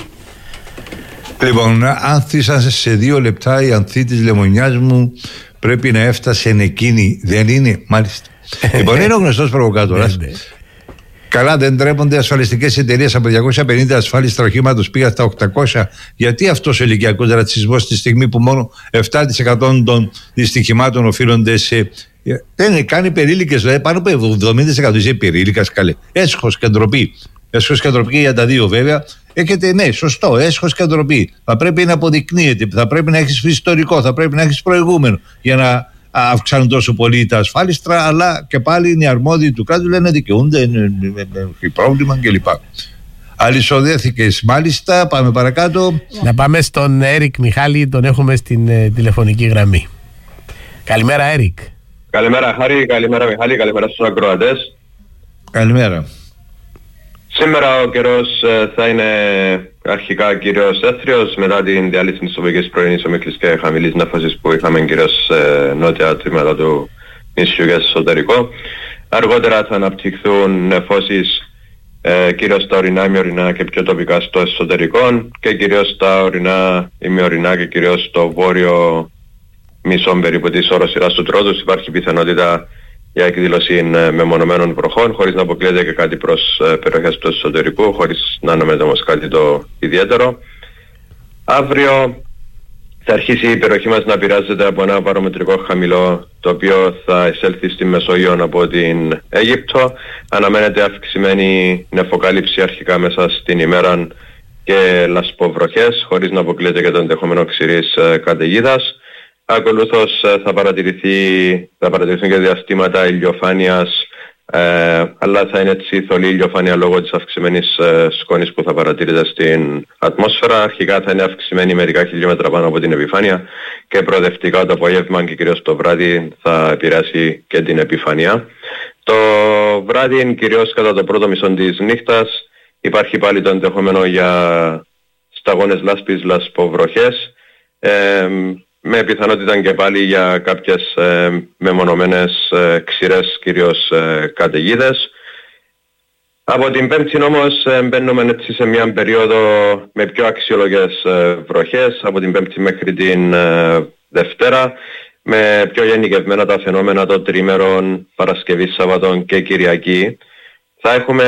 S12: Λοιπόν, άνθησαν σε δύο λεπτά η ανθή της λεμονιάς μου. Πρέπει να έφτασε εκείνη. Δεν είναι, μάλιστα. Λοιπόν, είναι ο γνωστός προβοκάτορας. Καλά, δεν τρέπονται ασφαλιστικές εταιρείες από διακόσια πενήντα ασφάλιστρα οχήματος πήγα στα οκτακόσια. Γιατί αυτός ο ηλικιακός ρατσισμός στη στιγμή που μόνο επτά τοις εκατό των δυστυχημάτων οφείλονται σε. Δεν είναι, κάνει περίλικες, δηλαδή πάνω από εβδομήντα τοις εκατό είσαι περίλικας, καλέ. Έσχος και ντροπή. Έσχος και ντροπή για τα δύο βέβαια. Έχετε, ναι, σωστό, έσχος και ντροπή. Θα πρέπει να αποδεικνύεται, θα πρέπει να έχεις ιστορικό, θα πρέπει να έχεις προηγούμενο για να αυξάνουν τόσο πολύ τα ασφάλιστρα, αλλά και πάλι είναι οι αρμόδιοι του κράτους, λένε δικαιούνται, έχει πρόβλημα κλπ. Αλυσοδέθηκες, μάλιστα. Πάμε παρακάτω.
S1: Να πάμε στον Έρικ Μιχάλη, τον έχουμε στην ε, τηλεφωνική γραμμή. Καλημέρα, Έρικ.
S25: Καλημέρα, Χάρη, καλημέρα, Μιχάλη, καλημέρα στους ακροατές.
S12: Καλημέρα.
S25: Σήμερα ο καιρός θα είναι αρχικά κυρίως έθριος, μετά την διάλυση της τοπικής πρωινής ομίχλης και χαμηλής νέφωσης που είχαμε κυρίως σε νότια τμήματα του νησιού και στο εσωτερικό. Αργότερα θα αναπτυχθούν νεφώσεις ε, κυρίως στα ορεινά, ημιορεινά και πιο τοπικά στο εσωτερικό και κυρίως στα ορεινά, ημιορεινά και κυρίως στο βόρειο μισό περίπου της οροσειράς του Τρόδους. Υπάρχει πιθανότητα για εκδήλωση μεμονωμένων βροχών, χωρίς να αποκλείεται και κάτι προς ε, περιοχές του εσωτερικού, χωρίς να αναμένεται όμως κάτι το ιδιαίτερο. Αύριο θα αρχίσει η περιοχή μας να πειράζεται από ένα παρομετρικό χαμηλό, το οποίο θα εισέλθει στη Μεσόγειο από την Αίγυπτο. Αναμένεται αυξημένη νεφοκάλυψη αρχικά μέσα στην ημέρα και λασποβροχές, χωρίς να αποκλείεται και το ενδεχόμενο ξηρής ε, καταιγίδας. Ακολούθως θα, παρατηρηθεί, θα παρατηρηθούν και διαστήματα ηλιοφάνειας, ε, αλλά θα είναι έτσι θολή ηλιοφάνεια λόγω της αυξημένης ε, σκόνης που θα παρατηρείται στην ατμόσφαιρα. Αρχικά θα είναι αυξημένη μερικά χιλιόμετρα πάνω από την επιφάνεια και προοδευτικά το απόγευμα και κυρίως το βράδυ θα επηρεάσει και την επιφάνεια. Το βράδυ, κυρίως κατά το πρώτο μισό της νύχτας, υπάρχει πάλι το ενδεχόμενο για σταγόνες λάσπης, λασποβροχές, ε, με πιθανότητα και πάλι για κάποιες ε, μεμονωμένες ε, ξηρές κυρίως ε, καταιγίδες. Από την Πέμπτη όμως ε, μπαίνουμε έτσι σε μια περίοδο με πιο αξιόλογες ε, βροχές, από την Πέμπτη μέχρι την ε, Δευτέρα, με πιο γενικευμένα τα φαινόμενα των τρίμερων Παρασκευή, Σάββατο και Κυριακή. Θα έχουμε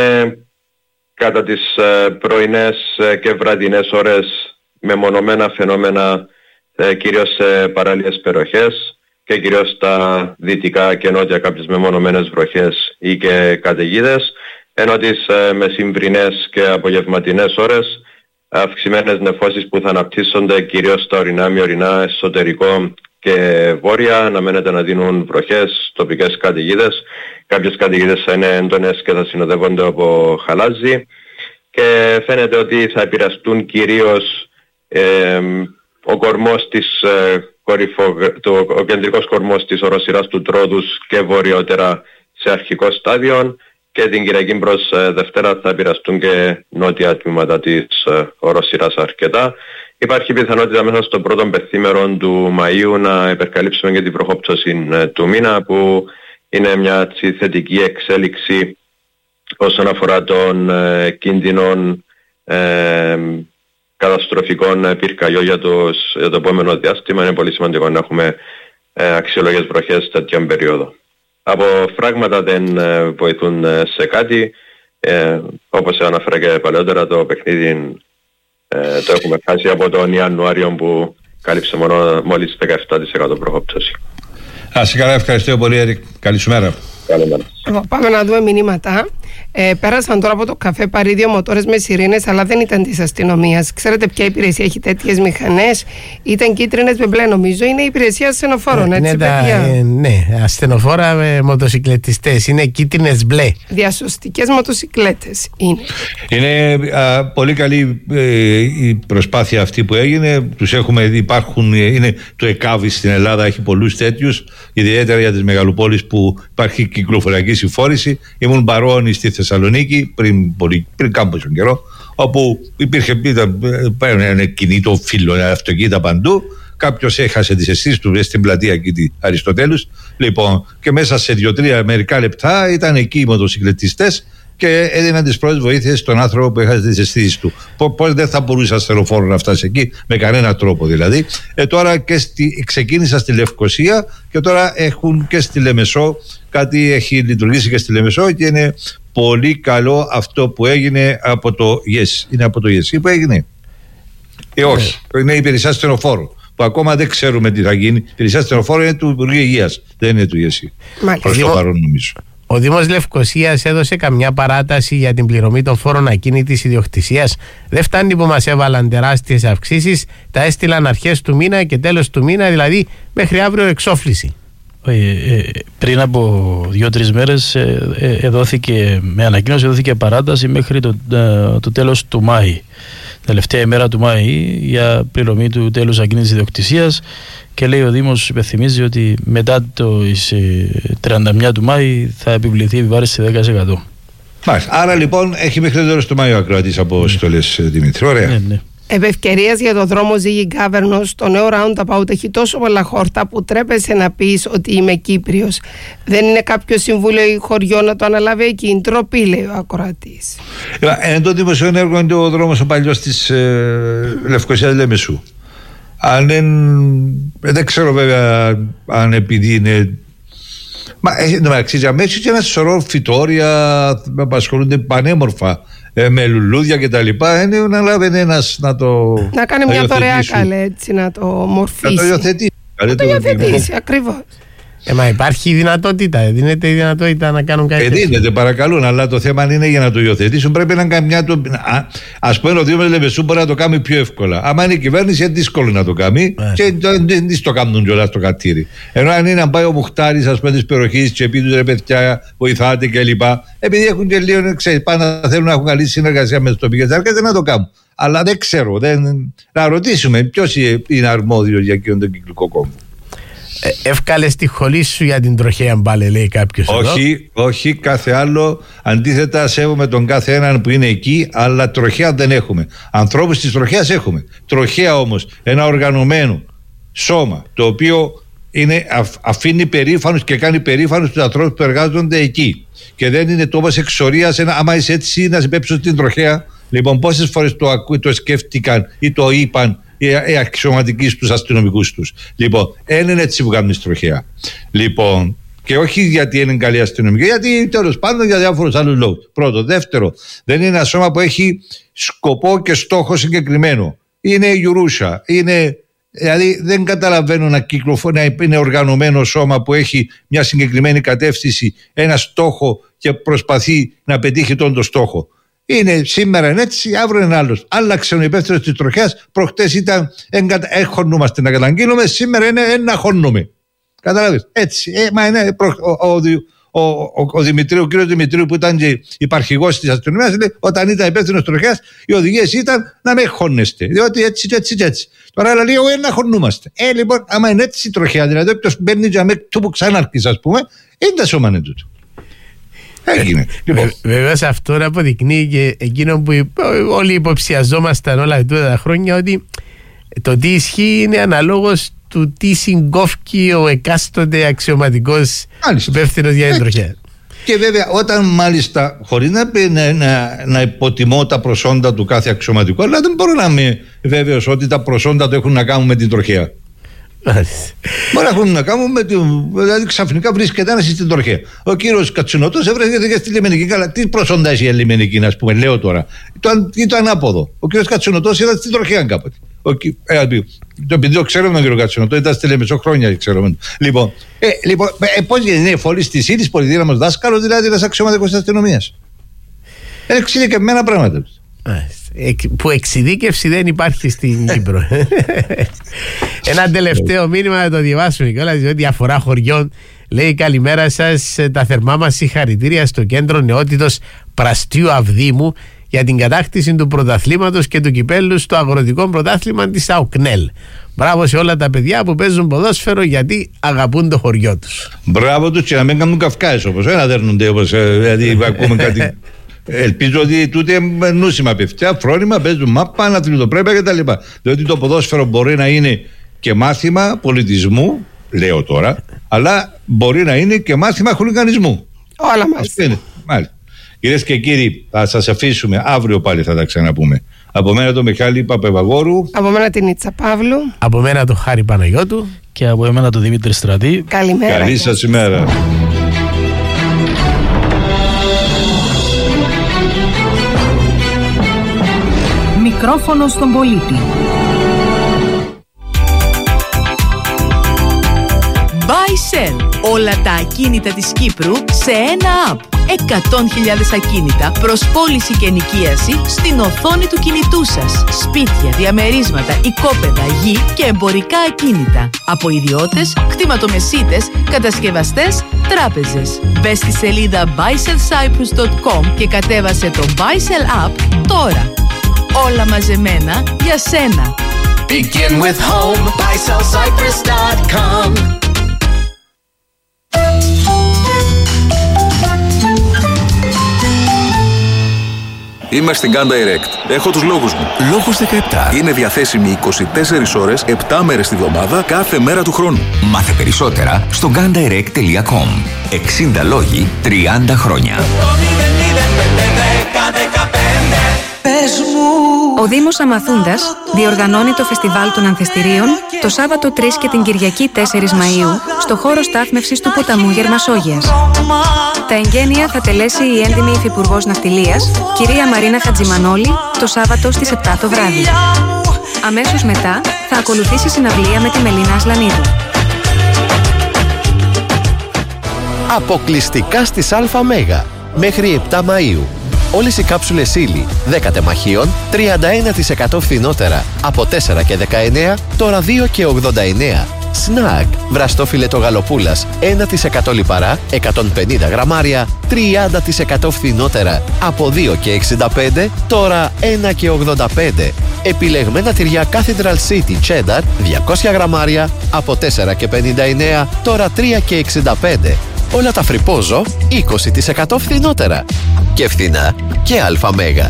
S25: κατά τις ε, πρωινές ε, και βραδινές ώρες μεμονωμένα φαινόμενα ε, κυρίως σε παράλιες περιοχές και κυρίως στα δυτικά και νότια κάποιες μεμονωμένες βροχές ή και καταιγίδες, ενώ τις ε, μεσημβρινές και απογευματινές ώρες αυξημένες νεφώσεις που θα αναπτύσσονται κυρίως στα ορεινά, μειωρινά, εσωτερικό και βόρεια, αναμένεται να δίνουν βροχές, τοπικές καταιγίδες. Κάποιες καταιγίδες θα είναι έντονες και θα συνοδεύονται από χαλάζι και φαίνεται ότι θα επηρεαστούν κυρίως ε, ο κορμός της ε, κορυφο, το, ο κεντρικός κορμός της οροσειράς του Τρόδους και βορειότερα σε αρχικό στάδιο, και την Κυριακή προς ε, Δευτέρα θα επηρεαστούν και νότια τμήματα της ε, οροσειράς αρκετά. Υπάρχει πιθανότητα μέσα στο πρώτο πενθήμερο του Μαΐου να υπερκαλύψουμε και την βροχόπτωση ε, του μήνα, που είναι μια τσι, θετική εξέλιξη όσον αφορά των ε, κίνδυνων ε, καταστροφικών πυρκαγιών για, για το επόμενο διάστημα. Είναι πολύ σημαντικό να έχουμε ε, αξιολογές βροχές τέτοιον περίοδο. Από φράγματα δεν ε, βοηθούν ε, σε κάτι. Ε, όπως αναφέρα και παλαιότερα, το παιχνίδι ε, το έχουμε χάσει από τον Ιανουάριο που κάλυψε μόνο μόλις δεκαεπτά τοις εκατό βροχόπτωση.
S12: Α, σε καλά, ευχαριστώ πολύ, Έρικ. Καλή σου μέρα.
S14: Πάμε να δούμε μηνύματα. Ε, πέρασαν τώρα από το καφέ παρίδιο μοτόρες με σιρήνες, αλλά δεν ήταν της αστυνομίας. Ξέρετε ποια υπηρεσία έχει τέτοιες μηχανές? Ήταν κίτρινες με μπλε, νομίζω. Είναι η υπηρεσία ασθενοφόρων, ε, έτσι, ναι, παιδιά?
S1: Ε, ναι, ασθενοφόρα με μοτοσυκλετιστές. Είναι κίτρινες μπλε.
S14: Διασωστικές μοτοσυκλέτες είναι.
S12: Είναι α, πολύ καλή ε, η προσπάθεια αυτή που έγινε. Τους έχουμε, υπάρχουν, είναι το ΕΚΑΒΙ στην Ελλάδα, έχει πολλούς τέτοιους, ιδιαίτερα για τις μεγαλοπόλεις που υπάρχει κυκλοφοριακή συμφόρηση. Ήμουν παρόν στη Θεσσαλονίκη πριν, πολύ, πριν κάμποσον καιρό, όπου υπήρχε ένα κινητό φύλλο, αυτοκίνητα παντού. Κάποιος έχασε τις αισθήσεις του στην πλατεία εκεί τη Αριστοτέλους. Λοιπόν, και μέσα σε δύο-τρία μερικά λεπτά ήταν εκεί οι μοτοσυκλετιστές και έδιναν τις πρώτες βοήθειες στον άνθρωπο που έχασε τις αισθήσεις του. Πώς δεν θα μπορούσε ασθενοφόρο να φτάσει εκεί, με κανένα τρόπο δηλαδή. Ε, τώρα και στη, ξεκίνησα στη Λευκοσία και τώρα έχουν και στη Λεμεσό. Κάτι έχει λειτουργήσει και στη Λεμεσό και είναι πολύ καλό αυτό που έγινε από το Yes. Είναι από το Yes που έγινε. Ε, όχι. Yeah. Είναι η υπηρεσία ασθενοφόρου, που ακόμα δεν ξέρουμε τι θα γίνει. Η υπηρεσία ασθενοφόρου είναι του Υπουργείου Υγείας, δεν είναι του Yes. Προς το παρόν, νομίζω.
S1: Ο Δήμος Λευκοσίας έδωσε καμιά παράταση για την πληρωμή των φόρων ακίνητης ιδιοκτησίας. Δεν φτάνει που μας έβαλαν τεράστιες αυξήσεις, τα έστειλαν αρχές του μήνα και τέλος του μήνα, δηλαδή μέχρι αύριο εξόφληση.
S2: Ε, ε, πριν από δύο-τρεις μέρες ε, ε, εδώθηκε, με ανακοίνωση δόθηκε παράταση μέχρι το, ε, το τέλος του Μάη, τελευταία ημέρα του Μάη, για πληρωμή του τέλους ακίνητης ιδιοκτησίας, και λέει ο Δήμος, υπενθυμίζει ότι μετά το τριάντα μία του Μάη θα επιβληθεί η επιβάρηση δέκα τοις εκατό.
S12: Μάλιστα. Άρα λοιπόν έχει μέχρι το τέλος του Μάη ο ακροατής από στολές, Δημήτρη. Ωραία.
S2: Ναι, ναι.
S14: Επ' ευκαιρίας για το δρόμο Ζήγη Γκάβερνος, το νέο Roundabout έχει τόσο πολλά χόρτα που τρέπεσαι να πεις ότι είμαι Κύπριος. Δεν είναι κάποιο συμβούλιο ή χωριό να το αναλάβει εκεί? Ντροπή, λέει ο ακροατής.
S12: Εν το δημοσίων έργο είναι ο δρόμος ο παλιός της ε, Λευκοσίας Λεμεσού. Αν δεν, δεν ξέρω βέβαια αν επειδή είναι. Μα εν τω μεταξύ για μέσα και ένα σωρό φυτόρια που απασχολούνται πανέμορφα ε, με λουλούδια και τα λοιπά. Είναι να λάβει ένας να το.
S14: Να κάνει μια δωρεά, καλέ, έτσι, να το μορφήσει.
S12: Να το υιοθετήσει.
S14: Να το υιοθετήσει, ακριβώς.
S1: Ε, μα υπάρχει δυνατότητα, δίνεται η δυνατότητα να κάνουν κάτι.
S12: Ε, δίνεται, παρακαλούν, αλλά το θέμα είναι για να το υιοθετήσουν πρέπει να κάνει μια. Το... Α πούμε, ο Δήμος Λεμεσού μπορεί να το κάνει πιο εύκολα. Άμα είναι η κυβέρνηση, είναι δύσκολο να το κάνει yeah. και δεν το κάνουν κιόλα στο κατήρι. Ενώ αν είναι να πάει ο Μουχτάρης, α πούμε, τη περιοχή και πει του ρε παιδιά, βοηθάτε κλπ. Επειδή έχουν και λίγο, ξέρει, πάνε να θέλουν να έχουν καλή συνεργασία με τι τοπικές αρχές, δεν να το κάνουν. Αλλά δεν ξέρω, δεν... να ρωτήσουμε ποιο είναι αρμόδιο για εκείνον τον κυκλικό κόμβο.
S1: Ε, εύκαλες τη χολή σου για την τροχέα μπάλε, λέει κάποιος.
S12: Όχι,
S1: εδώ.
S12: όχι, κάθε άλλο. Αντίθετα, σέβομαι τον κάθε έναν που είναι εκεί, αλλά τροχέα δεν έχουμε. Ανθρώπους της τροχέας έχουμε. Τροχέα όμως, ένα οργανωμένο σώμα, το οποίο είναι, αφήνει περήφανους και κάνει περήφανους τους ανθρώπους που εργάζονται εκεί. Και δεν είναι το όπως εξορίας, ένα, άμα είσαι έτσι να σε πέψω στην τροχέα. Λοιπόν, πόσες φορές το, ακού, το σκέφτηκαν ή το είπαν οι, οι αξιωματικοί στους αστυνομικούς τους. Λοιπόν, δεν είναι έτσι που κάνουν τροχέα. Λοιπόν, και όχι γιατί είναι καλή αστυνομική, γιατί τέλος πάντων για διάφορους άλλους λόγους. Πρώτο. Δεύτερο, δεν είναι ένα σώμα που έχει σκοπό και στόχο συγκεκριμένο. Είναι γιουρούσα, είναι. Δηλαδή δεν καταλαβαίνω να κυκλοφορεί, να είναι οργανωμένο σώμα που έχει μια συγκεκριμένη κατεύθυνση, ένα στόχο και προσπαθεί να πετύχει τον το στόχο. Είναι σήμερα είναι έτσι, αύριο είναι άλλος. Άλλαξε ο υπεύθυνος της τροχέας, προχτές ήταν έχονούμαστε να καταγγείλουμε, σήμερα είναι ένα χώνουμε. Καταλάβεις, έτσι. Ε, μα είναι προ, ο, ο, ο, ο, ο, Δημητρίου, ο κύριος Δημητρίου που ήταν και υπαρχηγός της αστυνομίας, λέει, όταν ήταν υπεύθυνος τροχέας, οι οδηγίες ήταν να με χώνεστε. Διότι έτσι και έτσι και έτσι. Τώρα λέει, εγώ να χωνούμαστε. Ε, λοιπόν, άμα είναι έτσι η τροχέα, δηλαδή, όποιος μπαίνει για με του που ξανάρχισε, ας πούμε, είναι τα σώμα είναι τούτο. Έγινε. Λοιπόν.
S1: Βεβαίως αυτό να αποδεικνύει και εκείνο που όλοι υποψιαζόμασταν όλα τα χρόνια, ότι το τι ισχύει είναι αναλόγως του τι συγκόφκει ο εκάστοτε αξιωματικός υπεύθυνος για την τροχέα.
S12: Και βέβαια όταν μάλιστα, χωρίς να, να, να, να υποτιμώ τα προσόντα του κάθε αξιωματικού, αλλά δεν μπορώ να είμαι βέβαιος ότι τα προσόντα του έχουν να κάνουν με την τροχέα. Μπορεί να έχουν να κάνουν με την. Δηλαδή ξαφνικά βρίσκεται ένας στην τροχέα. Ο κύριος Κατσινότος έβρεπε και στη λιμενική. Καλά, τι προσόντα έχει η λιμενική, α πούμε, λέω τώρα. Ή το ανάποδο. Ο κύριος Κατσινότος ήταν στην τροχέα κάποτε. Ε, το επειδή το ξέρω τον κύριο Κατσινότο, ήταν στη Λεμεσό χρόνια, ξέρω. Λοιπόν, ε, λοιπόν ε, πώς γίνεται, είναι φωλής της ύλης, πολυδύναμος δάσκαλος, δηλαδή ένας αξιωματικός της αστυνομίας. Είναι εξειδικευμένα πράγματα.
S1: Που εξειδίκευση δεν υπάρχει στην Κύπρο. Ένα τελευταίο μήνυμα να το διαβάσουμε κιόλας, διότι αφορά χωριών. Λέει, καλημέρα σας, τα θερμά μας συγχαρητήρια στο κέντρο νεότητος Πραστίου Αυδήμου για την κατάκτηση του πρωταθλήματος και του κυπέλλου στο αγροτικό πρωτάθλημα της ΑΟΚΝΕΛ. Μπράβο σε όλα τα παιδιά που παίζουν ποδόσφαιρο γιατί αγαπούν το χωριό τους.
S12: Μπράβο τους και να μην κάνουν καυκάες όπως, ένα δέρνονται όπως, δηλαδή ακούμε κάτι. Ελπίζω ότι τούτε νούσιμα παιδιά, φρόνημα, παίζουν μάπα, αναθλητοπρέπεια κτλ. Διότι το ποδόσφαιρο μπορεί να είναι και μάθημα πολιτισμού, λέω τώρα, αλλά μπορεί να είναι και μάθημα χουλιγανισμού.
S14: Όλα μαζί.
S12: Μάλιστα. Κυρίες και κύριοι, θα σας αφήσουμε, αύριο πάλι θα τα ξαναπούμε. Από μένα τον Μιχάλη Παπεβαγόρου.
S14: Από μένα την Ίτσα Παύλου.
S1: Από μένα τον Χάρη Παναγιώτου.
S2: Και από εμένα τον Δημήτρη Στρατή.
S14: Καλημέρα.
S12: Καλή σας ημέρα.
S11: Μικρόφωνο στον πολίτη.
S13: Buy-Sell. Όλα τα ακίνητα της Κύπρου σε ένα app. εκατό χιλιάδες ακίνητα προς πώληση και ενοικίαση στην οθόνη του κινητού σας. Σπίτια, διαμερίσματα, οικόπεδα, γη και εμπορικά ακίνητα. Από ιδιώτες, κτηματομεσίτες, κατασκευαστές, τράπεζες. Μπες στη σελίδα buy sell cyprus dot com και κατέβασε το Buy-Sell app τώρα. Όλα μαζεμένα για σένα.
S5: Begin with home, buy sell cyprus dot com.
S17: Είμαι στην Gun Direct. Έχω τους λόγους μου.
S22: Λόγος δεκαεπτά.
S17: Είναι διαθέσιμη είκοσι τέσσερις ώρες, επτά μέρες τη βδομάδα, κάθε μέρα του χρόνου.
S3: Μάθε περισσότερα στο gun direct dot com. εξήντα λόγοι, τριάντα χρόνια.
S6: Ο Δήμος Αμαθούντας διοργανώνει το Φεστιβάλ των Ανθεστηρίων το Σάββατο τρεις και την Κυριακή τέσσερις Μαΐου στο χώρο στάθμευσης του ποταμού Γερμασόγειας. Τα εγγένεια θα τελέσει η έντιμη Υφυπουργός Ναυτιλίας, κυρία Μαρίνα Χατζημανόλη, το Σάββατο στις επτά το βράδυ. Αμέσως μετά θα ακολουθήσει συναυλία με τη Μελίνα Ασλανίδου.
S18: Αποκλειστικά στις ΑΜΕΓΑ μέχρι επτά Μαΐου. Όλες οι κάψουλες ύλη δέκα τεμαχίων τριάντα ένα τοις εκατό φθηνότερα από τέσσερα και δεκαεννέα, τώρα δύο και ογδόντα εννέα. Σνακ. Βραστό φιλέτο γαλοπούλας ένα τοις εκατό λιπαρά, εκατόν πενήντα γραμμάρια, τριάντα τοις εκατό φθηνότερα. Από δύο και εξήντα πέντε, τώρα ένα και ογδόντα πέντε. Επιλεγμένα τυριά Cathedral City Cheddar διακόσια γραμμάρια, από τέσσερα και πενήντα εννέα, τώρα τρία και εξήντα πέντε. Όλα τα φρυπόζω είκοσι τοις εκατό φθηνότερα. Και φθηνά και αλφα μέγα.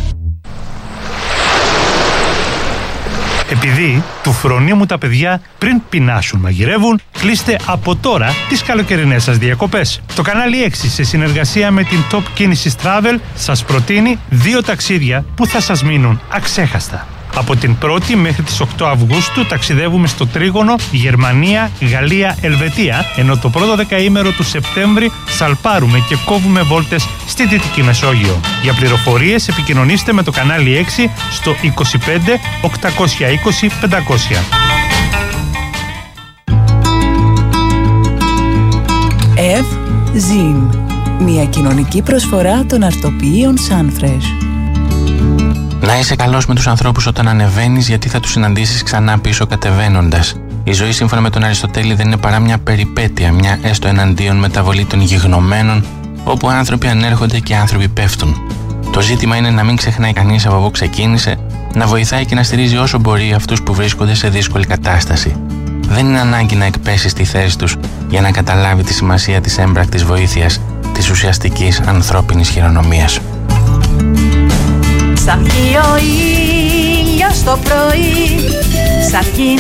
S4: Επειδή του φρονίμου τα παιδιά πριν πεινάσουν μαγειρεύουν, κλείστε από τώρα τις καλοκαιρινές σας διακοπές. Το κανάλι έξι, σε συνεργασία με την Top Κίνησης Travel, σας προτείνει δύο ταξίδια που θα σας μείνουν αξέχαστα. Από την πρώτη μέχρι τις οκτώ Αυγούστου ταξιδεύουμε στο τρίγωνο Γερμανία, Γαλλία, Ελβετία, ενώ το πρώτο δεκαήμερο του Σεπτέμβρη σαλπάρουμε και κόβουμε βόλτες στη Δυτική Μεσόγειο. Για πληροφορίες επικοινωνήστε με το κανάλι έξι στο είκοσι πέντε οκτακόσια είκοσι πεντακόσια.
S7: Ευ Ζιν, μια κοινωνική προσφορά των αρτοποιείων Sunfresh.
S8: Να είσαι καλός με τους ανθρώπους όταν ανεβαίνεις, γιατί θα τους συναντήσεις ξανά πίσω κατεβαίνοντας. Η ζωή σύμφωνα με τον Αριστοτέλη δεν είναι παρά μια περιπέτεια, μια έστω εναντίον μεταβολή των γιγνωμένων, όπου άνθρωποι ανέρχονται και άνθρωποι πέφτουν. Το ζήτημα είναι να μην ξεχνάει κανείς από όπου ξεκίνησε, να βοηθάει και να στηρίζει όσο μπορεί αυτούς που βρίσκονται σε δύσκολη κατάσταση. Δεν είναι ανάγκη να εκπέσει στη θέση τους για να καταλάβει τη σημασία της έμπρακτης βοήθειας, της ουσιαστικής ανθρώπινης χειρονομίας.
S16: Σαν βγει ο ήλιος το πρωί, σαν βγει